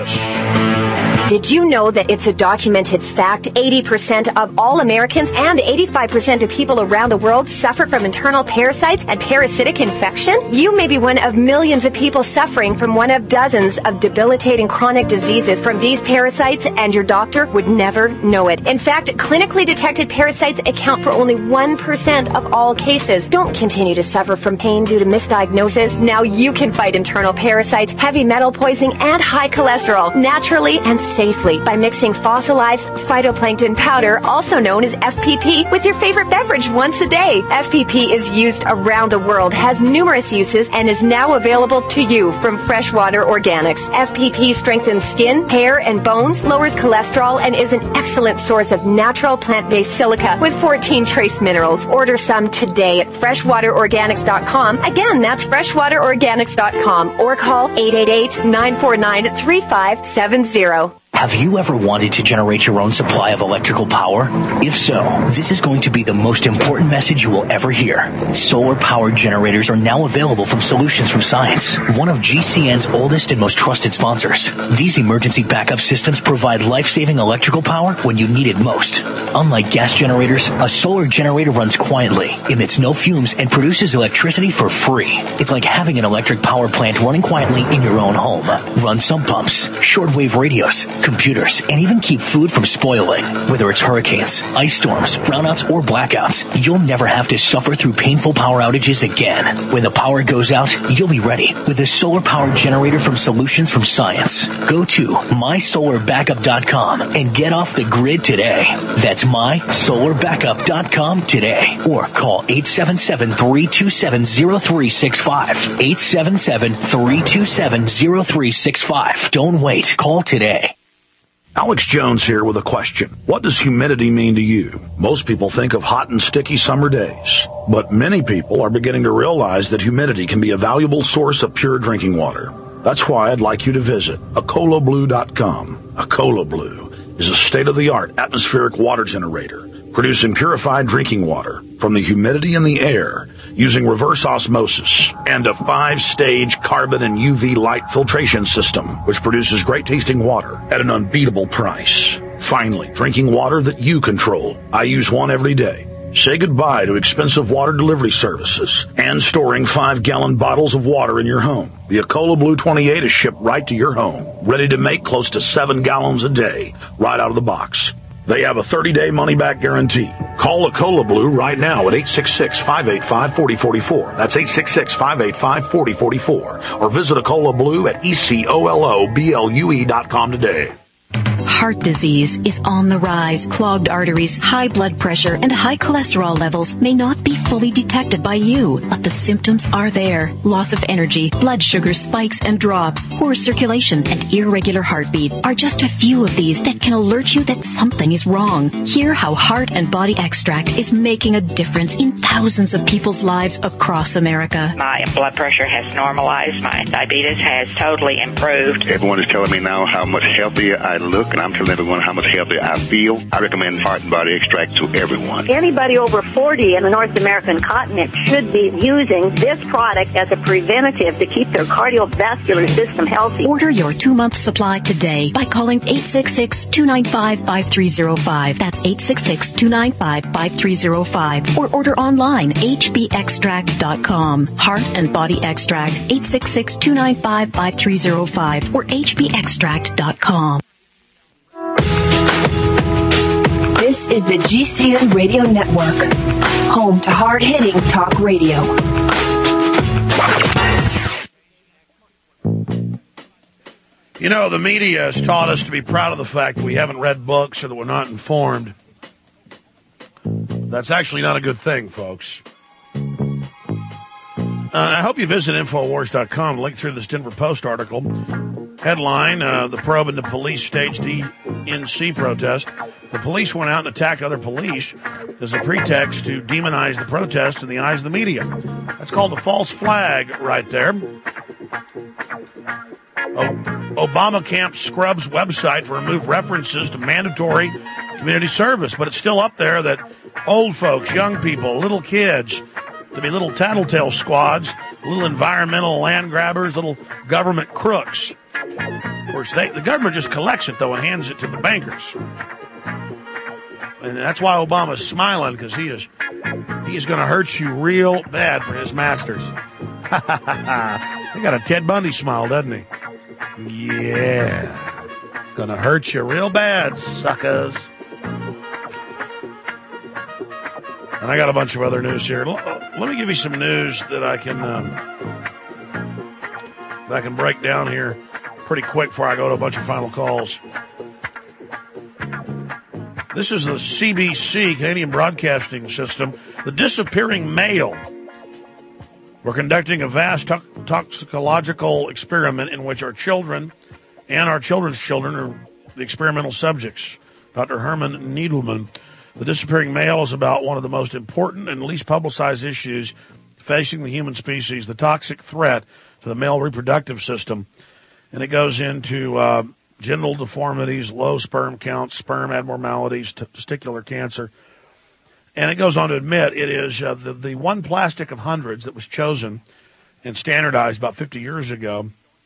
Speaker 2: us.
Speaker 5: Did you know that it's a documented fact eighty percent of all Americans and eighty-five percent of people around the world suffer from internal parasites and parasitic infection? You may be one of millions of people suffering from one of dozens of debilitating chronic diseases from these parasites, and your doctor would never know it. In fact, clinically detected parasites account for only one percent of all cases. Don't continue to suffer from pain due to misdiagnosis. Now you can fight internal parasites, heavy metal poisoning, and high cholesterol naturally and safely by mixing fossilized phytoplankton powder, also known as F P P, with your favorite beverage once a day. F P P is used around the world, has numerous uses, and is now available to you from Freshwater Organics. F P P strengthens skin, hair, and bones, lowers cholesterol, and is an excellent source of natural plant-based silica with fourteen trace minerals. Order some today at freshwater organics dot com. Again, that's freshwater organics dot com, or call eight eight eight, nine four nine, three five seven zero.
Speaker 15: Have you ever wanted to generate your own supply of electrical power? If so, this is going to be the most important message you will ever hear. Solar powered generators are now available from Solutions from Science, one of G C N's oldest and most trusted sponsors. These emergency backup systems provide life-saving electrical power when you need it most. Unlike gas generators, a solar generator runs quietly, emits no fumes, and produces electricity for free. It's like having an electric power plant running quietly in your own home. Run sump pumps, shortwave radios, computers, and even keep food from spoiling. Whether it's hurricanes, ice storms, brownouts, or blackouts, you'll never have to suffer through painful power outages again. When the power goes out, you'll be ready with a solar-powered generator from Solutions from Science. Go to my solar backup dot com and get off the grid today. That's my solar backup dot com today. Or call eight seven seven, three two seven, zero three six five. eight seven seven, three two seven, zero three six five. Don't wait. Call today.
Speaker 2: Alex Jones here with a question. What does humidity mean to you? Most people think of hot and sticky summer days, but many people are beginning to realize that humidity can be a valuable source of pure drinking water. That's why I'd like you to visit Acola Blue dot com. Acola Blue is a state-of-the-art atmospheric water generator producing purified drinking water from the humidity in the air using reverse osmosis and a five-stage carbon and U V light filtration system, which produces great-tasting water at an unbeatable price. Finally, drinking water that you control. I use one every day. Say goodbye to expensive water delivery services and storing five-gallon bottles of water in your home. The Acola Blue twenty-eight is shipped right to your home, ready to make close to seven gallons a day, right out of the box. They have a thirty-day money-back guarantee. Call Acola Blue right now at eight six six, five eight five, four zero four four. That's eight six six, five eight five, four zero four four. Or visit Acola Blue at E C O L O B L U E dot com today.
Speaker 3: Heart disease is on the rise. Clogged arteries, high blood pressure, and high cholesterol levels may not be fully detected by you, but the symptoms are there. Loss of energy, blood sugar spikes and drops, poor circulation, and irregular heartbeat are just a few of these that can alert you that something is wrong. Hear how Heart and Body Extract is making a difference in thousands of people's lives across America.
Speaker 19: My blood pressure has normalized. My diabetes has totally improved.
Speaker 20: Everyone is telling me now how much healthier I look, and I'm telling everyone how much healthier I feel. I recommend Heart and Body Extract to everyone.
Speaker 21: Anybody over forty in the North American continent should be using this product as a preventative to keep their cardiovascular system healthy.
Speaker 3: Order your two-month supply today by calling eight six six, two nine five, five three zero five. That's eight six six, two nine five, five three zero five. Or order online, H B extract dot com. Heart and Body Extract, eight six six, two nine five, five three zero five or H B extract dot com.
Speaker 25: This is the G C N Radio Network, home to hard-hitting talk radio.
Speaker 2: You know, the media has taught us to be proud of the fact that we haven't read books or that we're not informed. That's actually not a good thing, folks. Uh, I hope you visit Infowars dot com. Link through this Denver Post article. Headline, uh, the probe into police staged D N C protest. The police went out and attacked other police as a pretext to demonize the protest in the eyes of the media. That's called a false flag right there. O- Obama Camp scrubs website to remove references to mandatory community service, but it's still up there that old folks, young people, little kids, to be little tattletale squads, little environmental land grabbers, little government crooks. Of course, they, the government just collects it, though, and hands it to the bankers. And that's why Obama's smiling, because he is he is going to hurt you real bad for his masters. He got a Ted Bundy smile, doesn't he? Yeah. Gonna hurt you real bad, suckers. And I got a bunch of other news here. Let me give you some news that I can um, that I can break down here pretty quick before I go to a bunch of final calls. This is the C B C, Canadian Broadcasting System. The disappearing male. We're conducting a vast to- toxicological experiment in which our children and our children's children are the experimental subjects. Doctor Herman Needleman. The disappearing male is about one of the most important and least publicized issues facing the human species, the toxic threat to the male reproductive system. And it goes into uh, genital deformities, low sperm counts, sperm abnormalities, t- testicular cancer. And it goes on to admit it is uh, the, the one plastic of hundreds that was chosen and standardized about fifty years ago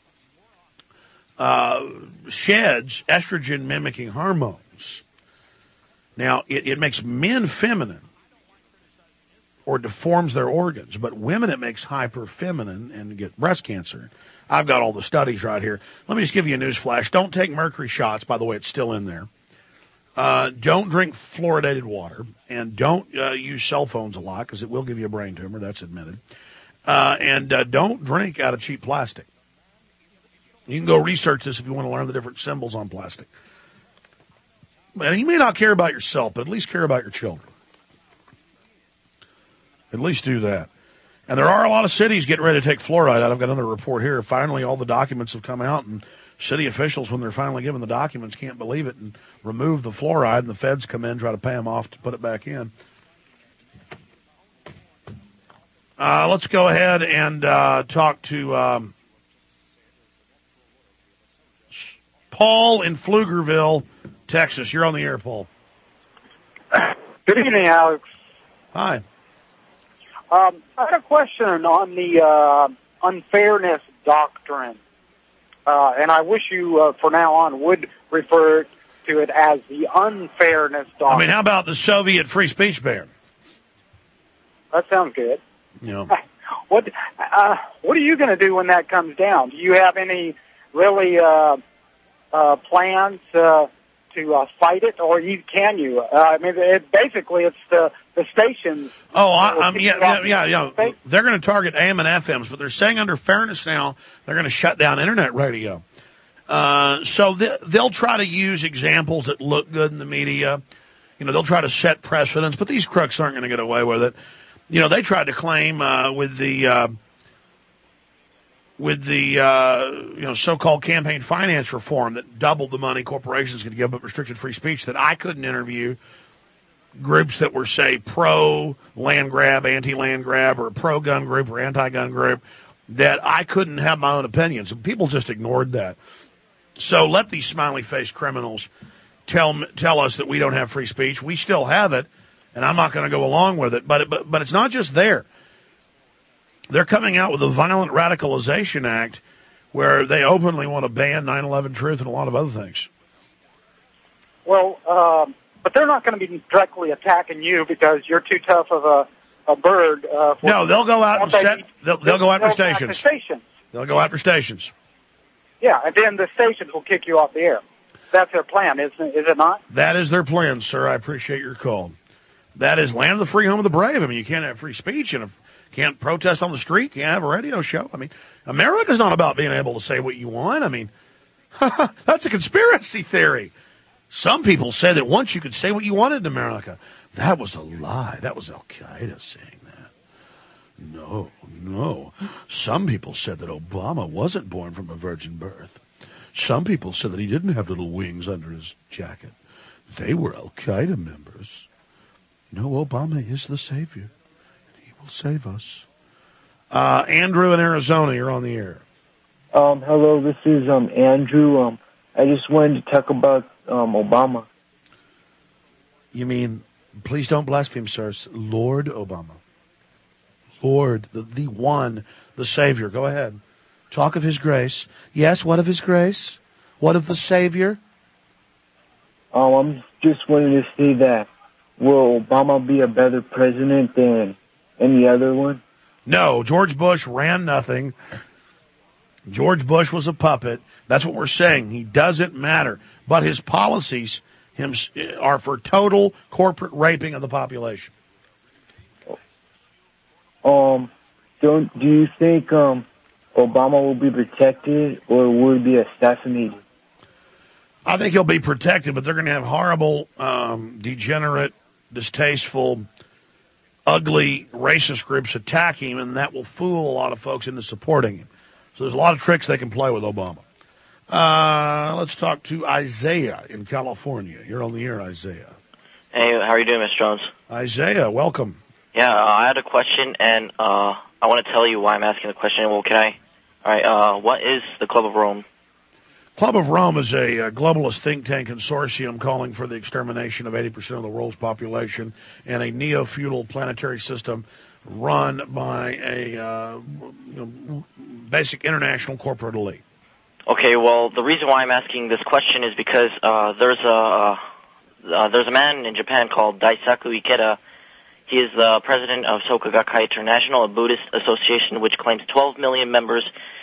Speaker 2: uh, sheds estrogen-mimicking hormones. Now, it, it makes men feminine or deforms their organs, but women it makes hyper-feminine and get breast cancer. I've got all the studies right here. Let me just give you a news flash. Don't take mercury shots. By the way, it's still in there. Uh, don't drink fluoridated water, and don't uh, use cell phones a lot because it will give you a brain tumor. That's admitted. Uh, and uh, don't drink out of cheap plastic. You can go research this if you want to learn the different symbols on plastic. And you may not care about yourself, but at least care about your children. At least do that. And there are a lot of cities getting ready to take fluoride out. I've got another report here. Finally, all the documents have come out, and city officials, when they're finally given the documents, can't believe it and remove the fluoride, and the feds come in, try to pay them off to put it back in. Uh, let's go ahead and uh, talk to um, Paul in Pflugerville, Texas. You're on the air, Paul.
Speaker 12: Good evening, Alex.
Speaker 2: Hi.
Speaker 12: Um, I had a question on the uh, unfairness doctrine. Uh, and I wish you, uh, from now on, would refer to it as the unfairness doctrine.
Speaker 2: I mean, how about the Soviet free speech ban?
Speaker 12: That sounds good.
Speaker 2: Yeah.
Speaker 12: What uh, What are you going to do when that comes down? Do you have any really uh, uh, plans uh, to uh, fight it, or you, can you? Uh, I mean, it, basically, it's the the stations.
Speaker 2: Oh, I, um, yeah, yeah, yeah, yeah. They're going to target A M and F Ms, but they're saying under fairness now they're going to shut down internet radio. Uh, so they, they'll try to use examples that look good in the media. You know, they'll try to set precedents, but these crooks aren't going to get away with it. You know, they tried to claim uh, with the uh, with the uh, you know so-called campaign finance reform that doubled the money corporations could give up restricted free speech that I couldn't interview groups that were, say, pro-land grab, anti-land grab, or pro-gun group or anti-gun group, that I couldn't have my own opinions. And people just ignored that. So let these smiley-faced criminals tell tell us that we don't have free speech. We still have it, and I'm not going to go along with it. But, but, but it's not just there. They're coming out with a Violent Radicalization Act where they openly want to ban nine eleven Truth and a lot of other things.
Speaker 12: Well, um... but they're not going to be directly attacking you because you're too tough of a, a bird. Uh, for
Speaker 2: no, they'll go out and
Speaker 12: they,
Speaker 2: set. They'll, they'll go after
Speaker 12: they'll
Speaker 2: stations.
Speaker 12: After stations.
Speaker 2: They'll go after stations.
Speaker 12: Yeah, and then the stations will kick you off the air. That's their plan, isn't it? Is it not?
Speaker 2: That is their plan, sir. I appreciate your call. That is land of the free, home of the brave. I mean, you can't have free speech and if, can't protest on the street. Can't have a radio show. I mean, America's not about being able to say what you want. I mean, that's a conspiracy theory. Some people say that once you could say what you wanted in America. That was a lie. That was Al-Qaeda saying that. No, no. Some people said that Obama wasn't born from a virgin birth. Some people said that he didn't have little wings under his jacket. They were Al-Qaeda members. No, Obama is the savior. He will save us. Uh, Andrew in Arizona, you're on the air.
Speaker 1: Um, hello, this is um Andrew. Um, I just wanted to talk about um Obama.
Speaker 2: You mean, please don't blaspheme, sirs. Lord Obama. Lord, the, the one, the Savior. Go ahead. Talk of His grace. Yes, what of His grace? What of the Savior?
Speaker 1: Um, I'm just wanting to say that, will Obama be a better president than any other one?
Speaker 2: No, George Bush ran nothing. George Bush was a puppet. That's what we're saying. He doesn't matter. But his policies him, are for total corporate raping of the population.
Speaker 1: Um, don't, do you think um, Obama will be protected or will he be assassinated?
Speaker 2: I think he'll be protected, but they're going to have horrible, um, degenerate, distasteful, ugly, racist groups attack him, and that will fool a lot of folks into supporting him. So there's a lot of tricks they can play with Obama. Uh, let's talk to Isaiah in California. You're on the air, Isaiah.
Speaker 14: Hey, how are you doing, Mister Jones?
Speaker 2: Isaiah, welcome.
Speaker 14: Yeah, uh, I had a question, and uh, I want to tell you why I'm asking the question. Well, can I? All right, uh, what is the Club of Rome?
Speaker 2: Club of Rome is a, a globalist think tank consortium calling for the extermination of eighty percent of the world's population and a neo-feudal planetary system run by a uh, you know, basic international corporate elite.
Speaker 14: Okay, well, the reason why I'm asking this question is because uh, there's a uh, uh, there's a man in Japan called Daisaku Ikeda. He is the president of Soka Gakkai International, a Buddhist association which claims twelve million members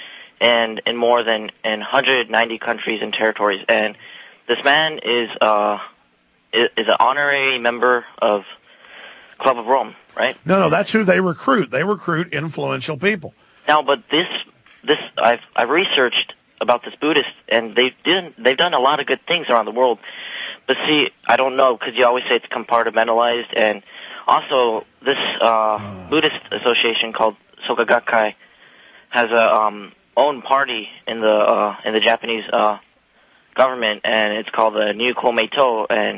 Speaker 14: and in more than in one hundred ninety countries and territories. And this man is uh, is, is an honorary member of Club of Rome, right?
Speaker 2: No, no, that's who they recruit. They recruit influential people.
Speaker 14: Now, but this this I've I've researched about this Buddhist, and they've done they've done a lot of good things around the world. But see, I don't know, because you always say it's compartmentalized, and also this uh, Buddhist association called Soka Gakkai has a um, own party in the uh, in the Japanese uh, government, and it's called the New Komeito, and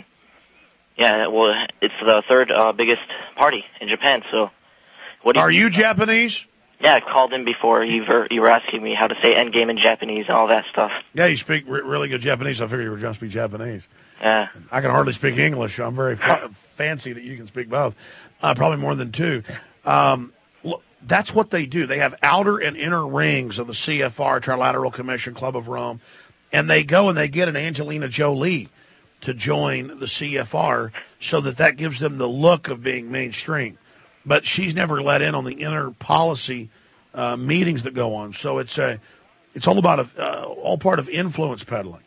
Speaker 14: yeah, well, it's the third uh, biggest party in Japan. So, what do you
Speaker 2: are you Japanese?
Speaker 14: Yeah, I called in before. You were you were asking me how to say endgame in Japanese and all that stuff.
Speaker 2: Yeah, you speak re- really good Japanese. I figured you were going to speak Japanese.
Speaker 14: Yeah.
Speaker 2: I can hardly speak English. I'm very fa- fancy that you can speak both. Uh, probably more than two. Um, look, that's what they do. They have outer and inner rings of the C F R, Trilateral Commission, Club of Rome, and they go and they get an Angelina Jolie to join the C F R so that that gives them the look of being mainstream. But she's never let in on the inner policy uh, meetings that go on. So it's a, it's all about a, uh, all part of influence peddling.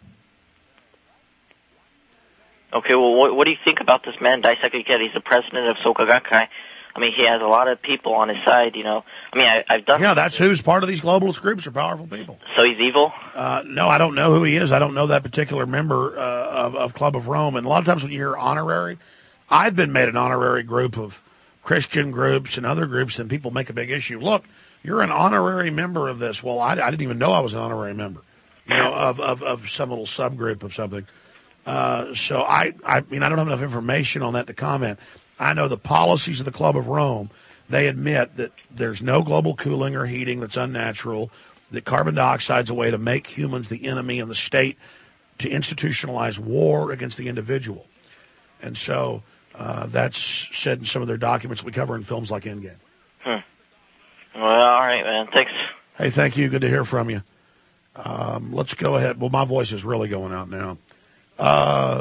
Speaker 14: Okay, well, what, what do you think about this man, Daisaku Ikeda? He's the president of Soka Gakkai. I mean, he has a lot of people on his side, you know. I mean, I, I've done...
Speaker 2: Yeah, that's who's part of these globalist groups are powerful people.
Speaker 14: So he's evil?
Speaker 2: Uh, no, I don't know who he is. I don't know that particular member uh, of, of Club of Rome. And a lot of times when you hear honorary, I've been made an honorary group of Christian groups and other groups, and people make a big issue. Look, you're an honorary member of this. Well, I, I didn't even know I was an honorary member, you know, of, of, of some little subgroup of something. Uh, so I, I mean, I don't have enough information on that to comment. I know the policies of the Club of Rome. They admit that there's no global cooling or heating that's unnatural, that carbon dioxide's a way to make humans the enemy and the state to institutionalize war against the individual. And so uh, that's said in some of their documents we cover in films like Endgame.
Speaker 14: Hmm. Well, all right, man. Thanks.
Speaker 2: Hey, thank you. Good to hear from you. Um, let's go ahead. Well, my voice is really going out now. Uh,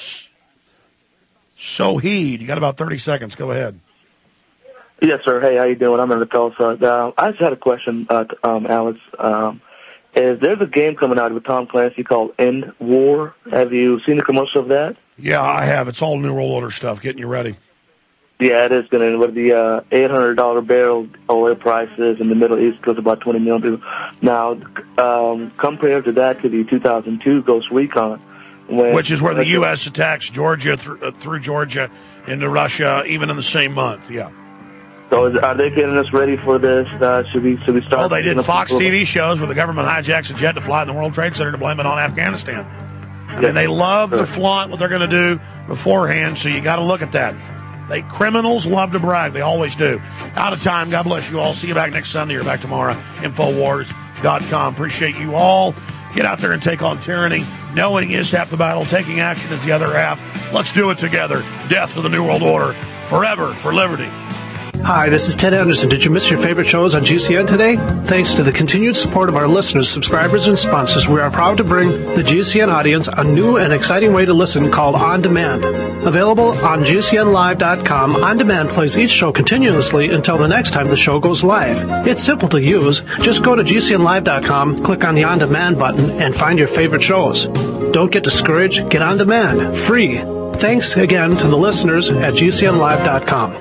Speaker 2: Soheed, you got about thirty seconds. Go ahead.
Speaker 17: Yes, sir. Hey, how you doing? I'm in the call, sir. Uh, I just had a question, uh, um, Alex. Um, is there's a game coming out with Tom Clancy called End War? Have you seen the commercial of that?
Speaker 2: Yeah, I have. It's all New World Order stuff, getting you ready.
Speaker 17: Yeah, it is going to. With the uh, eight hundred dollars barrel oil prices in the Middle East, goes about twenty million people. Now, um, compared to that, to the two thousand two Ghost Recon, when,
Speaker 2: which is where the U S attacks Georgia th- uh, through Georgia into Russia, even in the same month. Yeah.
Speaker 17: So is, are they getting us ready for this? Uh, should we should we start?
Speaker 2: Well, they did Fox T V shows where the government hijacks a jet to fly in the World Trade Center to blame it on Afghanistan. I mean, they love to flaunt what they're going to do beforehand, so you got to look at that. They criminals love to brag. They always do. Out of time. God bless you all. See you back next Sunday or back tomorrow. Infowars dot com. Appreciate you all. Get out there and take on tyranny. Knowing is half the battle. Taking action is the other half. Let's do it together. Death to the New World Order. Forever for liberty.
Speaker 6: Hi, this is Ted Anderson. Did you miss your favorite shows on G C N today? Thanks to the continued support of our listeners, subscribers, and sponsors, we are proud to bring the G C N audience a new and exciting way to listen called On Demand. Available on G C N live dot com, On Demand plays each show continuously until the next time the show goes live. It's simple to use. Just go to G C N live dot com, click on the On Demand button, and find your favorite shows. Don't get discouraged. Get On Demand. Free. Thanks again to the listeners at G C N live dot com.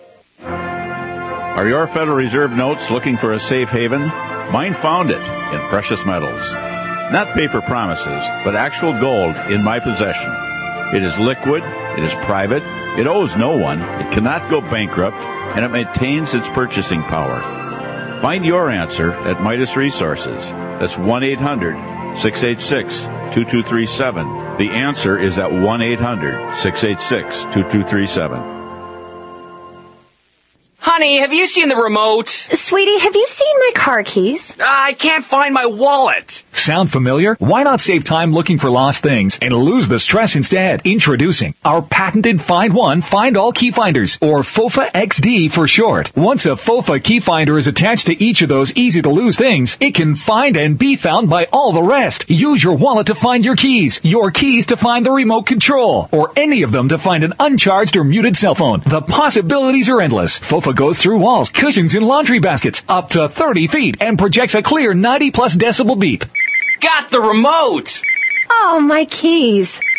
Speaker 7: Are your Federal Reserve notes looking for a safe haven? Mine found it in precious metals. Not paper promises, but actual gold in my possession. It is liquid, it is private, it owes no one, it cannot go bankrupt, and it maintains its purchasing power. Find your answer at Midas Resources. That's one eight hundred six eight six two two three seven. The answer is at one eight hundred six eight six two two three seven.
Speaker 22: Honey, have you seen the remote?
Speaker 5: Sweetie, have you seen my car keys?
Speaker 22: I can't find my wallet.
Speaker 23: Sound familiar? Why not save time looking for lost things and lose the stress instead? Introducing our patented Find One, Find All Key Finders, or FOFA X D for short. Once a FOFA key finder is attached to each of those easy-to-lose things, it can find and be found by all the rest. Use your wallet to find your keys, your keys to find the remote control, or any of them to find an uncharged or muted cell phone. The possibilities are endless. FOFA goes through walls, cushions, and laundry baskets up to thirty feet and projects a clear ninety plus decibel beep.
Speaker 22: Got the remote!
Speaker 5: Oh, my keys.